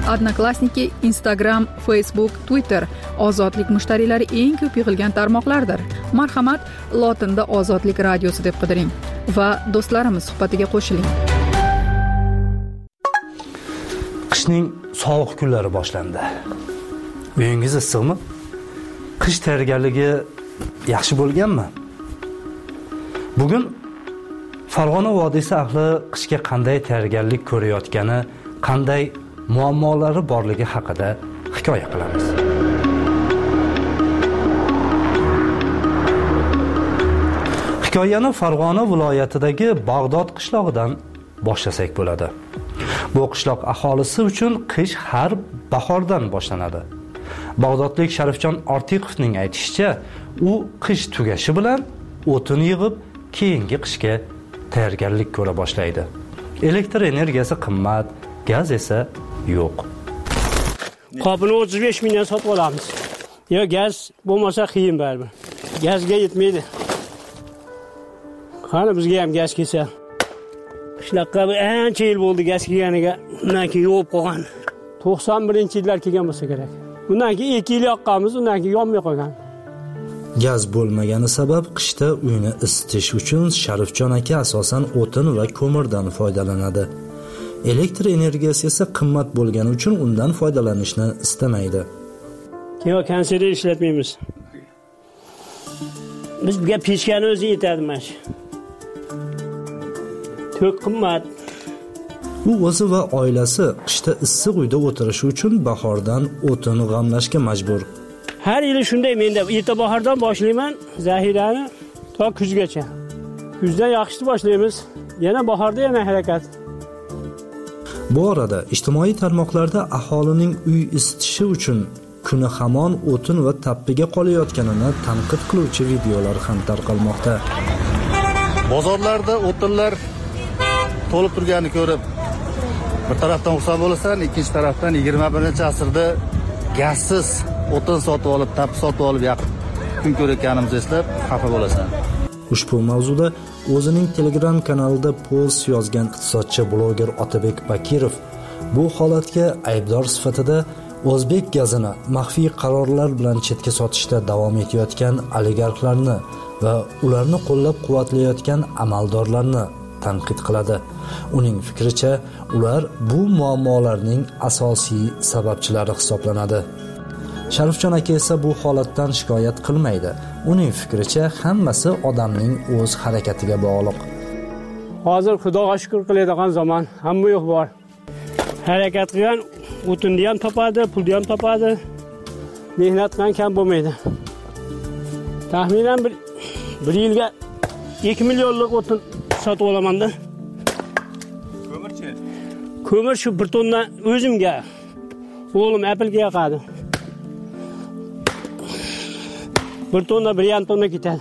Odnoklassniki, Instagram, Facebook, Twitter ozodlik mushtariylari eng ko'p yig'ilgan tarmoqlardir. Marhamat, lotinda Ozodlik radiosi deb qidiring va do'stlarimiz suhbatiga qo'shiling. Qishning sovuq kunlari boshlandi. Uyingiz issiqmi? Qish tayyorgarligi yaxshi bo'lganmi? Bugun Farg'ona vodiysi ahli qishga qanday tayyorgarlik ko'rayotgani, qanday muammolari borligi haqida hikoya qilamiz. Hikoyani Farg'ona viloyatidagi Bag'dod qishlog'idan boshlasak bo'ladi. Bu qishloq aholisi uchun qish har bahordan boshlanadi. Bag'dodlik Sharifjon Ortiqovning aytishicha, u qish tugashi bilan o'tin yig'ib, keyingi qishga tayyorgarlik ko'ra boshlaydi. Elektr energiyasi qimmat, gaz esa yo'q. Qopini o'ttiz besh mingdan sotib olamiz. Yo, gaz bo'lmasa qiyin baribir. Gazga yetmaydi. Qani bizga ham gaz kelsa. Qishloqqa ancha yil bo'ldi gaz kelganiga, undan keyin yo'q qolgan. to'qson birinchi yillar kelgan bo'lsa kerak. Undan keyin ikki yil yoqqanmiz, undan keyin yonmay qolgan. Gaz bo'lmagani sabab qishda uyni isitish uchun Sharifjon aka asosan o'tin va ko'mirdan foydalanadi. Elektr energiyasi esa qimmat bo'lgani uchun undan foydalanishni istamaydi. Yo'q, konseri ishlatmaymiz. Bizga pechkani o'zi yetadi mash. To'q qimmat. U o'zi va oilasi qishda issiq uyda o'tirishi uchun bahordan o'tin g'amlashga majbur. Har yili shunday, menda erta bahordan boshlayman zahirani to kuzgacha. Kuzdan yaxshi boshlaymiz, yana bahorda yana harakat. Bu orada ijtimoiy tarmoqlarda aholining uy isitishi uchun kuni hamon o'tin va tappiga qolayotganini tanqid qiluvchi videolar ham tarqalmoqda. Bozorlarda o'tinlar to'lib turganini ko'rib, bir tarafdan xursand bo'lasan, ikkinchi tarafdan yigirma birinchi asrda gazsiz o'tin sotib olib, tap sotib olib yaqin kun ko'rayotganimizni eslab xafa bo'lasan. Ushbu mavzuda o'zining Telegram kanalida post yozgan iqtisodchi bloger Otabek Bakirov bu holatga aybdor sifatida O'zbek gazini maxfiy qarorlar bilan chetga sotishda davom etayotgan oligarxlarni va ularni qo'llab-quvvatlayotgan amaldorlarni tanqid qiladi. Uning fikricha, ular bu muammolarning asosiy sababchilari hisoblanadi. Sharifjon aka esa bu holatdan shikoyat qilmaydi. Uning fikricha, hammasi odamning o'z harakatiga bog'liq. Hozir Xudoga shukr qiladigan zamon, hamma yo'q bor. Harakat qilgan o'tinni ham topadi, pulni ham topadi. Mehnat qilgan kam bo'lmaydi. Taxminan bir bir yilga ikki millionlik o'tin sotib olaman-da. Ko'mirchi. Ko'mir shu bir tonna o'zimga, o'g'lim Apple'ga yoqadi. Bir tonna, bir yarim tonna ketadi.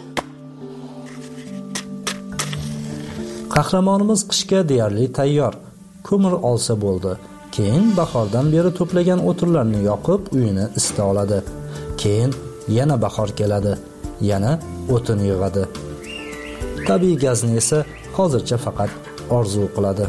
Qahramonimiz qishga deyarli tayyor. Ko'mir olsa bo'ldi. Keyin bahordan beri to'plagan o'tinlarni yoqib, uyini isita oladi. Keyin yana bahor keladi, yana o'tin yig'adi. Tabiiy gazni esa hozircha faqat orzu qiladi.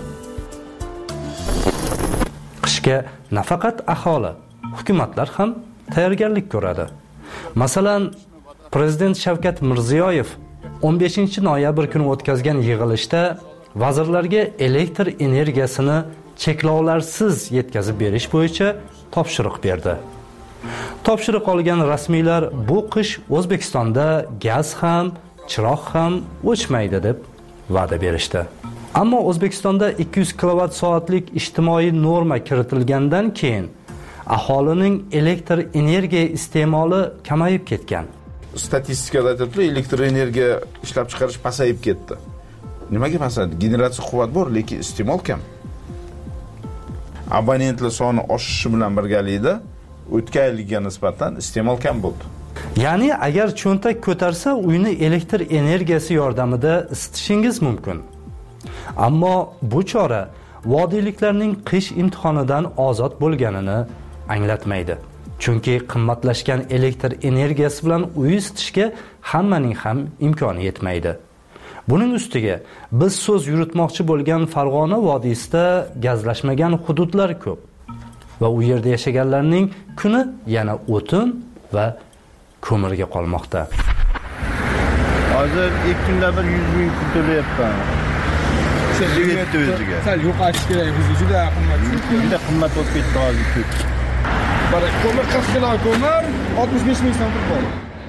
Qishga nafaqat aholi, hukumatlar ham tayyorgarlik ko'radi. Masalan, Prezident Shavkat Mirziyoyev o'n beshinchi noyabr kuni o'tkazgan yig'ilishda vazirlarga elektr energiyasini cheklovlarsiz yetkazib berish bo'yicha topshiriq berdi. Topshiriq olgan rasmiylar bu qish O'zbekistonda gaz ham, chiroq ham o'chmaydi deb va'da berishdi. Ammo O'zbekistonda ikki yuz kilovat soatlik ijtimoiy norma kiritilgandan keyin aholining elektr energiya iste'moli kamayib ketgan. Statistikada aytiladi, elektr energiya ishlab chiqarish pasayib ketdi. Nimaga pasaydi? Generatsiya quvvat bor, lekin iste'mol kam. Abonentlar soni oshishi bilan birgalikda o'tgan yilga nisbatan iste'mol kam bo'ldi. Ya'ni agar cho'ntak ko'tarsa, uyni elektr energiyasi yordamida isitishingiz mumkin. Ammo bu chora vodiyliklarning qish imtihonidan ozod bo'lganini anglatmaydi. Chunki qimmatlashgan elektr energiyasi bilan uy isitishga hammaning ham imkoni yetmaydi. Buning ustiga biz so'z yuritmoqchi bo'lgan Farg'ona vodiysida gazlashmagan hududlar ko'p. va u yerda yashaganlarning kuni yana o'tin va ko'mirga qolmoqda. Hozir ikki kunda bir yuz ming pul to'layapman. O'sha o'ziga. Sal yo'qotish kerak, bizga juda qimmat. Juda qimmat bo'lib ketdi hozir. Mana ko'mir qirq kilo ko'mir oltmish besh ming so'm turibdi.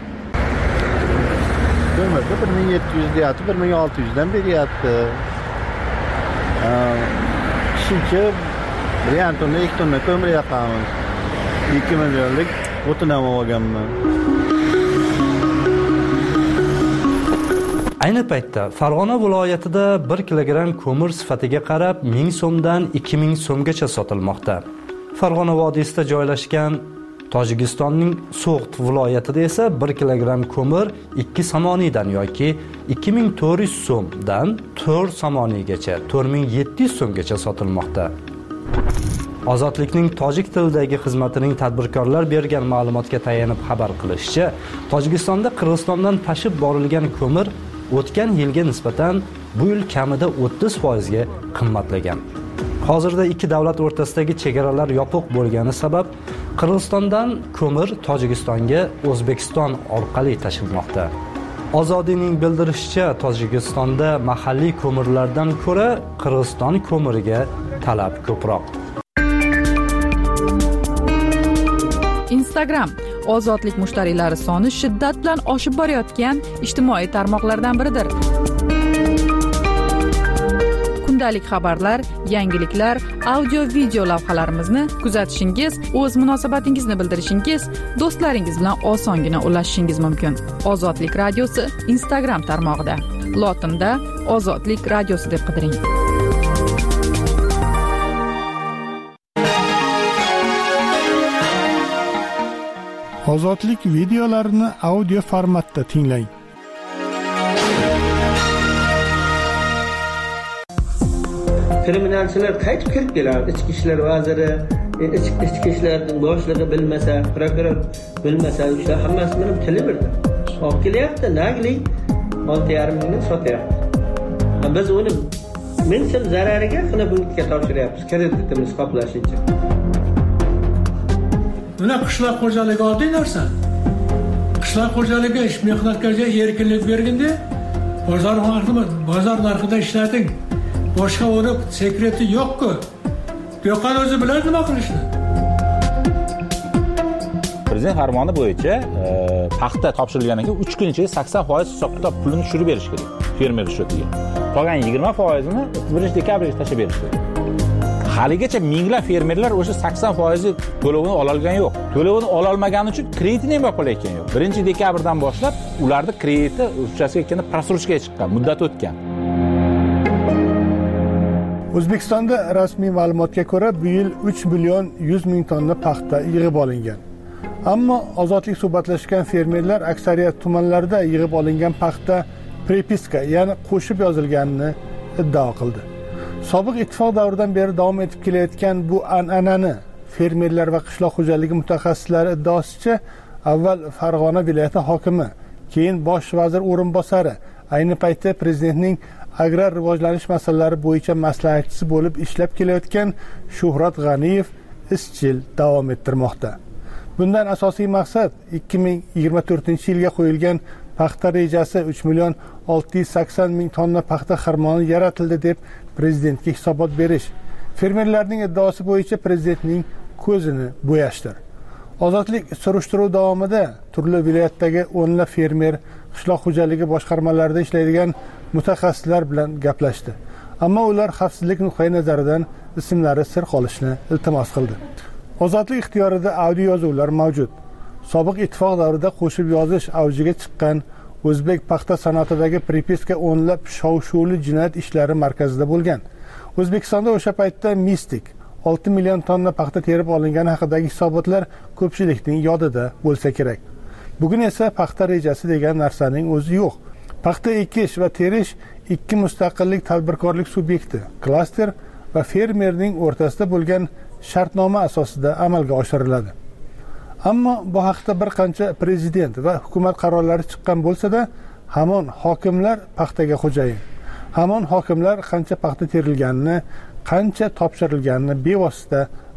Ko'mir bir ming yetti yuz deyapti, bir ming olti yuz dan beryapti. Shuncha bir yarim tonna, ikki tonna ko'mir yoqamiz. ikki millionlik o'tin ham olganman. Ayni paytda Farg'ona viloyatida bir kilogramm ko'mir sifatiga qarab ming so'mdan ikki ming so'mgacha sotilmoqda. Farg'ona vodiysida joylashgan Tojikistonning So'g'd viloyatida esa bir kilogramm ko'mir ikki somoniydan yoki ikki ming to'rt yuz so'mdan to'rt somoniygacha, to'rt ming yetti yuz so'mgacha sotilmoqda. Ozodlikning tojik tilidagi xizmatining tadbirkorlar bergan ma'lumotga tayanib xabar qilishicha, Tojikistonda Qirg'izistondan tashib borilgan ko'mir o'tgan yilga nisbatan bu yil kamida o'ttiz foiz ga qimmatlagan. Hozirda ikki davlat o'rtasidagi chegaralar yopiq bo'lgani sabab Qirg'izistondan ko'mir Tojikistonga O'zbekiston orqali tashilmoqda. Ozodiyning bildirishicha, Tojikistonda mahalliy ko'mirlardan ko'ra Qirg'iziston ko'miriga talab ko'proq. Instagram ozodlik mushtariylari soni shiddat bilan oshib borayotgan ijtimoiy tarmoqlardan biridir. Kundalik xabarlar, yangiliklar, audio video lavhalarimizni kuzatishingiz, o'z munosabatingizni bildirishingiz, do'stlaringiz bilan osongina ulashishingiz mumkin. Ozodlik radiosi Instagram tarmog'ida. Lotinda Ozodlik radiosi deb qidiring. Ozodlik videolarini audio formatda tinglang. Kriminalchilar qaytib kirib keladi. Ichki ishlar vaziri, ichki ishlarning boshlig'i bilmasa, prokuror bilmasa, o'sha hammasi bilan tili birda. Olib kelyapti, naglik olti yarim mingni sotyapti. Biz uni ming so'm zarariga Xinabunkga topshiryapmiz, kreditimiz qoplash uchun. Buna qishloq xo'jaligi oddiy narsa. Qishloq xo'jaligi ish mehnatlarga erkinlik berganda, bozor narxini bozor narxida ishlating. Boshqa uni sekreti yo'q-ku. Do'kon o'zi bilan nima qilishni? Prezident farmoni bo'yicha paxta topshirilgandan keyin uch kun ichida sakson foiz hisob-kitob pulini tushirib berish kerak fermer счётiga. Qolgan yigirma foizini birinchi dekabrga tashlab berish kerak. Haligacha minglab fermerlar o'sha sakson foiz to'lovini ola olgani yo'q. To'lovini ola olmagani uchun kreditini ham yo'qolayotgan yo'q. birinchi dekabrdan boshlab ularning krediti uchasiga ketganda prasrушкаga chiqqan, muddat o'tgan. O'zbekistonda rasmiy ma'lumotga ko'ra bu yil uch million yuz ming tonna paxta yig'ib olingan. Ammo ozodlik suhbatlashgan fermerlar aksariyat tumanlarda yig'ib olingan paxta prepiska, ya'ni qo'shib yozilganini iddao qildi. Sobiq ittifoq davridan beri davom etib kelayotgan bu an'anani fermerlar va qishloq xo'jaligi mutaxassislari iddaosicha, avval Farg'ona viloyati hokimi, keyin bosh vazir o'rinbosari, ayni paytda prezidentning agrar rivojlanish masalalari bo'yicha maslahatchisi bo'lib ishlab kelayotgan Shuhrat G'aniyev izchil davom ettirmoqda. Bundan asosiy maqsad ikki ming yigirma to'rtinchi yilga qo'yilgan paxta rejasi uch million olti yuz sakson ming tonna paxta xirmoni yaratildi deb prezidentga hisobot berish. Fermerlarning iddaosi bo'yicha prezidentning ko'zini bo'yashdir. Ozodlik surishtiruv davomida turli viloyatdagi o'nlab fermer, qishloq xo'jaligi boshqarmalarida ishlaydigan mutaxassislar bilan gaplashdi. Ammo ular xavfsizlik nuqtai nazaridan ismlari sir qolishni iltimos qildi. Ozodlik ixtiyorida audio yozuvlar mavjud. Sobiq ittifoq davrida qo'shib yozish avjiga chiqqan o'zbek paxta sanoatidagi prepiska o'nlab shov-shuvli jinoyat ishlari markazida bo'lgan. O'zbekistonda o'sha paytda mistik olti million tonna paxta terib olingani haqidagi hisobotlar ko'pchilikning yodida bo'lsa kerak. Bugun esa paxta rejasi degan narsaning o'zi yo'q. Paxta ekish va terish ikki mustaqillik tadbirkorlik subyekti, klaster va fermerning o'rtasida bo'lgan shartnoma asosida amalga oshiriladi. Ammo bu haqda bir qancha prezident va hukumat qarorlari chiqqan bo'lsa-da, hamon hokimlar paxtaga xo'jayin. Hamon hokimlar qancha paxta terilganini, qancha topshirilganini bevosita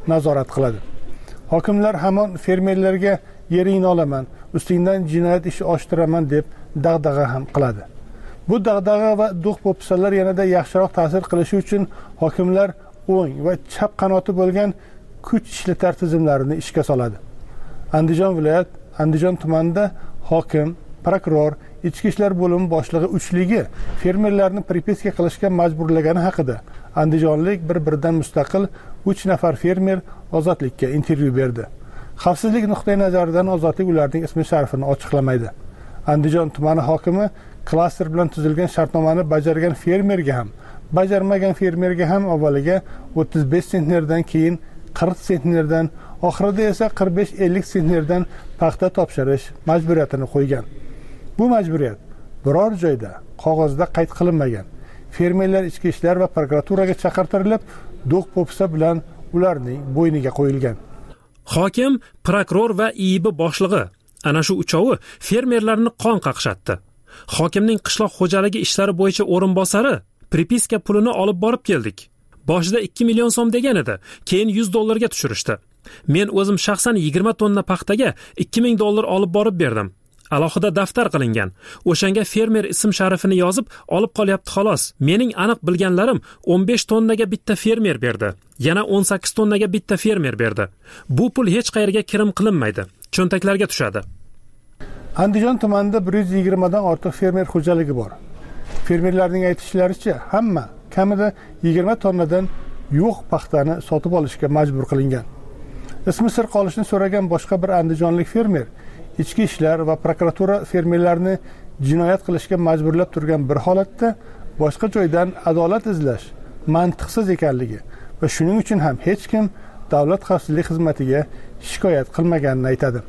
nazorat qiladi. Hokimlar hamon fermerlarga yeringni olaman, ustingdan jinoyat ishi ochtiraman deb dag'dag'a ham qiladi. Bu dag'dag'a va do'q-po'pisalar yanada yaxshiroq ta'sir qilishi uchun hokimlar o'ng va chap qanoti bo'lgan kuch ishlatar tizimlarini ishga soladi. Andijon viloyat, Andijon tumanida hokim, prokuror, ichki ishlar bo'limi boshlig'i uchligi fermerlarni pripiska qilishga majburlagani haqida andijonlik bir-biridan mustaqil uch nafar fermer Ozodlikka intervyu berdi. Xavfsizlik nuqtai nazaridan Ozodlik ularning ismi sharifini ochiqlamaydi. Andijon tumani hokimi klaster bilan tuzilgan shartnomani bajargan fermerga ham, bajarmagan fermerga ham avvaliga o'ttiz besh sentnerdan keyin qirq sentnerdan, oxirida esa qirq besh ellik sentnerdan paxta topshirish majburiyatini qo'ygan. Bu majburiyat biror joyda qog'ozda qayd qilinmagan. Fermerlar ichki ishlar va prokuraturaga chaqirtirilib, do'q-po'pisa bilan ularning bo'yniga qo'yilgan. Hokim, prokuror va I I B boshlig'i ana shu uchovi fermerlarni qon qaqshatdi. Hokimning qishloq xo'jaligi ishlari bo'yicha o'rinbosari pripiska pulini olib borib keldik. Boshida ikki million so'm degan edi, keyin yuz dollarga tushirishdi. Men o'zim shaxsan yigirma tonna paxtaga ikki ming dollar olib borib berdim. Alohida daftar qilingan. O'shanga fermer ism sharifini yozib olib qolyapti xolos. Mening aniq bilganlarim o'n besh tonnaga bitta fermer berdi. Yana o'n sakkiz tonnaga bitta fermer berdi. Bu pul hech qayerga kirim qilinmaydi. Cho'ntaklarga tushadi. Andijon tumanida bir yuz yigirma dan ortiq fermer xo'jaligi bor. Fermerlarning aytishlaricha, hamma kamida yigirma tonnadan yo'q paxtani sotib olishga majbur qilingan. Ismi sir qolishini so'ragan boshqa bir andijonlik fermer ichki ishlar va prokuratura fermerlarni jinoyat qilishga majburlab turgan bir holatda boshqa joydan adolat izlash mantiqsiz ekanligi va shuning uchun ham hech kim davlat xavfsizlik xizmatiga shikoyat qilmaganini aytadi.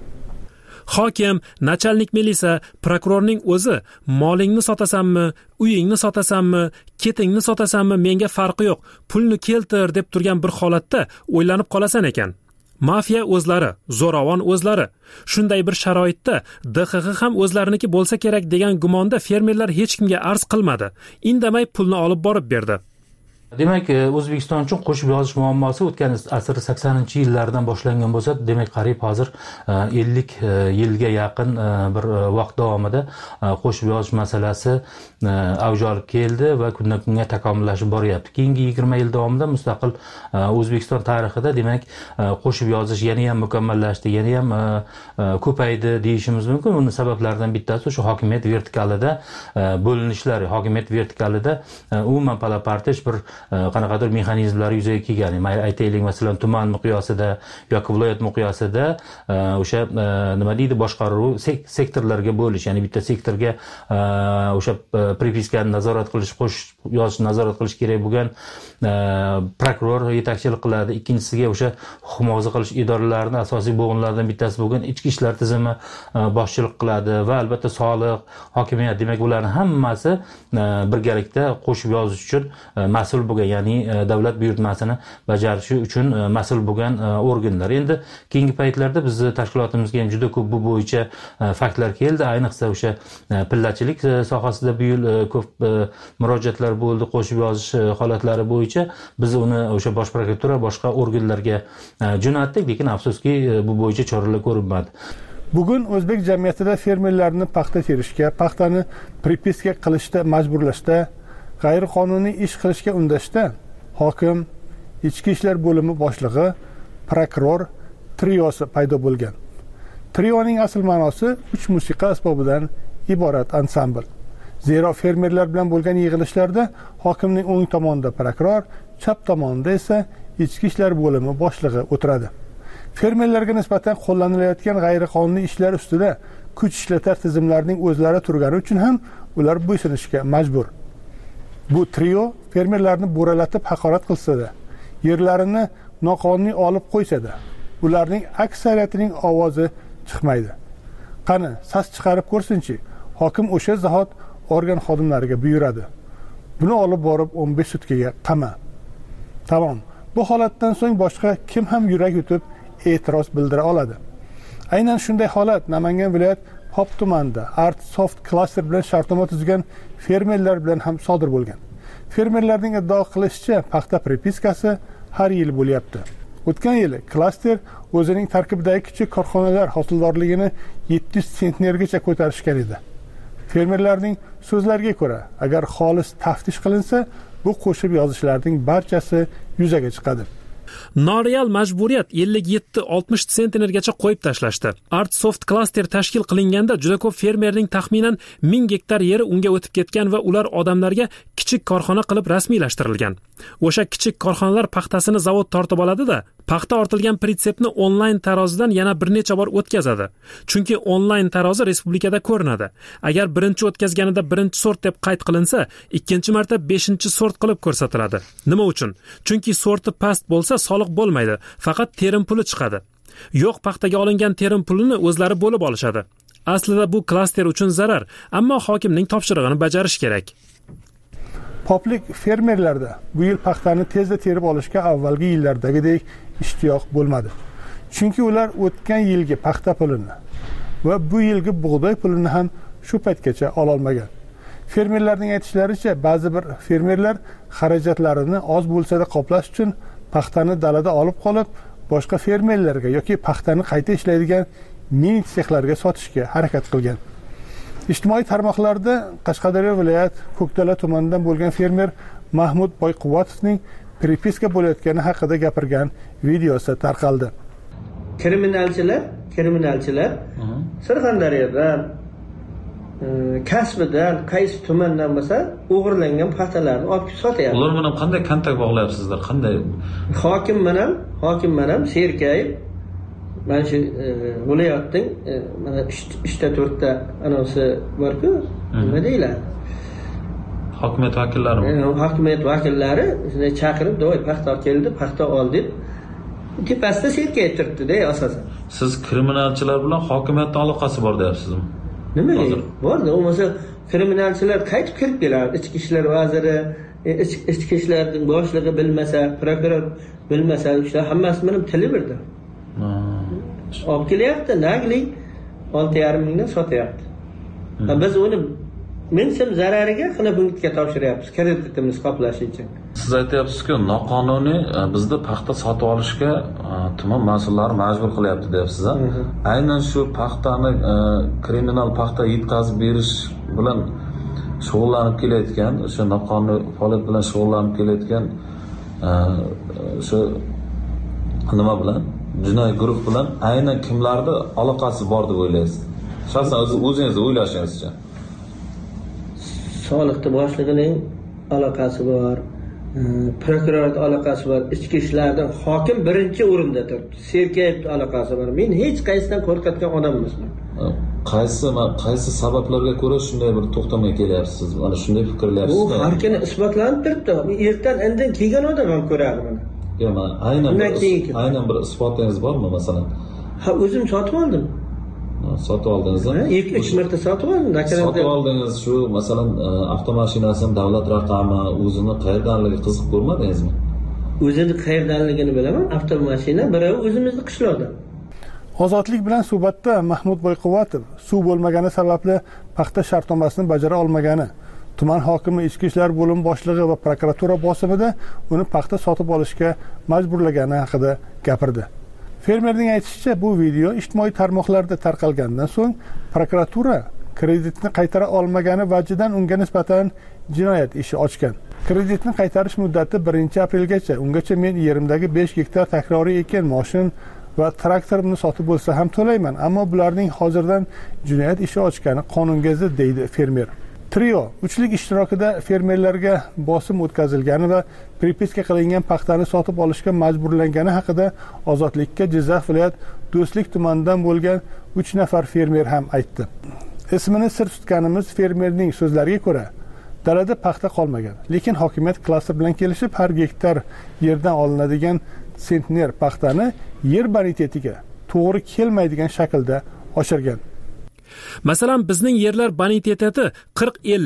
Hokim, nachalnik milisa, prokurorning o'zi molingni sotasanmi, uyingni sotasanmi, ketingni sotasanmi menga farqi yo'q, pulni keltir deb turgan bir holatda o'ylanib qolasan ekan. Mafiya o'zlari, zo'ravon o'zlari. Shunday bir sharoitda D X X ham o'zlariniki bo'lsa kerak degan gumonda fermerlar hech kimga arz qilmadi. Indamay pulni olib borib berdi. Demak, O'zbekiston uchun qo'shib yozish muammosi o'tgan asr saksoninchi yillardan boshlangan bo'lsa, demak, qariyb hozir ellik yilga yaqin bir vaqt davomida qo'shib yozish masalasi avj olib keldi va kundan kunga takomillashib boryapti. Keyingi yigirma yil davomida mustaqil O'zbekiston tarixida demak, qo'shib yozish yana ham mukammallashdi, yana ham ko'paydi deyishimiz mumkin. Uning sabablaridan bittasi o'sha hokimiyat vertikalida bo'linishlari, hokimiyat vertikalida umuman palapartish bir qanaqadir mexanizmlar yuzaga kelgan. Mayli aytaylik, masalan, tuman miqyosida yoki viloyat miqyosida o'sha nima deydi, boshqaruv sektorlarga bo'lish, ya'ni bitta sektorga o'sha pripiskani nazorat qilish, qo'shib yozish nazorat qilish kerak bo'lgan prokuror yetakchilik qiladi. Ikkinchisiga o'sha himoya qilish idoralarining asosiy bo'g'inlaridan bittasi bo'lgan ichki ishlar tizimi boshchilik qiladi va albatta soliq, hokimiyat, demak ularning hammasi birgalikda qo'shib yozish uchun mas'ul bo'lgan, ya'ni davlat buyurtmasini bajarishi uchun mas'ul bo'lgan organlar. Endi keyingi paytlarda bizni tashkilotimizga ham juda ko'p bu bo'yicha faktlar keldi. Ayniqsa o'sha pillachilik sohasida bu yil ko'p murojaatlar bo'ldi qo'shib yozish holatlari bo'yicha. Biz uni o'sha bosh prokuratura, boshqa organlarga jo'natdik, lekin afsuski bu bo'yicha choralar ko'rilmadi. Bugun o'zbek jamiyatida fermerlarni paxta terishga, paxtani pripiska qilishda majburlashda, g'ayriqonuniy ish qilishga undashda hokim, ichki ishlar bo'limi boshlig'i, prokuror triosi paydo bo'lgan. Trioning asl ma'nosi uch musiqa asbobidan iborat ansambl. Zero fermerlar bilan bo'lgan yig'ilishlarda hokimning o'ng tomonida prokuror, chap tomonida esa ichki ishlar bo'limi boshlig'i o'tiradi. Fermerlarga nisbatan qo'llanilayotgan g'ayriqonuniy ishlar ustida kuch ishlatar tizimlarining o'zlari turgani uchun ham ular bo'ysunishga majbur. Bu trio fermerlarni bo'ralatib haqorat qilsa-da, yerlarini noqonuniy olib qo'ysa-da, ularning aksariyatining ovozi chiqmaydi. Qani, sas chiqarib ko'rsinchi, hokim o'sha zahot organ xodimlariga buyuradi. Buni olib borib o'n besh sutkaga qama. Tamom. Bu holatdan so'ng boshqa kim ham yurak yutib e'tiroz bildira oladi? Aynan shunday holat Namangan viloyat Pop tumanida Art Soft klaster bilan shartnoma tuzgan fermerlar bilan ham sodir bo'lgan. Fermerlarning iddao qilishicha, paxta pripiskasi har yil bo'lyapti. O'tgan yili klaster o'zining tarkibidagi kichik korxonalar hosildorligini yetti yuz sentnergacha ko'tarishgan edi. Fermerlarning so'zlariga ko'ra, agar xolis taftish qilinsa, bu qo'shib yozishlarning barchasi yuzaga chiqadi. Noreal majburiyat ellik yetti oltmish sentnergacha qo'yib tashlashdi. Artsoft klaster tashkil qilinganda juda ko'p fermerning taxminan ming gektar yeri unga o'tib ketgan va ular odamlarga kichik korxona qilib rasmiylashtirilgan. O'sha kichik korxonalar paxtasini zavod tortib oladi-da, paxta ortilgan pritsepni onlayn tarozidan yana bir necha bor o'tkazadi. Chunki onlayn tarozi respublikada ko'rinadi. Agar birinchi o'tkazganida birinchi sort deb qayd qilinsa, ikkinchi marta beshinchi sort qilib ko'rsatiladi. Nima uchun? Chunki sorti past bo'lsa soliq bo'lmaydi, faqat terim puli chiqadi. Yo'q, paxtaga olingan terim pulini o'zlari bo'lib olishadi. Aslida bu klaster uchun zarar, ammo hokimning topshirig'ini bajarish kerak. Poplik fermerlarda bu yil paxtani tezda terib olishga avvalgi yillardagidek ishtiyoq bo'lmadi. Chunki ular o'tgan yilgi paxta pulini va bu yilgi bug'doy pulini ham shu paytgacha ola olmagan. Fermerlarning aytishlaricha, ba'zi bir fermerlar xarajatlarini oz bo'lsa-da qoplash uchun paxtani dalada olib qolib, boshqa fermerlarga yoki paxtani qayta ishlaydigan mini sexlarga sotishga harakat qilgan. Ijtimoiy tarmoqlarda Qashqadaryo viloyat Ko'kdala tumanidan bo'lgan fermer Mahmud Boyquvatovning pripiska bo'layotgani haqida gapirgan videosi tarqaldi. Kriminalchilar, kriminalchilar Surxondaryodan, kasbidan, qaysi tumandan bo'lsa, o'g'irlangan paxtalarni olib sotyapti. Ular bilan qanday kontakt bog'layapsizlar? Qanday? Hokim bilan, hokim bilan Serkayev mana shu viloyatning mana uchta to'rtta anosi bor-ku, nima deyiladi? Hokimiyat vakillarimi? Hokimiyat vakillari shunday chaqirib, "Do'y paxta keldi, paxta ol" deb tepasida Serkayev turibdi-da asosan. Siz kriminalchilar bilan hokimiyatning aloqasi bor deyapsizmi? Nima deydi? Borda, bo'lmasa kriminalchilar qaytib kirib keladi. Ichki ishlar vaziri, ichki ishlarning boshlig'i bilmasa, prokuror bilmasa, ular hammasini bilib tili birdi. Olib kelyapti, naglik olti yarim mingdan sotyapti. Biz uni ming so'm zarariga Xonobundga topshiryapmiz, kreditimiz qoplash uchun. Siz aytyapsiz-ku, noqonuniy bizda paxta sotib olishga tuman mas'ullari majbur qilyapti deyapsiz. Aynan shu paxtani kriminal paxta yetkazib berish bilan shug'ullanib kelayotgan, o'sha noqonuniy faoliyat bilan shug'ullanib kelayotgan o'sha nima bilan, jinoiy guruh bilan aynan kimlarning aloqasi bor deb o'ylaysiz? Shaxsan o'zingiz o'ylashingizcha. Soliqda boshlig'ining aloqasi bor, prokurorning aloqasi bor, ichki ishlardan hokim birinchi o'rinda turibdi. Serkayevning aloqasi bor. Men hech qaysidan qo'rqatgan odam emasman. Qaysi qaysi sabablarga ko'ra shunday bir to'xtamga kelyapsiz? Mana shunday fikrlayapsiz. Bu har kuni isbotlanib turibdi. Ertan indin kelgan odam ham ko'radi buni. Yo'q, mana aynan bir aynan bir isbotingiz bormi masalan? Ha, o'zim sotib oldim. Sotib oldingizmi? ikki uch marta sotib oldim. Sotib oldingiz shu masalan avtomashinasini davlat raqami o'zini qayerdanligi qiziq ko'rmadingizmi? O'zini qayerdanligini bilaman. Avtomashina biravi o'zimizni qishloqda. Ozodlik bilan suhbatda Mahmud Boyquvatov suv bo'lmagani sababli paxta shartnomasini bajara olmagani, tuman hokimi, ichki ishlar bo'lim boshlig'i va prokuratura bosimida uni paxta sotib olishga majburlagani haqida gapirdi. Fermerning aytishicha, bu video ijtimoiy tarmoqlarda tarqalgandan so'ng prokuratura kreditni qaytara olmagani vajidan unga nisbatan jinoyat ishi ochgan. Kreditni qaytarish muddati birinchi aprelgacha. Ungacha men yerimdagi besh gektar takroriy ekin, moshin va traktorimni sotib bo'lsa ham to'layman, ammo bularning hozirdan jinoyat ishi ochgani qonunga zid, deydi fermer. Trio uchlik ishtirokida fermerlarga bosim o'tkazilgani va pripiska qilingan paxtani sotib olishga majburlangani haqida Ozodlikka Jizzax viloyat Do'stlik tumanidan bo'lgan uch nafar fermer ham aytdi. Ismini sir tutganimiz fermerning so'zlariga ko'ra, dalada paxta qolmagan, lekin hokimiyat klaster bilan kelishib har gektar yerdan olinadigan sentner paxtani yer bonitetiga to'g'ri kelmaydigan shaklda oshirgan. Masalan, bizning yerlar boniteti qirq ellik.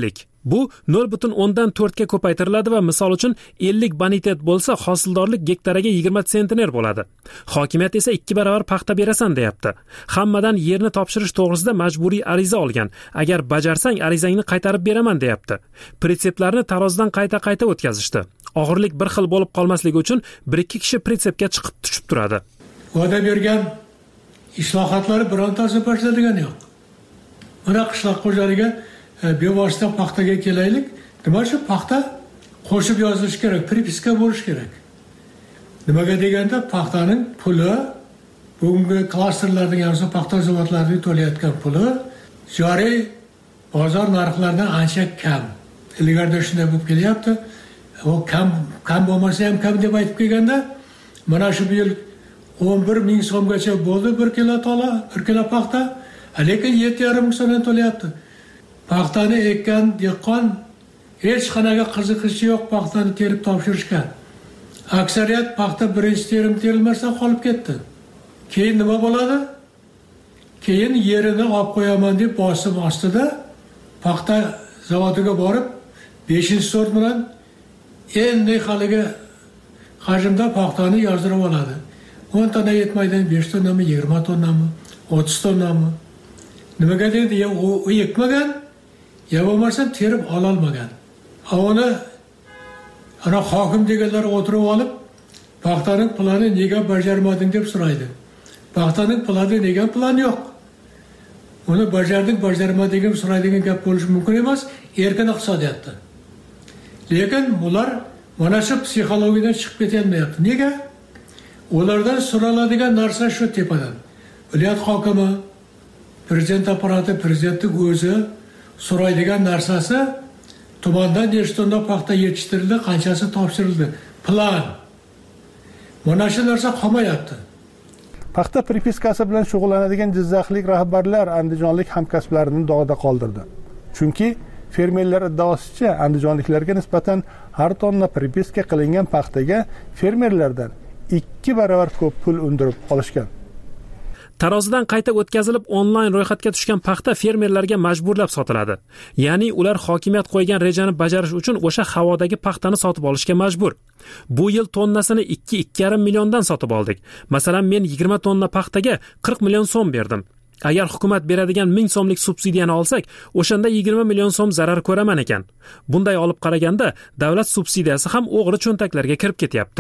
Bu nol butun o'ndan to'rtga ko'paytiriladi va misol uchun ellik bonitet bo'lsa, hosildorlik gektariga yigirma sentner bo'ladi. Hokimiyat esa ikki barobar paxta berasan deyapti. Hammadan yerni topshirish to'g'risida majburiy ariza olgan. Agar bajarsang arizangni qaytarib beraman deyapti. Pritseplarni tarozidan qayta-qayta o'tkazishdi. Og'irlik bir xil bo'lib qolmasligi uchun bir ikki kishi pritsepga chiqib tushib turadi. Va'da bergan islohotlar birontasi bajarilgani yo'q. Mana qishloq xo'jaligi bevosita paxtaga kelaylik. Nima uchun paxta qo'shib yozilish kerak, pripiska bo'lish kerak. Nimaga deganda paxtaning puli, bugungi klasterlarning hamsi paxta zavodlarining to'layotgan puli joriy bozor narxlaridan ancha kam. Ilgarida shunday bo'lib kelyapti. O kam kam bo'lmasa ham kam deb aytib kelganda, mana shu yil o'n bir ming so'mgacha bo'ldi bir kilo tola, bir kilo paxta, lekin yetti yarim ming so'mdan to'layapti. Paxtani ekkan dehqon hech qanaqa qiziqishi yo'q paxtani terib topshirishga. Aksariyat paxta birinchi terim terilmasdan qolib ketdi. Keyin nima bo'ladi? Keyin yerini olib qo'yaman deb bosim ostida paxta zavodiga borib beshinchi sort bilan endi haligi hajmda paxtani yozdirib oladi. o'n tonna yetmaydi, besh tonnami, yigirma tonnami, o'ttiz tonnami. Nimaga deydi? Ya u ekmagan, ya bo'lmasa terib ola olmagan. Avvalo ana hokim deganlar o'tirib olib, paxtaning planini nega bajarmading deb so'raydi. Paxtaning plani nega plan yo'q? Uni bajardik, bajarmadik deb so'raydigan gap bo'lishi mumkin emas, erkin iqtisodiyotda. Lekin bular mana shu psixologiyadan chiqib ketolmayapti. Nega? Ulardan so'raladigan narsa shu tepadan. Viloyat hokimi, prezident apparati, prezidentning o'zi so'raydigan narsasi tumandan nechta tonna paxta yetishtirildi, qanchasi topshirildi, plan. Mana shu narsa qolmayapti. Paxta pripiskasi bilan shug'ullanadigan jizzaxlik rahbarlar andijonlik hamkasblarini dog'da qoldirdi. Chunki fermerlar iddaosicha andijonliklarga nisbatan har tonna pripiska qilingan paxtaga fermerlardan ikki barobar ko'p pul undirib olishgan. Tarozidan qayta o'tkazilib onlayn ro'yxatga tushgan paxta fermerlarga majburlab sotiladi. Ya'ni ular hokimiyat qo'ygan rejani bajarish uchun o'sha havodagi paxtani sotib olishga majbur. Bu yil tonnasini ikki ikki yarim milliondan sotib oldik. Masalan, men yigirma tonna paxtaga qirq million so'm berdim. Agar hukumat beradigan ming so'mlik subsidiyani olsak, o'shanda yigirma million so'm zarar ko'raman ekan. Bunday olib qaraganda davlat subsidiyasi ham o'g'ri cho'ntaklarga kirib ketyapti.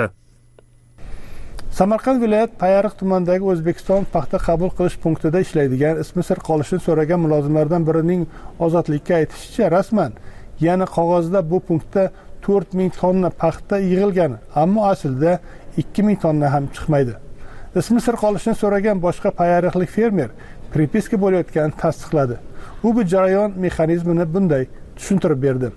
Samarqand viloyat Payariq tumanidagi O'zbekiston paxta qabul qilish punktida ishlaydigan ismi sir qolishini so'ragan mulozimlardan birining ozodlikka aytishicha, rasman yana qog'ozda bu punktda to'rt ming tonna paxta yig'ilgan, ammo aslida ikki ming tonna ham chiqmaydi. Ismi sir qolishini so'ragan boshqa payariqlik fermer pripiska bo'layotganini tasdiqladi. U bu jarayon mexanizmini bunday tushuntirib berdi.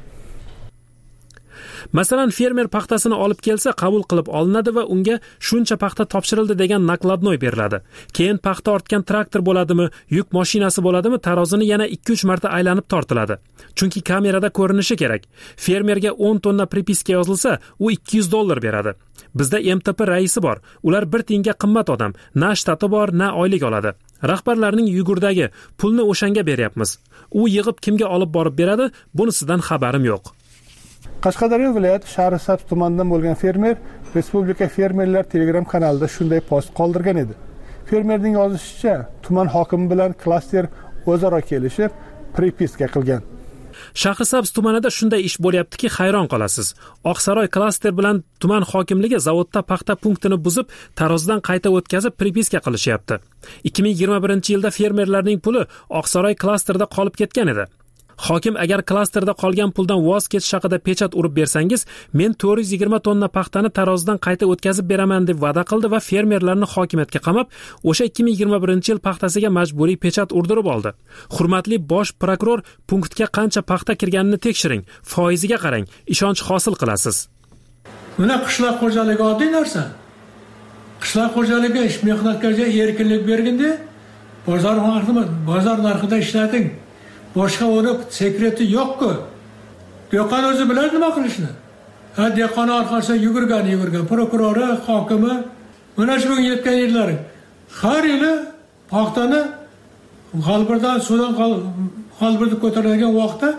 Masalan, fermer paxtasini olib kelsa qabul qilib olinadi va unga shuncha paxta topshirildi degan nakladnoy beriladi. Keyin paxta ortgan traktor bo'ladimi, yuk mashinasi bo'ladimi, tarozini yana ikki uch marta aylanib tortiladi. Chunki kamerada ko'rinishi kerak. Fermerga o'n tonna pripiska yozilsa, u ikki yuz dollar beradi. Bizda M T P raisi bor. Ular bir tiyinga qimmat odam. Na shtati bor, na oylik oladi. Rahbarlarning yugurdagi pulni o'shanga beryapmiz. U yig'ib kimga olib borib beradi, bunisidan xabarim yo'q. Qashqadaryo viloyati Shahrisabz tumanidan bo'lgan fermer Respublika fermerlar Telegram kanalida shunday post qoldirgan edi. Fermerning yozishicha, tuman hokimi bilan klaster o'zaro kelishib, pripiska qilgan. Shahrisabz tumanida shunday ish bo'lyaptiki, hayron qolasiz. Oqsaroy klaster bilan tuman hokimligi zavodda paxta punktini buzib, tarozidan qayta o'tkazib pripiska qilishyapti. ikki ming yigirma birinchi yilda fermerlarning puli Oqsaroy klasterida qolib ketgan edi. Hokim agar klasterda qolgan puldan voz kechish haqida pechat urib bersangiz, men to'rt yuz yigirma tonna paxtani tarozidan qayta o'tkazib beraman deb va'da qildi va fermerlarni hokimiyatga qamab, o'sha ikki ming yigirma birinchi yil paxtasiga majburiy pechat urdirib oldi. Hurmatli bosh prokuror, punktga qancha paxta kirganini tekshiring, foiziga qarang, ishonch hosil qilasiz. Mana qishloq xo'jaligi oddiy narsa. Qishloq xo'jaligi ish mehnatkorga erkinlik berganda, bozor narxida, bozor narxida ishlating. Boshqa uni sekreti yo'q-ku. Dehqon o'zi biladi nima qilishni. Ha, dehqon orqasidan yugurgan, yugurgan prokurori, hokimi, mana shu yetgan yillari har yili paxtani g'albirdan suvdan g'albirni ko'taradigan vaqtda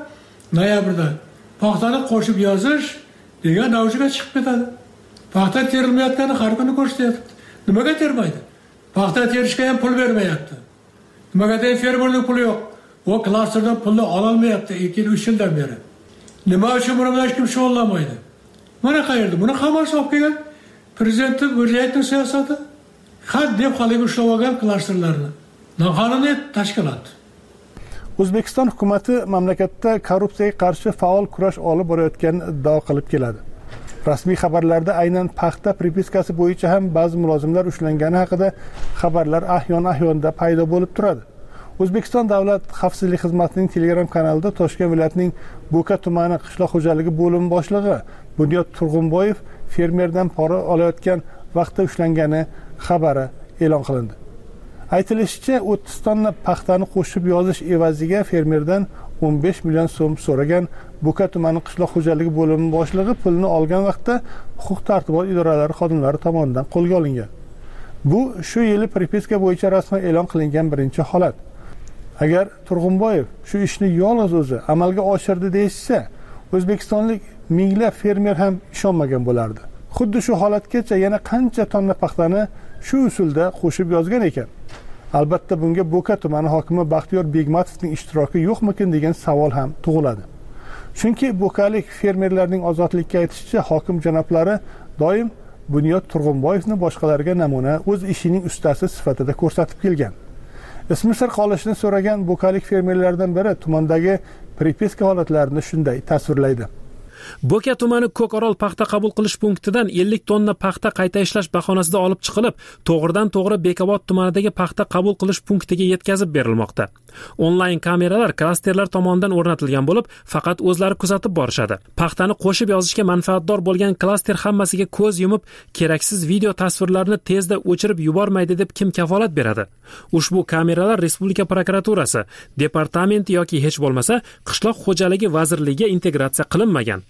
noyabrda paxtani qo'shib yozish degan avjiga chiqib ketadi. Paxta terilmayotgani har kuni ko'rsatyapti. Nimaga termaydi? Paxta terishga ham pul bermayapti. Nimaga de fermerning puli yo'q? O klasterdan pulni ola olmayapti ikki uch yildan beri. Nima uchun buni hech kim shug'ullanmaydi? Mana qayerda? Buni hammasi olib kelgan prezidentning viloyatning siyosati. Har deb haliga ushlab olgan klasterlarni. Noqonuniy tashkilot. O'zbekiston hukumatı mamlakatda korrupsiyaga qarshi faol kurash olib borayotganini iddao qilib keladi. Rasmiy xabarlarda aynan paxta pripiskasi bo'yicha ham ba'zi mulozimlar ushlangani haqida xabarlar ahyon-ahyonda paydo bo'lib turadi. O'zbekiston Davlat xavfsizlik xizmatining Telegram kanalida Toshkent viloyatining Bo'ka tumani qishloq xo'jaligi bo'limi boshlig'i Bunyod Turg'unboyev fermerdan pora olayotgan vaqtda ushlangani xabari e'lon qilindi. Aytilishicha, o'ttiz tonna paxtani qo'shib yozish evaziga fermerdan o'n besh million so'm so'ragan Bo'ka tumani qishloq xo'jaligi bo'limi boshlig'i pulni olgan vaqtda huquq-tartibot idoralari xodimlari tomonidan qo'lga olingan. Bu shu yili pripiska bo'yicha rasman e'lon qilingan birinchi holat. Agar Turg'unboyev shu ishni yolg'iz o'zi amalga oshirdi deyishsa, o'zbekistonlik minglab fermer ham ishonmagan bo'lardi. Xuddi shu holatgacha yana qancha tonna paxtani shu usulda qo'shib yozgan ekan. Albatta bunga Bo'ka tumani hokimi Baxtiyor Begmatovning ishtiroki yo'qmikin degan savol ham tug'iladi. Chunki bo'kalik fermerlarning ozodlikka aytishicha, hokim janoblari doim Bunyod Turg'unboyevni boshqalarga namuna o'z ishining ustasi sifatida ko'rsatib kelgan. Ismi sir qolishini so'ragan bo'kalik fermerlardan biri tumandagi pripiska holatlarini shunday tasvirlaydi. Bo'ka tumani Ko'korol paxta qabul qilish punktidan ellik tonna paxta qayta ishlash bahonasida olib chiqilib, to'g'ridan to'g'ri Bekobod tumanidagi paxta qabul qilish punktiga yetkazib berilmoqda. Onlayn kameralar klasterlar tomonidan o'rnatilgan bo'lib, faqat o'zlari kuzatib borishadi. Paxtani qo'shib yozishga manfaatdor bo'lgan klaster hammasiga ko'z yumib, keraksiz video tasvirlarni tezda o'chirib yubormaydi deb kim kafolat beradi? Ushbu kameralar Respublika prokuraturasi, departamenti yoki hech bo'lmasa qishloq xo'jaligi vazirligiga integratsiya qilinmagan.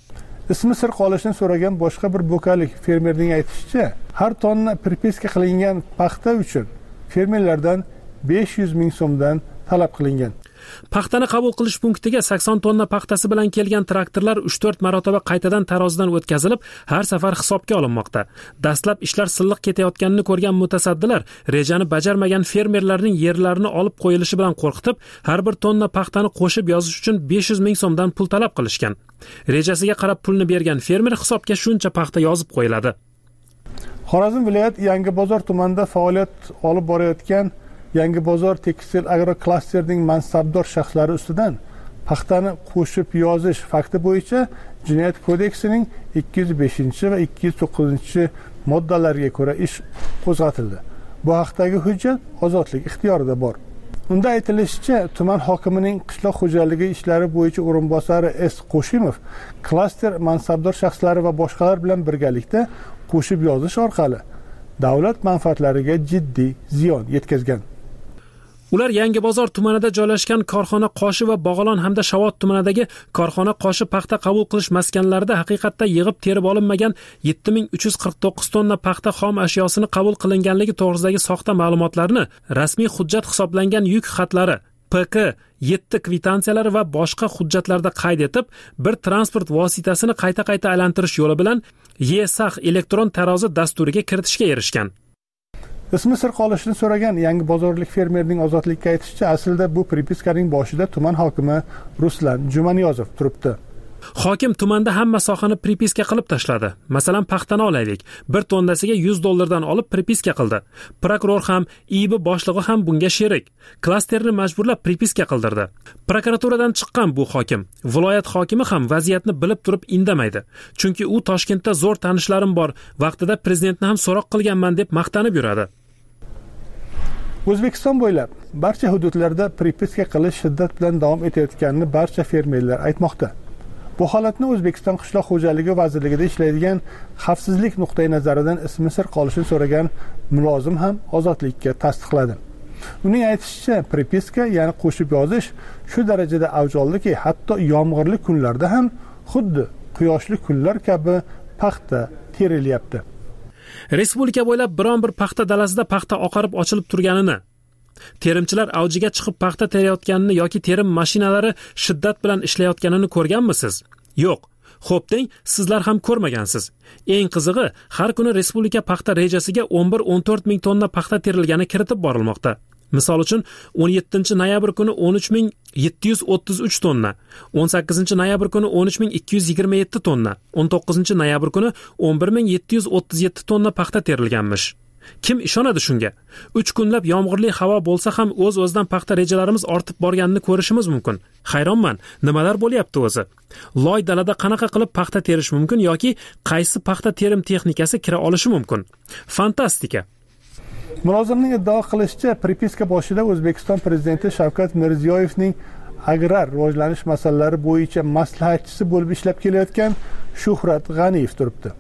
Ismi sir qolishini so'ragan boshqa bir bo'kalik fermerning aytishicha, har tonna pripiska qilingan paxta uchun fermerlardan besh yuz ming so'mdan talab qilingan. Paxtani qabul qilish punktiga sakson tonna paxtasi bilan kelgan traktorlar uch to'rt marotaba qaytadan tarozidan o'tkazilib, har safar hisobga olinmoqda. Dastlab ishlar silliq ketayotganini ko'rgan mutasaddilar rejani bajarmagan fermerlarning yerlarini olib qo'yilishi bilan qo'rqitib, har bir tonna paxtani qo'shib yozish uchun besh yuz ming so'mdan pul talab qilishgan. Rejasiga qarab pulni bergan fermer hisobga shuncha paxta yozib qo'yiladi. Xorazm viloyat Yangi bozor tumanida faoliyat olib borayotgan Yangi bozor tekstil agroklasterning mansabdor shaxslari ustidan paxtani qo'shib yozish fakti bo'yicha Jinoyat kodeksining ikki yuz beshinchi va ikki yuz to'qqizinchi moddalariga ko'ra ish qo'zg'atildi. Bu haqdagi hujjat ozodlik ixtiyorida bor. Unda aytilishicha, tuman hokimining qishloq xo'jaligi ishlari bo'yicha o'rinbosari S. Qo'shimov klaster mansabdor shaxslari va boshqalar bilan birgalikda qo'shib yozish orqali davlat manfaatlariga jiddiy ziyon yetkazgan. Ular Yangi bozor tumanida joylashgan korxona Qoshi va Bog'olon hamda Shavot tumanidagi korxona Qoshi paxta qabul qilish maskanlarida haqiqatda yig'ib terib olinmagan yetti ming uch yuz qirq to'qqiz tonna paxta xom ashyosini qabul qilinganligi to'g'risidagi soxta ma'lumotlarni rasmiy hujjat hisoblangan yuk xatlari, P K yetti kvitantsiyalari va boshqa hujjatlarda qayd etib, bir transport vositasini qayta-qayta aylantirish yo'li bilan E S A X elektron tarozi dasturiga kiritishga erishgan. Ismi sir qolishini so'ragan Yangi bozorlik fermerning ozodlikka aytishicha, aslida bu pripiskaning boshida tuman hokimi Ruslan Jumaniyozov turibdi. Hokim tumanda hamma sohani pripiska qilib tashladi. Masalan, paxtani olaylik. bir tonnasiga yuz dollardan olib pripiska qildi. Prokuror ham, I B boshlig'i ham bunga sherik. Klasterni majburlab pripiska qildirdi. Prokuraturadan chiqqan bu hokim, viloyat hokimi ham vaziyatni bilib turib indamaydi. Chunki u Toshkentda zo'r tanishlarim bor, vaqtida prezidentni ham so'roq qilganman deb maqtanib yuradi. O'zbekiston bo'ylab barcha hududlarda pripiska qilish shiddat bilan davom etayotganini barcha fermerlar aytmoqda. Bu holatni O'zbekiston qishloq xo'jaligi vazirligida ishlaydigan xavfsizlik nuqtai nazaridan ismi sir qolishini so'ragan mulozim ham ozodlikka tasdiqladi. Uning aytishicha, pripiska, ya'ni qo'shib yozish shu darajada avj oldiki, hatto yomg'irli kunlarda ham xuddi quyoshli kunlar kabi paxta terilyapti. Respublika bo'ylab biron bir paxta dalasida paxta oqarib ochilib turganini, Terimchilar avjiga chiqib paxta terayotganini yoki terim mashinalari shiddat bilan ishlayotganini ko'rganmisiz? Yo'q. Xo'p deng, sizlar ham ko'rmagansiz. Eng qizig'i, har kuni respublika paxta rejasiga o'n bir o'n to'rt ming tonna paxta terilgani kiritib borilmoqda. Misol uchun, o'n yettinchi noyabr kuni o'n uch ming yetti yuz o'ttiz uch tonna, o'n sakkizinchi noyabr kuni o'n uch ming ikki yuz yigirma yetti tonna, o'n to'qqizinchi noyabr kuni o'n bir ming yetti yuz o'ttiz yetti tonna paxta terilganmish. Kim ishonadi shunga? uch kunlab yomg'irli havo bo'lsa ham o'z-o'zidan paxta rejalarimiz ortib borganini ko'rishimiz mumkin. Hayronman, nimalar bo'lyapti o'zi? Loy dalada qanaqa qilib paxta terish mumkin yoki qaysi paxta terim texnikasi kira olishi mumkin? Fantastika. Mulozimning iddao qilishicha, pripiska boshida O'zbekiston prezidenti Shavkat Mirziyoyevning agrar rivojlanish masalalari bo'yicha maslahatchisi bo'lib ishlab kelayotgan Shuhrat G'aniyev turibdi.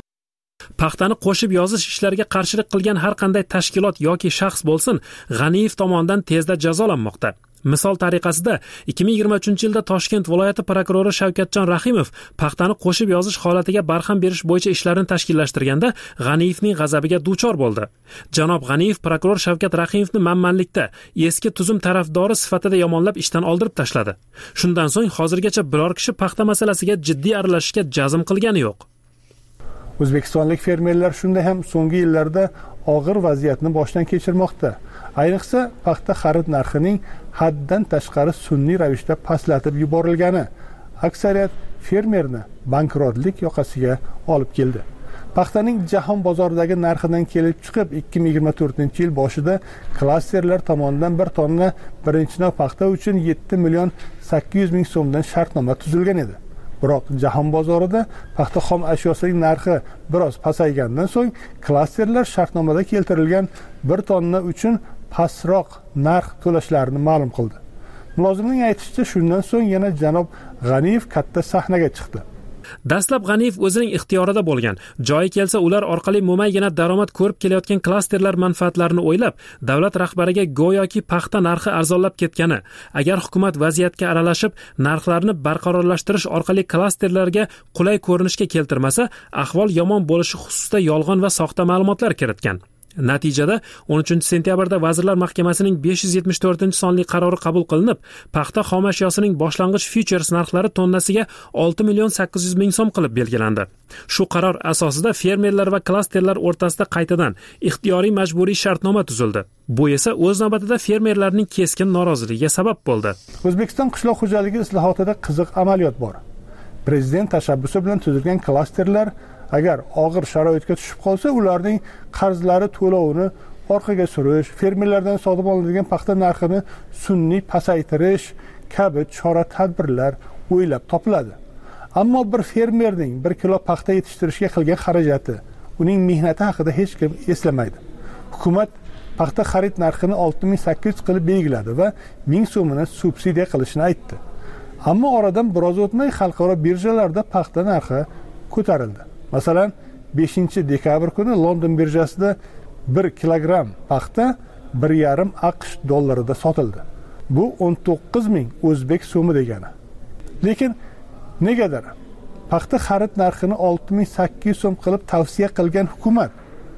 Paxtani qo'shib yozish ishlariga qarshilik qilgan har qanday tashkilot yoki shaxs bo'lsin, G'aniyev tomonidan tezda jazolanmoqda. Misol tariqasida ikki ming yigirma uchinchi yilda Toshkent viloyati prokurori Shavkatjon Rahimov paxtani qo'shib yozish holatiga barham berish bo'yicha ishlarni tashkillashtirganda G'aniyevning g'azabiga duchor bo'ldi. Janob G'aniyev prokuror Shavkat Rahimovni manmanlikda, eski tuzum tarafdori sifatida yomonlab ishdan oldirib tashladi. Shundan so'ng hozirgacha biror kishi paxta masalasiga jiddiy aralashishga jazm qilgani yo'q. O'zbekistonlik fermerlar shunday ham so'nggi yillarda og'ir vaziyatni boshdan kechirmoqda. Ayniqsa, paxta xarid narxining haddan tashqari sun'iy ravishda pastlatib yuborilgani aksariyat fermerni bankrotlik yoqasiga olib keldi. Paxtaning jahon bozoridagi narxidan kelib chiqib, ikki ming yigirma to'rtinchi yil boshida klasterlar tomonidan bir tonna birinchi navbat paxta uchun yetti million sakkiz yuz ming so'mdan shartnoma tuzilgan edi. Biroq jahon bozorida paxta xom ashyosining narxi biroz pasaygandan so'ng klasterlar shartnomada keltirilgan bir tonna uchun pastroq narx to'lashlarini ma'lum qildi. Mulozimning aytishicha, shundan so'ng yana janob G'aniyev katta sahnaga chiqdi. Dastlab G'aniyev o'zining ixtiyorida bo'lgan, joyi kelsa ular orqali mo'maygina daromad ko'rib kelayotgan klasterlar manfaatlarini o'ylab, davlat rahbariga go'yoki paxta narxi arzonlab ketgani, agar hukumat vaziyatga aralashib, narxlarni barqarorlashtirish orqali klasterlarga qulay ko'rinishga keltirmasa, ahvol yomon bo'lishi xususida yolg'on va soxta ma'lumotlar kiritgan. Natijada o'n uchinchi sentyabrda Vazirlar Mahkamasining besh yuz yetmish to'rtinchi sonli qarori qabul qilinib, paxta xom ashyosining boshlang'ich futures narxlari tonnasiga olti million sakkiz yuz ming so'm qilib belgilandi. Shu qaror asosida fermerlar va klasterlar o'rtasida qaytadan ixtiyoriy majburiy shartnoma tuzildi. Bu esa o'z navbatida fermerlarning keskin noroziligiga sabab bo'ldi. O'zbekiston qishloq xo'jaligi islohotida qiziq amaliyot bor. Prezident tashabbusi bilan tuzilgan klasterlar agar og'ir sharoitga tushib qolsa, ularning qarzlari to'lovini orqaga surish, fermerlardan sotib olinadigan paxta narxini sun'iy pasaytirish kabi chora-tadbirlar o'ylab topiladi. Ammo bir fermerning bir kilo paxta yetishtirishga qilgan xarajati, uning mehnati haqida hech kim eslamaydi. Hukumat paxta xarid narxini olti ming sakkiz yuz qilib belgiladi va ming so'mini subsidiya qilishini aytdi. Ammo oradan biroz o'tmay xalqaro birjalarda paxta narxi ko'tarildi. Masalan, beshinchi dekabr kuni London birjasida bir kilogramm paxta bir yarim AQSh dollarida sotildi. Bu o'n to'qqiz ming o'zbek so'mi degani. Lekin negadir paxta xarid narxini olti ming sakkiz yuz so'm qilib tavsiya qilgan hukumat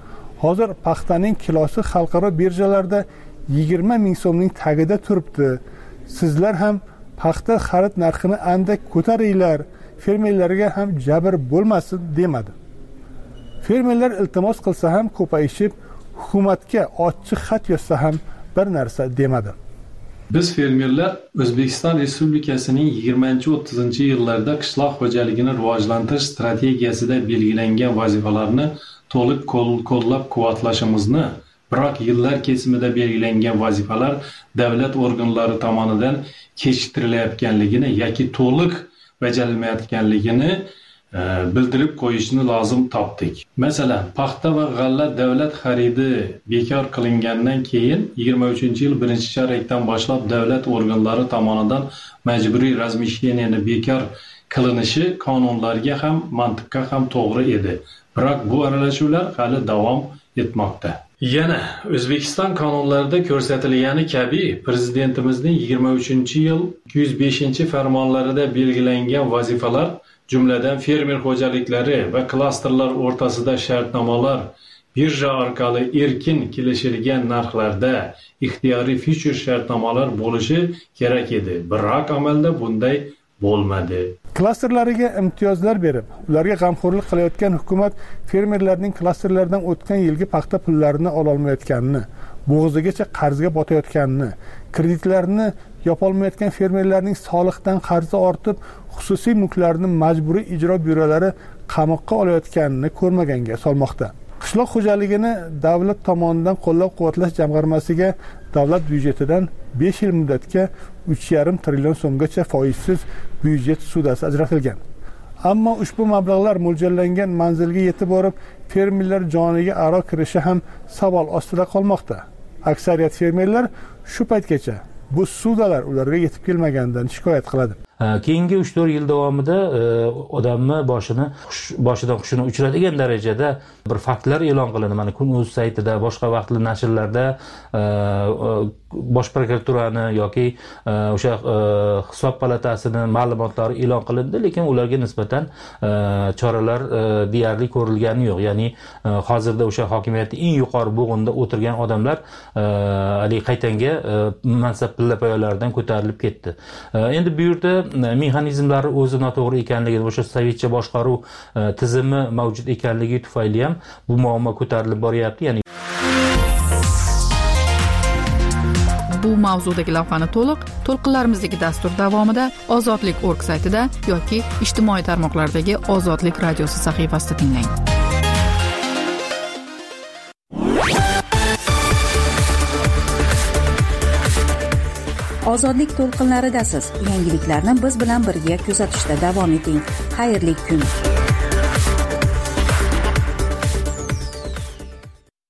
hozir paxtaning kilosi xalqaro birjalarda yigirma ming so'mning tagida turibdi. Sizlar ham paxta xarid narxini andak ko'taringlar, fermerlarga ham jabr bo'lmasin demadi. Fermerlar iltimos qilsa ham ko'payishib, hukumatga ochiq xat yozsa ham bir narsa demadi. Biz fermerlar O'zbekiston Respublikasining yigirmanchi o'ttizinchi yillarda qishloq xo'jaligini rivojlantirish strategiyasida belgilangan vazifalarni to'liq qo'llab-quvvatlashimizni, biroq yillar kesimida belgilangan vazifalar davlat organlari tomonidan kechiktirilayotganligini yoki to'liq bajarilmayotganligini e, bildirib qo'yishni lozim topdik. Masalan, paxta va g'alla davlat xaridi bekor qilingandan keyin yigirma uchinchi yil birinchi chorakdan boshlab davlat organlari tomonidan majburiy razmishyeniyani bekor qilinishi qonunlarga ham, mantiqqa ham to'g'ri edi. Biroq bu aralashuvlar hali davom etmoqda. Yana O'zbekiston qonunlarida ko'rsatilgani kabi prezidentimizning yigirma uchinchi yil ikki yuz beshinchi farmonlarida belgilangan vazifalar, jumladan fermer xo'jaliklari va klasterlar o'rtasida shartnomalar birja orqali erkin kelishilgan narxlarda ixtiyoriy fyucher shartnomalar bo'lishi kerak edi, biroq amalda bunday bo'lmadi. Klasterlariga imtiyozlar berib, ularga g'amxo'rlik qilayotgan hukumat fermerlarning klasterlardan o'tgan yilgi paxta pullarini ola olmayotganini, bo'g'zigacha qarzga botayotganini, kreditlarini yopolmayotgan fermerlarning soliqdan qarzi ortib, xususiy mulklarni majburiy ijro byurolari qamoqqa olayotganini ko'rmaganga solmoqda. Qishloq xo'jaligini davlat tomonidan qo'llab-quvvatlash jamg'armasiga davlat byudjetidan besh yil muddatga uch yarim trillion so'mgacha foizsiz byudjet sudasi ajratilgan. Ammo ushbu mablag'lar mo'ljallangan manzilga yetib borib, fermerlar joniga aro kirishi ham savol ostida qolmoqda. Aksariyat fermerlar shu paytgacha bu sudalar ularga yetib kelmaganidan shikoyat qiladi. Keyingi uch to'rt yil davomida odamni boshini boshidan hushini uchiradigan darajada bir faktlar e'lon qilindi. Mana Kun.uz saytida, boshqa vaqtli nashrlarda bosh prokuraturani yoki o'sha hisob palatasini ma'lumotlari e'lon qilindi, lekin ularga nisbatan choralar deyarli ko'rilgani yo'q. Ya'ni hozirda o'sha hokimiyatning eng yuqori bo'g'inda o'tirgan odamlar hali qaytanga mansab pillapoyalaridan ko'tarilib ketdi. Endi bu yerda mexanizmlari o'zi noto'g'ri ekanligi, o'sha sovetcha boshqaruv tizimi mavjud ekanligi tufayli ham bu muammo ko'tarilib boryapti. Ya'ni bu mavzudagi lavhani to'liq to'lqinlarimizdagi dastur davomida Ozodlik nokta org saytida yoki ijtimoiy tarmoqlardagi Ozodlik radiosi sahifasida tinglang. Ozodlik to'lqinlaridasiz. Yangiliklarni biz bilan birga kuzatishda davom eting. Xayrli kun.